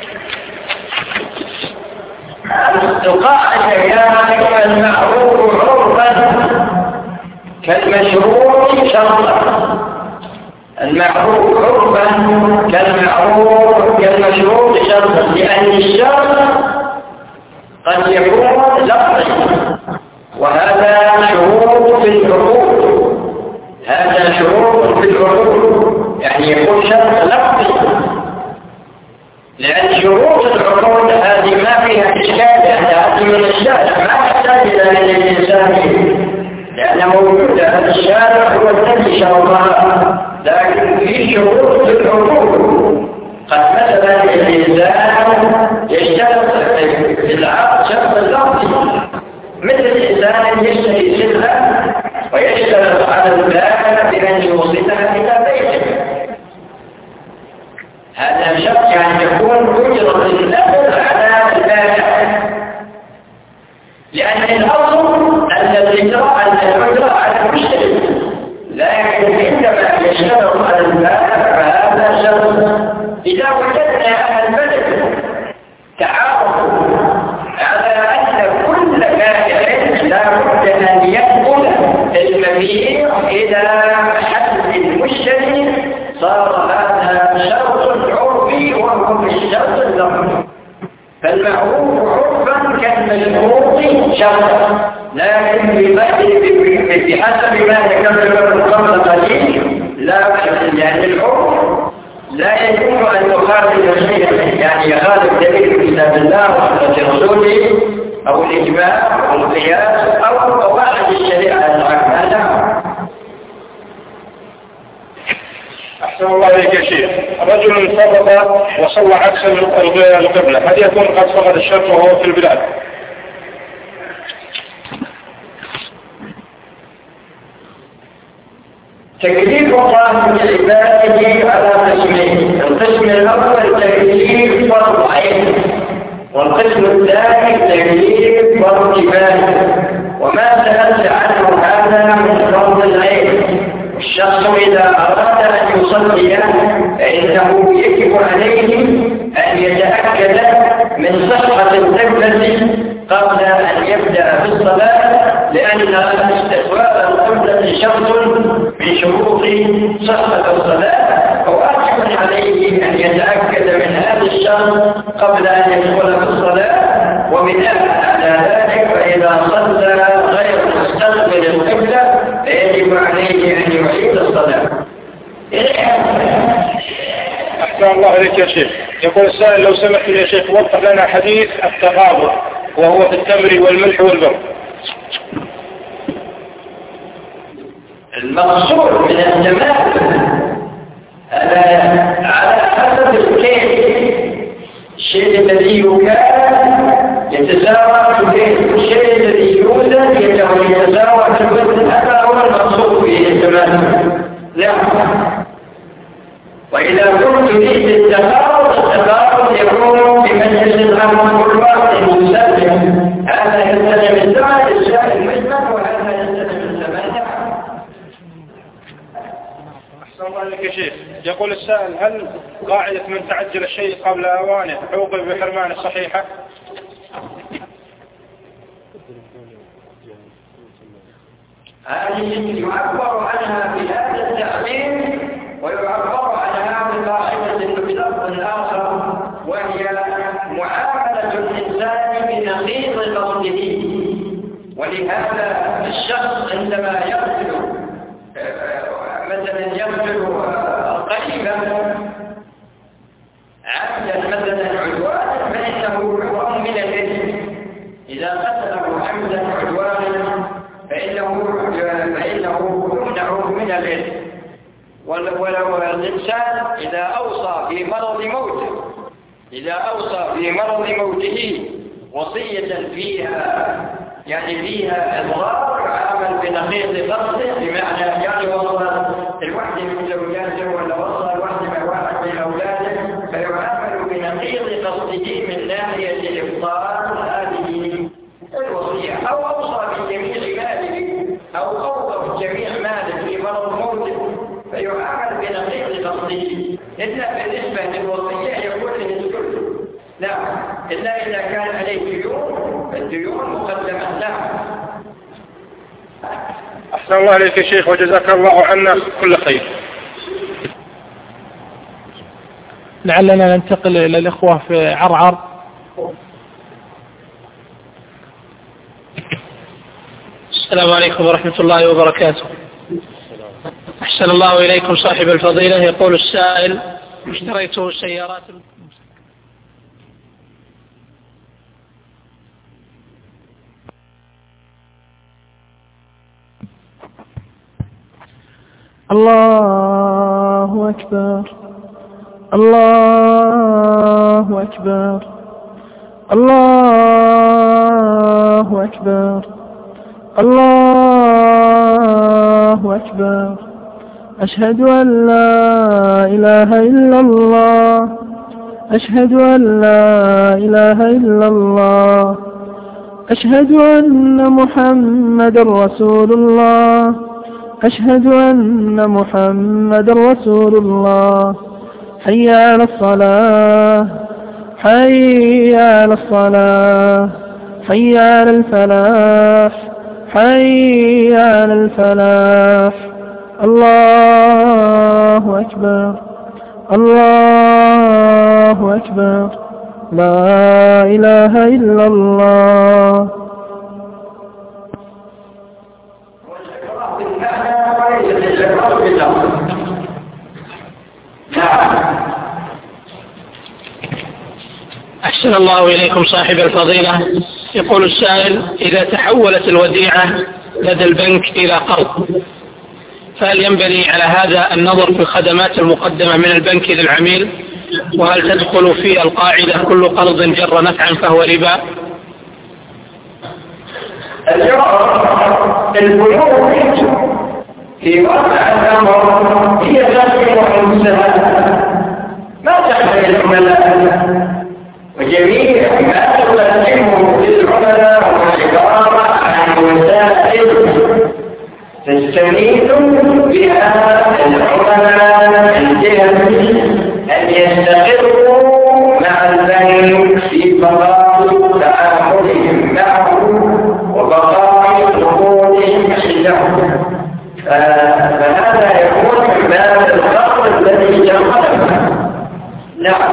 القاعدة يا المعروف عرفا كالمشروع شرطا. المعروف عرفا كالمعروف كالمشروع شرطا، لأن الشرط قد يكون لفظي وهذا شروط في العقود. هذا شروط في العقود يعني يكون شرط لفظي، لأن شروط العقود هذه ما فيها إشكال، لأن هذه من الشارع ما تحتاج إلى أن الإنسان لأن موجودة. هذا الشارع هو الذي شرطها، لكن في شروط في العقود. قد مثلا الإنسان يشترط في العقد شرط اللفظي، مثل الإنسان يشتري سلعة ويشترط على البائع بأن يوصلها إلى بيته. هذا شرط يعني يكون أجرة الأجر على البائع، لأن الأصل أن الإجراء أن الأجرة على المشتري، لكن عندما يشترط على البائع فهذا شرط. إذا وجدنا أهل البلد تعارفوا على أن كل بائع لا بد أن يقبل المبيع إلى حد المشتري، صار هذا شرط عرفي وهو الشرط اللفظي. فالمعروف عرفا كالمشروط شرطا، لكن بحسب ما ذكرنا قبل قليل لا يعني العرف لا يجوز أن يخالف شيئا، يعني يخالف دليل كتاب الله وسنة رسوله أو الإجماع أو القياس أو قواعد الشريعة العامة. أحسن الله إليك يا شيخ. رجل فرط وصلى عكس القبلة، هل يكون قد فقد الشرط وهو في البلاد؟ تكليف الله لعباده على قسمين: القسم الأول تكليف فرض عين، والقسم الثاني تكليف فرض كفاية. وما سألت عنه هذا من فرض العين. الشخص إذا أراد أن يصلي فإنه يجب عليه أن يتأكد من صحة القبلة قبل أن يبدأ في الصلاة، لأن استقبال القبلة شرط من شروط صحة الصلاة، فواجب عليه أن يتأكد من هذا الشرط قبل أن يدخل في الصلاة. وبناء على ذلك فإذا صلى غير مستقبل القبلة فيجب عليه أن يعيد الصلاة. أحسن الله إليك يا شيخ. يقول السائل: لو سمحت يا شيخ وضح لنا حديث التغابر وهو في التمر والملح والبر. المقصود من التماثل على حسب الكيف، الشيء الذي يكاد يتساوى في الشيء الذي يوجد يتساوى في الوزن. هذا هو المقصود به التماثل. لا، وإذا كنت تريد التفاوت التفاوت يكون بمجلس الأمر كل واحد مسلم. هذا يستلم الزمن الشيء المجمل وهذا يستلم الزمن. أحسن الله عليك يا شيخ. يقول السائل: هل قاعدة من تعجل الشيء قبل أوانه عوقب بحرمانه صحيحة؟ هذه يعبر عنها بهذا التعبير ويعبر عنها بقاعدة بلفظ آخر، وهي معاملة الإنسان بنقيض قصده. ولهذا الشخص عندما يقتل مثلا يقتل قريبا عمدا مثلا عدوانا فإنه يحرم من الإثم. إذا قتله عمدا عدوانا فإنه فإنه يمنع من الإثم. ولو الإنسان إذا أوصى في مرض موته إذا أوصى في مرض موته وصية فيها يعني فيها إضرار عمل بنقيض قصده، بمعنى يعني وصل الواحد من زوجاته ولا وصل الواحد من واحد من أولاده، فيعامل بنقيض قصده من ناحية الإبطال هذه الوصية. أو أوصى بجميع ماله أو أوقف جميع ماله في مرض موته فيعامل بنقيض قصده، إلا بالنسبة للوصية يكون للكل. لا، إلا إذا كان عليه ديون فالديون مقدمة له. أحسن الله عليك يا شيخ وجزاك الله عنا كل خير. لعلنا ننتقل إلى الإخوة في عرعر. السلام عليكم ورحمة الله وبركاته. أحسن الله إليكم صاحب الفضيلة. يقول السائل: اشتريت سيارات الله أكبر الله أكبر الله أكبر الله أكبر. أشهد أن لا إله إلا الله أشهد أن لا إله إلا الله أشهد أن محمد رسول الله أشهد أن محمد رسول الله. حي على الصلاة حي على الصلاة حي على الفلاح حي على الفلاح. الله أكبر الله أكبر. لا إله إلا الله. أحسن الله إليكم صاحب الفضيلة. يقول السائل: إذا تحولت الوديعة لدى البنك إلى قرض، فهل ينبغي على هذا النظر في الخدمات المقدمة من البنك للعميل؟ وهل تدخل في القاعدة كل قرض جر نفعا فهو ربا؟ البنوك في واقع الأمر هي تحمل حمسها ما تحمل العملاء، وجميع ما تقدمه للعملاء والعبارة عن وسائل تستميل بها العملاء الجهة أن يستقروا مع البنك في بقاء تعاملهم معه وبقاء نقودهم عنده، فهذا يكون من باب القرض الذي جربه. نعم.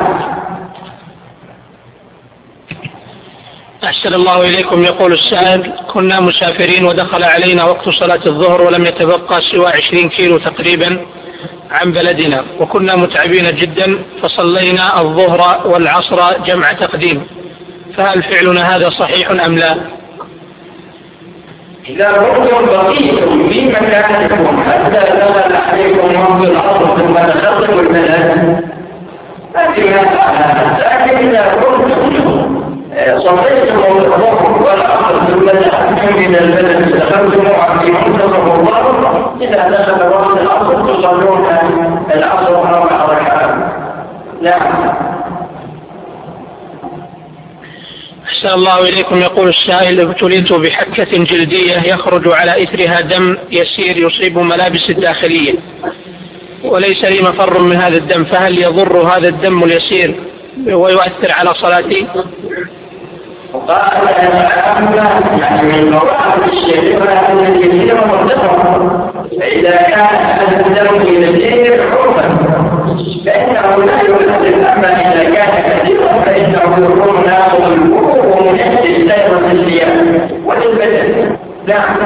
أحسن الله إليكم. يقول السائل: كنا مسافرين ودخل علينا وقت صلاة الظهر ولم يتبقى سوى عشرين كيلو تقريبا عن بلدنا، وكنا متعبين جدا، فصلينا الظهر والعصر جمع تقديم، فهل فعلنا هذا صحيح أم لا؟ إذا كنتم بقيتم في مكانكم حتى دخل عليكم وقت العصر ثم دخلتم البلد فبما فعل، لكن إذا كنتم صليتم أحسن الله إليكم. يقول السائل: ابتليت بحكة جلدية يخرج على إثرها دم يسير يصيب ملابس الداخلية وليس لي مفر من هذا الدم، فهل يضر هذا الدم اليسير ويؤثر على صلاتي؟ وقال يعني من مواقف الشريعة التي مرتبطة، فإذا كان هذا الدم يسير حرما فإنه لا يؤثر، أما إذا كان كثيرا فإنه يكون ناقض الوضوء ومنزل سير الثياب والبدن. نعم.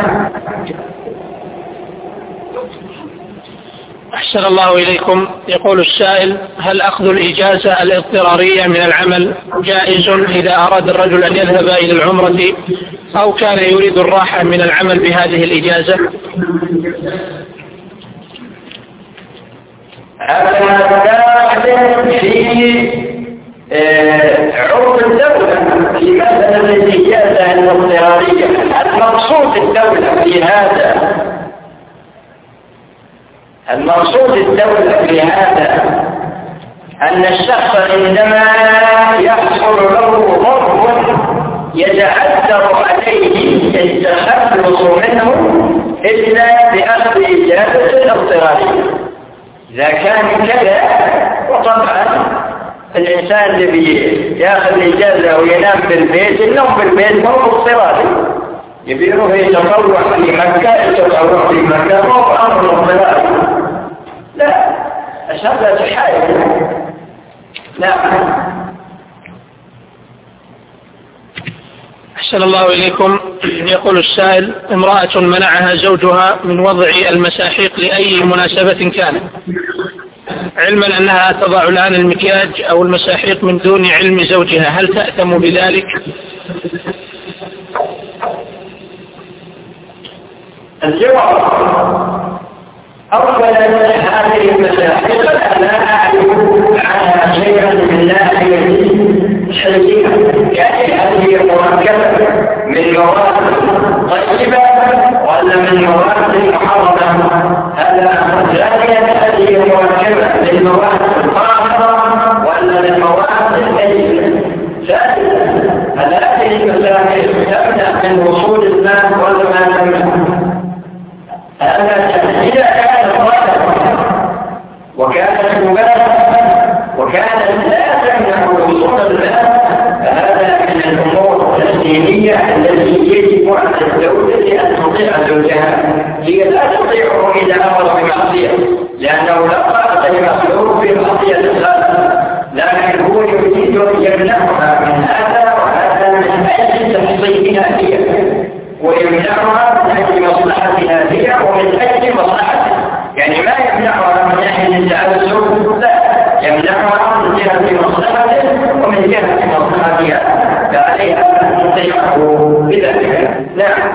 أحسن الله إليكم. يقول السائل: هل أخذ الإجازة الاضطرارية من العمل جائز إذا أراد الرجل أن يذهب إلى العمرة أو كان يريد الراحة من العمل بهذه الإجازة؟ هذا في عرف الدولة في مسألة الإجازة الاضطرارية. المقصود الدولة في هذا المقصود الدولة في هذا أن الشخص عندما يحصل له ضرر يتعذر عليه التخلص منه إلا بأخذ إجازة الاضطرارية. إذا كان كذا، وطبعا الإنسان اللي يأخذ إجازة وينام بالبيت، النوم بالبيت هو اضطراري، يبيره يتطوع في مكة، يتطوع في مكة هو أمر اضطراري. لا، أشهد تحايل. لا. أحسن الله إليكم. يقول السائل: امرأة منعها زوجها من وضع المساحيق لأي مناسبة كانت، علما أنها تضع الآن المكياج أو المساحيق من دون علم زوجها، هل تأثم بذلك؟ الجواب: أولا هذه المساحيق لا أعرف عنها شيئا من ناحية شرعية، يعني هذه مركبة من مواد طيبة ولا من مواد محرمة؟ هذا ثانيا هذه مركبة من مواد طاهرة ولا من مواد طيبة؟ ثالثا هذه المساحيق تبدأ من وصول الماء ولا ما تمنع؟ هذا إذا كانت ظاهرة وكانت مباشرة وكانت لا تمنع وصول الماء، فهذا من الأمور الدينية التي يجب على الزوجة أن تطيع زوجها. هي لا تطيعه إذا أمر بمعصية، لأنه لا طاقة لمخلوق في معصية الخالق، لكن هو يريد أن يمنعها من هذا وهذا من أجل تحصيلها هي، ويمنعها من أجل مصلحتها هي ومن أجل مصلحتها. يعني ما يمنعها من أجل التعذب، لا، يمنعها من جهة مصلحته ومن جهة مصلحتها، فعليها أن تطيعه بذلك. نعم.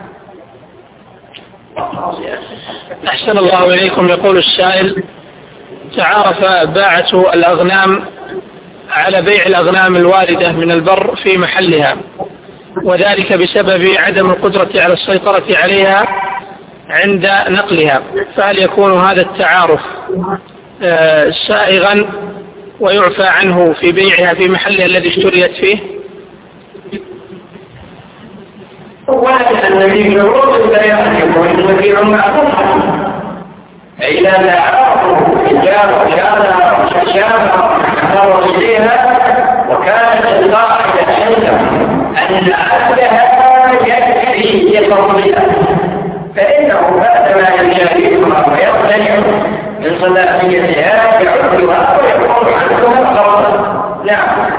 أحسن الله إليكم. يقول السائل: تعارف باعة الأغنام على بيع الأغنام الواردة من البر في محلها، وذلك بسبب عدم القدرة على السيطرة عليها عند نقلها، فهل يكون هذا التعارف سائغا ويعفى عنه في بيعها في محلها الذي اشتريت فيه؟ أولا النبي من الرسل البيان يكون المبيع معروفا، فإذا تعارفوا إجابة شارع شاشارة نظروا إليها وكانت القاعدة عندهم أن عبدها يكفي يصرفها، فإنه بعد ما يشاركها ويقتنع من صلاحيتها يعدها ويكون عنها غلطا. نعم.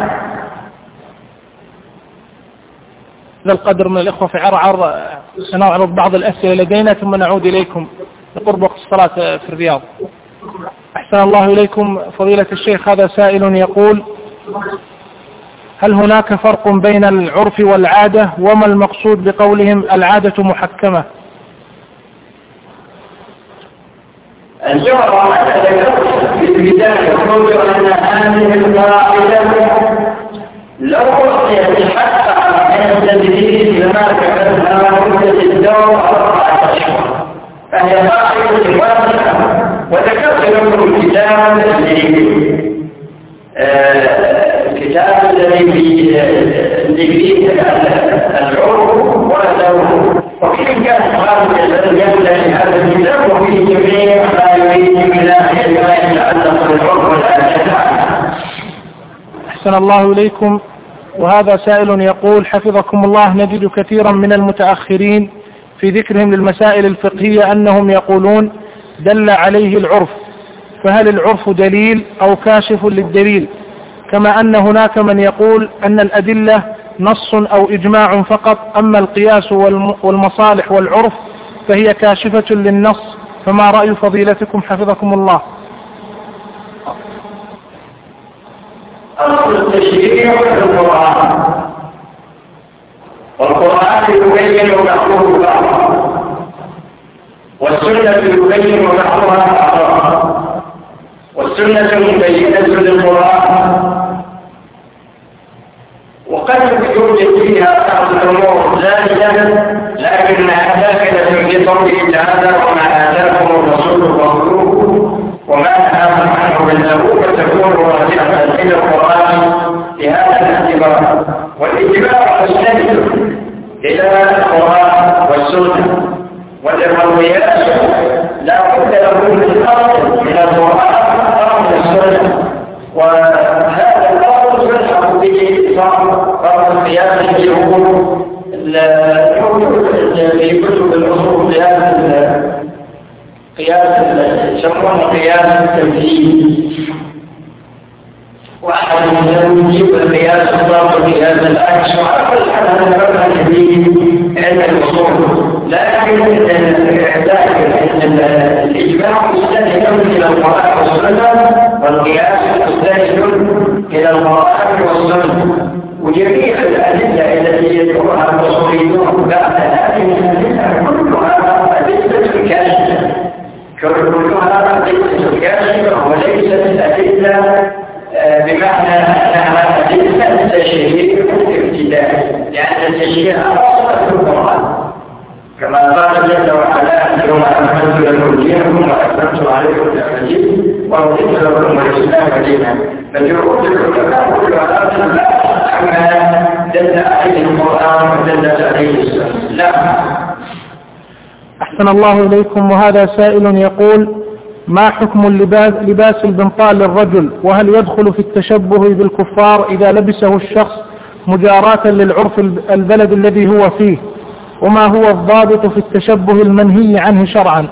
هذا القدر من الإخوة في عرعر، سنعرض بعض الأسئلة لدينا ثم نعود إليكم لقرب وقت الصلاة في الرياض. أحسن الله إليكم فضيلة الشيخ. هذا سائل يقول: هل هناك فرق بين العرف والعادة، وما المقصود بقولهم العادة محكمة؟ الجواب على في البداية يقول أن هذه القاعدة لو يتحقق من التدريس لما كتبها مدة الدور أربعة أشهر، فهي قاعدة واضحة. وذكرت لكم الكتاب الذي الكتاب الذي في في العرف والدور، وفي كان هذا الجملة هذا الكتاب وفي جميع ما يريد من ناحية ما يتعلق بالعرف والأدب. أحسن الله إليكم. وهذا سائل يقول حفظكم الله: نجد كثيرا من المتأخرين في ذكرهم للمسائل الفقهية أنهم يقولون دل عليه العرف، فهل العرف دليل أو كاشف للدليل؟ كما أن هناك من يقول أن الأدلة نص أو إجماع فقط، أما القياس والمصالح والعرف فهي كاشفة للنص، فما رأي فضيلتكم حفظكم الله؟ أصل التشريع في القرآن، والقرآن يبين بعضه بعضا، والسنة يبين بعضها بعضا، والسنة مبينة للقرآن، وقد يوجد فيها بعض الأمور زائدة لكنها داخلة في قوله تعالى: وما آتاكم الرسول فخذوه وما نهاكم عنه فانتهوا، فتكون راجعة إلى القرآن في هذا الاعتبار. والاتباع مستند إلى القرآن والسنة، والقياس لا بد له من الأصل من القرآن أو من السنة، وهذا الأصل يلحق به بعض القياس في أمور في كتب الأصول قياس قياس يسمونه قياس التمثيل، واحد من يجيب القياس الضابط قياس العكس، وعلى كل حال هذا مبنى كبير عند الاصول، لكن الاجماع مستند الى القرآن والسنه، والقياس مستند الى القرآن والسنه، وجميع الادله التي يذكرها الاصوليون بعد هذه الادله كلها ادله كاشفه، كلها ادله كاشفه وليست ادله بمعنى أنها أدلة تشريع ابتدائي، لأن التشريع أصلا في القرآن، كما قال جل وعلا: اليوم أكملت لكم دينكم وأتممت عليكم نعمتي ورضيت لكم الإسلام دينا. فجرؤت العلماء كلها عما دل عليه القرآن ودلت عليه السنة. لا. أحسن الله إليكم. وهذا سائل يقول: ما حكم اللباس لباس البنطال للرجل؟ وهل يدخل في التشبه بالكفار إذا لبسه الشخص مجاراة للعرف البلد الذي هو فيه؟ وما هو الضابط في التشبه المنهي عنه شرعا؟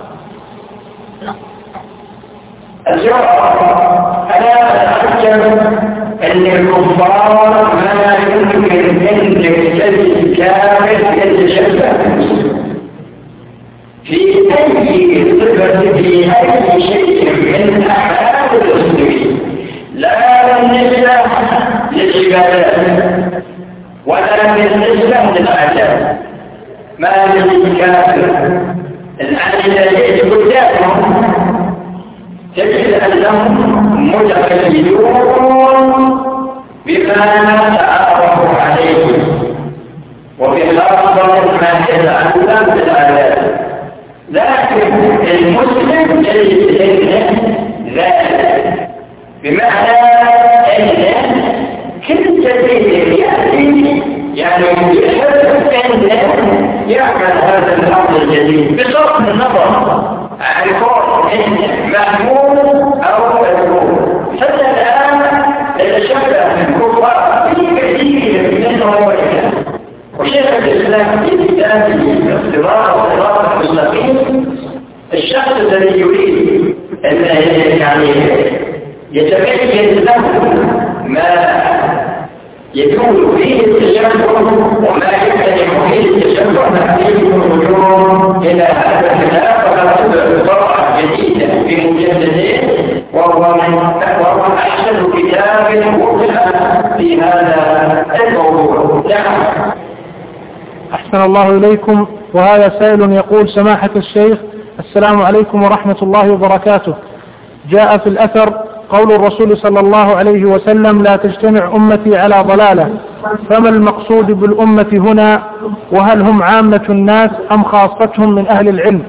أنا أحجب أن الكفار ما يمكن أن يجتزي كامل يتشبه في أي صفة في أي شيء من أحوال المسلمين، لا بالنسبة للعبادات ولا بالنسبة للعادات. ما للكافر الآن يجب قدامهم تجد أنهم متكلمون بما تعرفوا عليه، وبخاصة ما يتعلم بالعادات، لكن المسلم يجب ذلك، بمعنى أن كل جديد يأتي يعني يحب أن يعمل هذا الأمر الجديد بصرف النظر عن كون محمود أو مذموم. حتى الآن يتشبه بالكفار في كثير منهم وجهه، وشيخ الإسلام في كتابه اختبار الصراط المستقيم الشخص الذي يريد أن يعني يتبين له ما يكون فيه التشبه وما يمتنع فيه التشبه نحتاج الرجوع إلى هذا الكتاب، فقد طبعة جديدة في مجلدين، وهو وهو أحسن كتاب وضع في هذا الموضوع. نعم. أحسن الله إليكم. وهذا سائل يقول: سماحة الشيخ، السلام عليكم ورحمة الله وبركاته. جاء في الأثر قول الرسول صلى الله عليه وسلم: لا تجتمع أمتي على ضلالة، فما المقصود بالأمة هنا؟ وهل هم عامة الناس أم خاصتهم من أهل العلم؟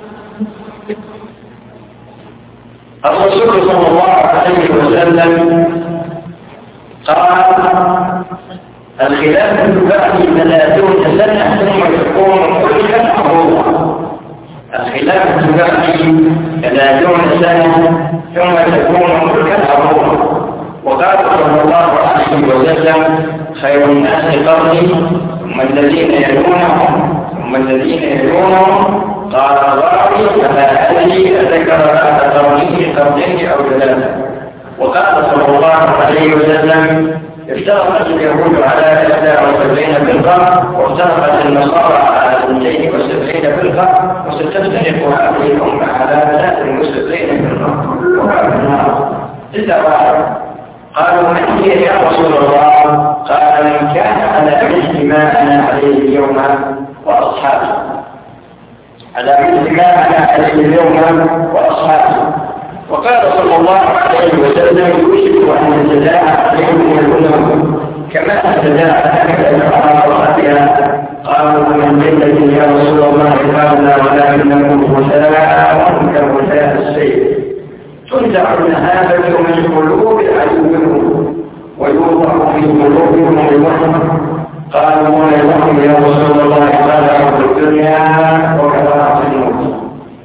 الرسول صلى الله عليه وسلم قال: الخلافة تبقي ثلاثون سنة ثم تكون ملكا عظيما. الخلافة تبقي ثلاثون سنة ثم تكون ملكا عظيما. وقال صلى الله عليه وسلم خير الناس قرني ثم الذين يلونهم ثم الذين يلونهم. قال الراوي فما أدري أذكر بعد قرنه قرنين أو ثلاثة. وقال صلى الله عليه وسلم افترقت اليهود على إحدى وسبعين فرقة وافترقت النصارى على اثنتين وسبعين فرقة وستفترق هذه الأمة على ثلاث وسبعين فرقة كلها في النار إلا واحد. قالوا من هي يا رسول الله؟ قال من كان على مثل ما أنا عليه اليوم وأصحابي، على مثل ما أنا عليه اليوم وأصحابي. وقال صلى الله عليه وسلم يوشك أن يتداعى عليهم الأمم كما تتداعى على قالوا من جدة يا رسول الله قالنا ولكنكم غثاء كغثاء السيل تنزع المهابة من قلوب عدوكم ويوضع في قلوبكم الوهم. قالوا ولكم يا رسول الله قال عبد الدنيا وكفاءة الموت.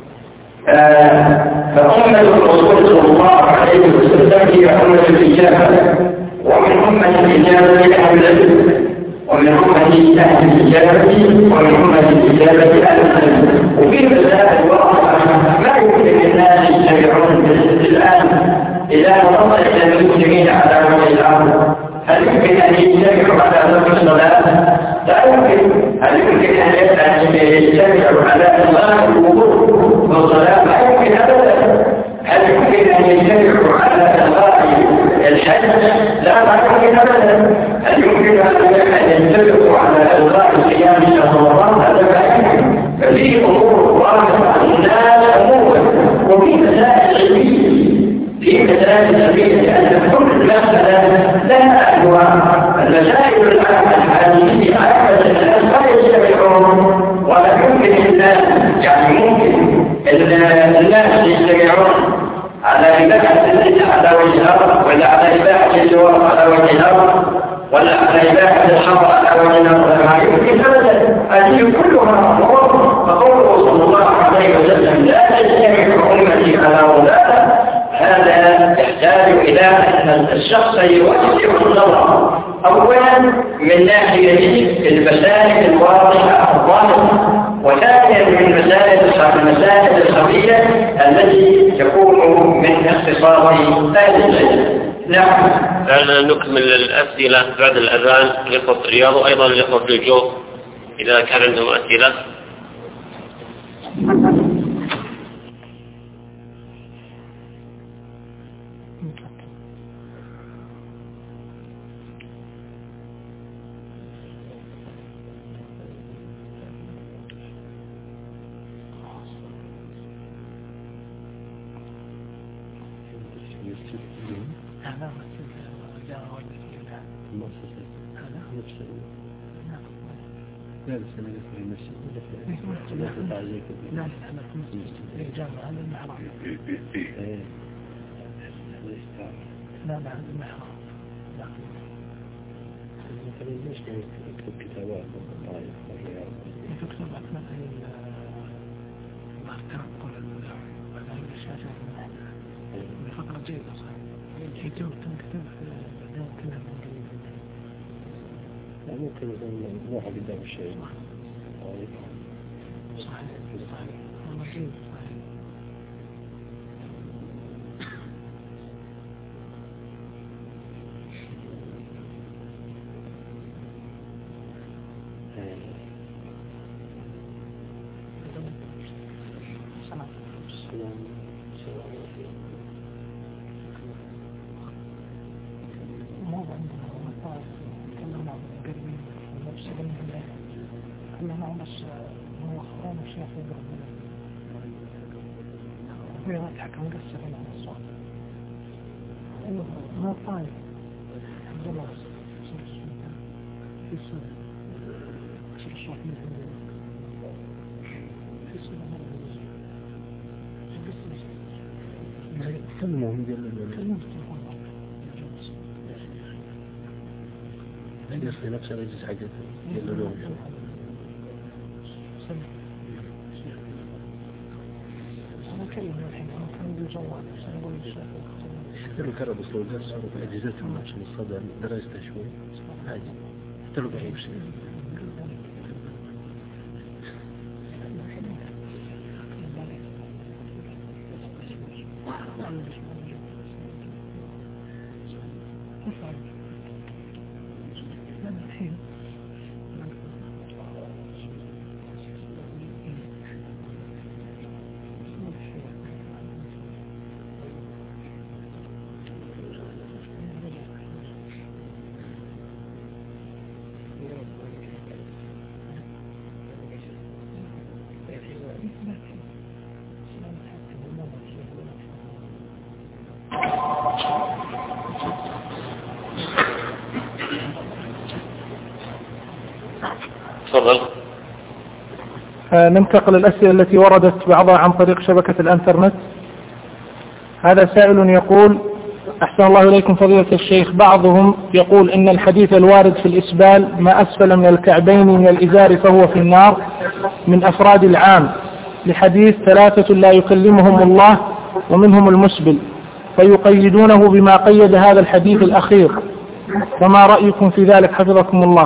فأمة الرسول صلى الله عليه وسلم هي أمة الإجابة، ومن أمة الإجابة أهل العلم، ومن أمة أهل الإجابة ومن أمة الإجابة أهل العلم. وفي مسائل الواقع ما يمكن للناس يتبعون الآن إذا نظر إلى المسلمين على وجه الأرض. هل يمكن أن يجتمعوا على ضرب الصلاة؟ لا يمكن. هل يمكن أن يجتمعوا على إصلاح الوضوء والصلاة؟ لا يمكن أبدا. هل يمكن أن يجتمعوا على إصلاح الحج؟ لا لا يمكن أبدا. هل يمكن أن يجتمعوا على إصلاح صيام شهر رمضان؟ هذا لا يمكن. ففي أمور واضحة الناس أمور، وفي مسائل علمية في مسائل علمية لأن كل مسألة لها أنواع. المسائل العلمية عامة الناس لا يجتمعون ولا يمكن الناس يعني ممكن الناس يجتمعون على إباحة الزنا على وجه الأرض، ولا على إباحة اللواط على وجه الأرض، ولا على إباحة الخمر على وجه الأرض. ما يمكن أبدا. هذه كلها أمور. فقوله صلى الله عليه وسلم لا تجتمع أمتي على ضلالة، هذا يحتاج إلى أن الشخص يوسع النظر أولا من ناحية المسائل الواضحة الظاهرة، وثانيا من مسائل المسائل الخفية التي تكون من اختصاص أهل العلم. نعم. الآن نكمل الأسئلة بعد الأذان لإخوة الرياض وأيضا لإخوة الجوف إذا كان عندهم أسئلة. لا بس أنا في المسجد لا تتعليك لا أنا في المسجد الجامعة هذا المحرم لا لا هذا المحرم لا مثلا ليش يكتب كتابات يكتب كتابات مثلا التنقل على الشاشة بفترة جيدة صحيح يكتب تنكتب بعدين كلها من قريب ممكن يكون نوع قدام الشيء صحيح صحيح والله جيد صحيح. حكم قصة على الصوت ما طايف عبد الله في الصوت في الصوت من عندنا في الصوت من كلمهم كلمهم يصلي نفسه يجلس حقته يلا لهم حتى لو كان بصلوا الدرس أجهزتهم عشان الصدى درجته شوي عادي حتى لو قريب شيء تفضل. ننتقل الأسئلة التي وردت بعضها عن طريق شبكة الانترنت. هذا سائل يقول: أحسن الله إليكم فضيلة الشيخ، بعضهم يقول إن الحديث الوارد في الإسبال ما أسفل من الكعبين من الإزار فهو في النار من أفراد العام، لحديث ثلاثة لا يكلمهم الله ومنهم المسبل، فيقيدونه بما قيد هذا الحديث الأخير، فما رأيكم في ذلك حفظكم الله؟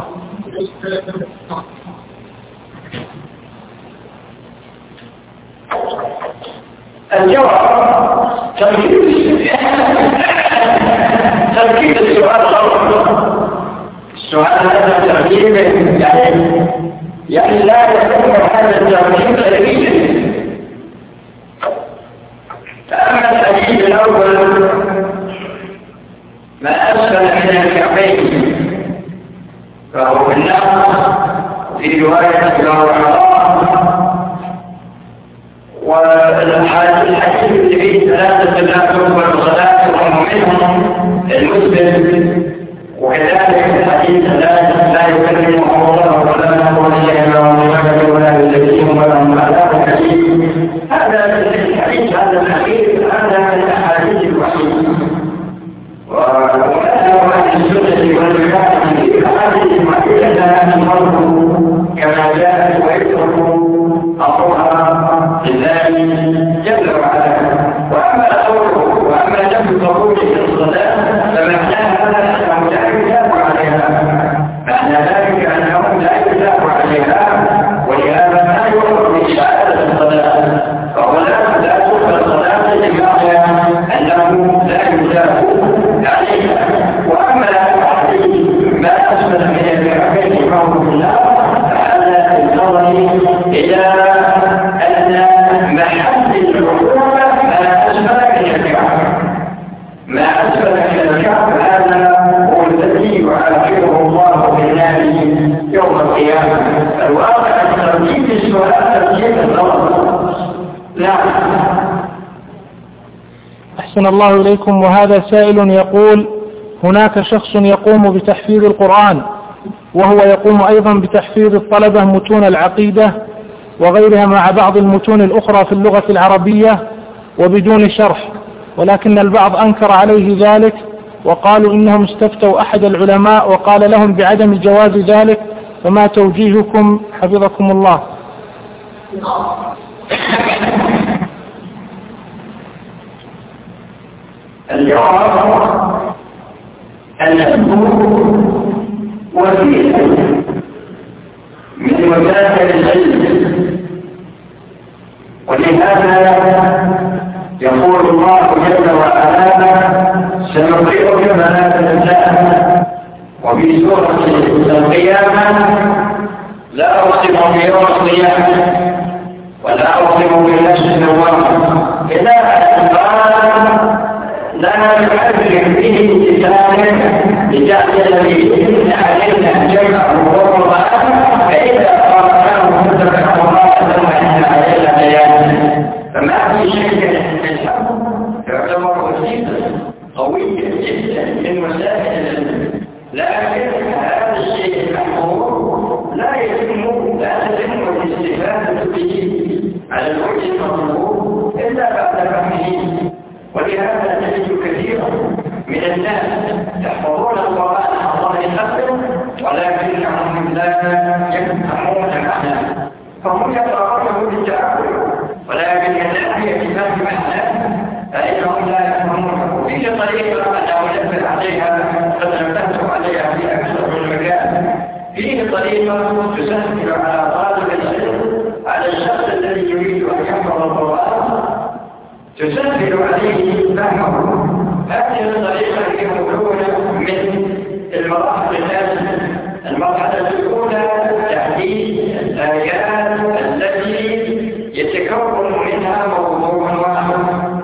الجواب تركيب السؤال غلط. السؤال هذا تركيب يعني يعني لا يكون هذا التركيب علميا. فأما الحديث الأول ما أسفل من الكعبين فهو النار، في رواية الله. والحديث اللي فيه ثلاثة لا تقبل صلاتهم منهم المسلم، وكذلك الحديث لا يكلمهم الله ولا يقول إليهم ولا يزكيهم ولا هم عذاب أليم. هذا الحديث هذا الحديث هذا من الأحاديث الوحيدة، وهذا هو السنة والجماعة في الأحاديث الوحيدة المرء كما جاء ويترك أمرها لله جل وعلا. وأما قوله وأما نفي قبول الصلاة فمعناها أنه لا يجاب عليها، معنى ذلك أنه لا يجاب عليها، ولهذا ما يؤمر بشهادة الصلاة، فهو لا تقبل صلاة بمعنى أنه لا يجاب عليها. وأما الحديث ما أسفل من الكعبين فهو في النار، فهذا النظر إلى أن محل العقوبة ما أسفل من الكعبة، ما أسفل من الكعبة هذا هو الذي يعاقبه الله بالنار يوم القيامة. الواقع ترتيب السؤال ترتيب النظر. نعم. أحسن الله إليكم. وهذا سائل يقول: هناك شخص يقوم بتحفيظ القرآن، وهو يقوم أيضا بتحفيظ الطلبة متون العقيدة وغيرها مع بعض المتون الأخرى في اللغة العربية وبدون شرح، ولكن البعض أنكر عليه ذلك وقالوا إنهم استفتوا أحد العلماء وقال لهم بعدم جواز ذلك، فما توجيهكم حفظكم الله؟ الجواب أنه وسيلة من وسائل العلم، ولهذا يقول الله جل وعلا: سنقرئك فلا تنسى. وفي سورة القيامة: لا أقسم بيوم القيامة ولا أقسم بالنفس اللوامة إلى أن قال: لا نحرك به لسانك لتعجل به علينا جمعه وقرآن، فإذا قرأناه فتبع قرآن ثم إن علينا بيانه. فما في شك أن الحق يعتبر وسيلة قوية جدا من وسائل العلم، لكن هذا الشيء المحظور لا يتم لا تتم الاستفادة به على الوجه المطلوب إلا بعد فهمه. ولهذا تجد كثيرا من الناس يحفظون القرآن عن ظهر قلب ولكنهم لا يفهمون معناه، فهم يقرؤونه بالتأول، ولكن من ناحية فهم معناه فإنهم لا يفهمونه. في طريقة أنا أنبه عليها قد نبهت عليها في أكثر من مكان، فيه طريقة تسهل على طالب العلم، على الشخص الذي يريد أن يحفظ القرآن تسهل عليه فهمه. هذه الطريقة هي مكونة من المراحل الثلاثة. المرحلة الأولى تحديد الآيات التي يتكون منها موضوع واحد.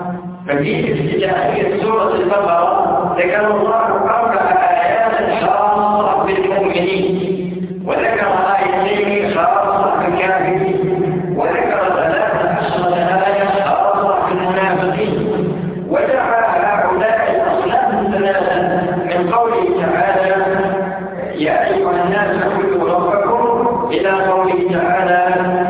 ففي ابتدائية سورة البقرة ذكر الله أربع آيات خاصة بالمؤمنين، وذكر آيتين خاصة بالكافرين، وذكر ثلاثة عشرة آية خاصة بالمنافقين، ودعا هؤلاء الأصناف الثلاثة من قوله تعالى يا أيها الناس كلوا ربكم إلى قوله تعالى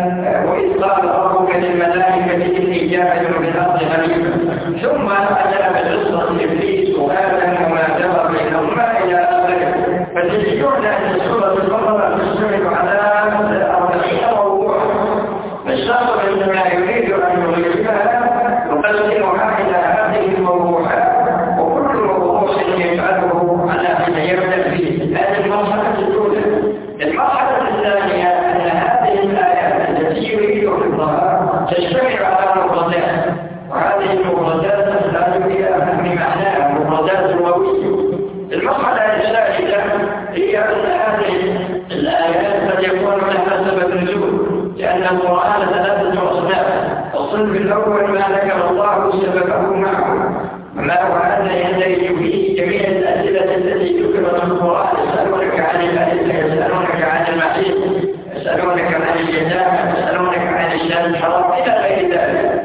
وإذ قال ربك للملائكة إني جاعل في الأرض خليفة، ثم أتى بقصة إبليس وآدم وما جرى بينهما إلى آخره. فتجدون أن سورة البقرة تشتمل على أربعين موضوع، فالشخص عندما يريد أن يغيرها يقسمها إلى هذه الموضوعات، وكل موضوع يفعله على أن يبدأ فيه. هذه المرحلة الأولى. المرحلة الثانية أن هذه الآيات التي يريد حفظها تجتمع على مفردات، وهذه المفردات تحتاج إلى فهم معناها، مفردات لغوية. المرحلة الثالثة هي أن هذه الآيات قد يكون لها سبب نزول، لأن القرآن ثلاثة أصناف. الصنف الأول ما ذكر الله سببه معه، ما هو هذا يندرج فيه جميع الأسئلة التي ذكرت في القرآن. يسألونك عن الأهلة، يسألونك عن المحيط، يسألونك عن الجنة، يسألونك عن الشهر الحرام إلى غير ذلك.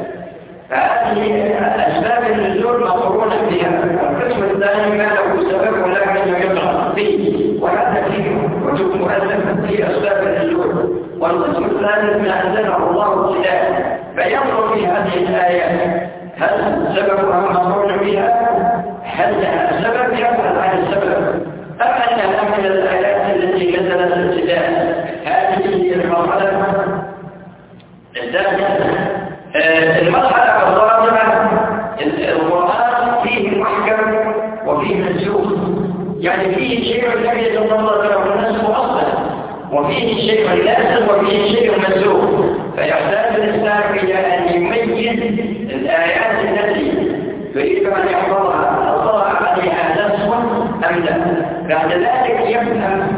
فهذه أسباب النزول مقرونة بها. القسم الثاني ما له سبب ولكن يقرأ فيه، وهذا فيه كتب مؤلفة في أسباب النزول. والقسم الثالث ما أنزله الله ابتداء، فينظر في هذه الآيات هل سببها مقرون بها؟ هل لها سبب؟ يبحث عن السبب. أم أنها من الآيات التي نزلت ابتداء؟ هذه المرحلة الثانية. المرحلة الرابعة القرآن فيه محكم وفيه منسوخ، يعني فيه شيء لم يتطلب له النسخ أصلا، وفيه شيء لازم وفيه شيء منسوخ. فيحتاج الإنسان إلى أن يميز الآيات التي يريد أن يحفظها هل طرأ عليها نسخ أم لا. بعد ذلك يفهم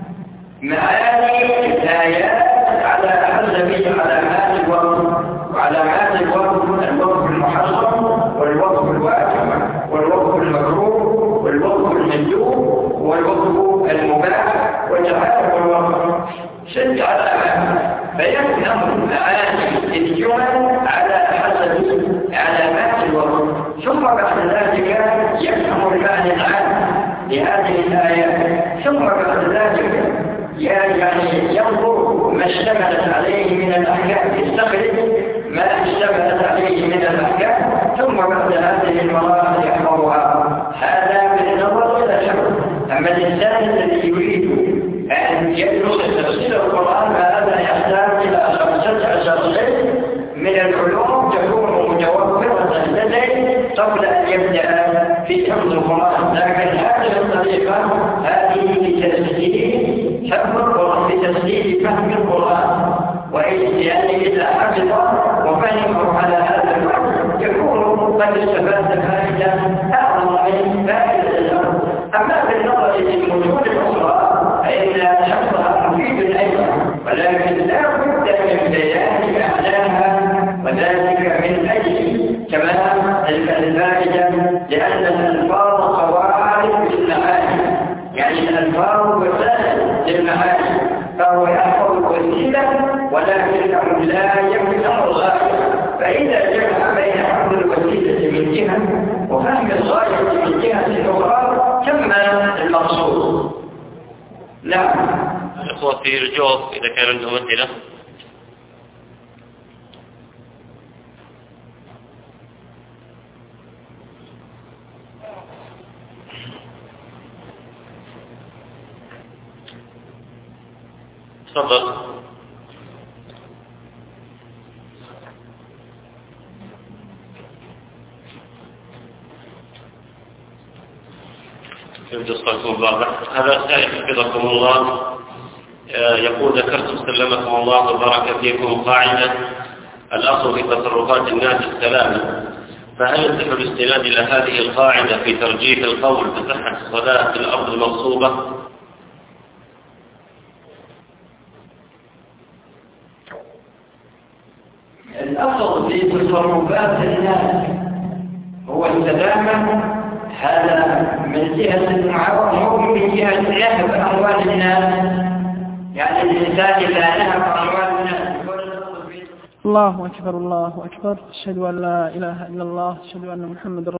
معاني الآيات على حسب علامات الوقف، وعلامات الوقف الوقف المحرم والوقف الواجب والوقف المكروه والوقف المندوب والوقف المباح وجعله الوقف. ست علامات، فيفهم معاني الجمل على حسب علامات الوقف. ثم بعد ذلك يفهم المعنى العام لهذه الآيات. ثم بعد ذلك يعني ينظر ما اشتملت عليه من الأحكام، يستخرج ما اشتملت عليه من الأحكام، ثم بعد هذه المراحل يحفظها. هذا بالنظر إلى الشرع. أما الإنسان الذي يريد أن يدرس تفسير القرآن فهذا يحتاج إلى خمسة عشر شيء من العلوم تكون متوفرة لديه قبل أن يبدأ في حفظ القرآن. لكن هذه الطريقة هذه لتسهيل حفظ القرآن، لتسهيل فهم القرآن، وإنسان إذا حفظ وفهمه على هذا الوقت يكون قد استفاد فائدة أعظم من فائدة الأرض. أما بالنظر للمتون الأخرى فإن حفظها مفيد أيضا، ولكن لا بد من بيان معناها، وذلك من أجل كمال الفائدة، لأن الألفاظ قواعد للمعاني، يعني الألفاظ وسائل للمعاني، فهو يحفظ الوسيلة ولكنه لا يفهم الغاية. فإذا جمع بين حفظ الوسيلة من جهة وفهم الغاية من جهة أخرى تم المقصود. نعم. الإخوة في الجواب إذا كان عندهم أسئلة. تفضل. يبدو صوتكم واضح. هذا سائل حفظكم الله يقول: ذكرتم سلمكم الله وبارك فيكم قاعدة الأصل في تصرفات الناس السلامة، فهل يصح الاستناد إلى هذه القاعدة في ترجيح القول بصحة الصلاة في الأرض المغصوبة؟ الأصل في تصرفات الناس هو السلامة، هذا من جهة المعاونة ومن جهة نهب أموال الناس، يعني الإنسان إذا نهب أموال الناس. الله أكبر الله أكبر، أشهد أن لا إله إلا الله، أشهد أن محمد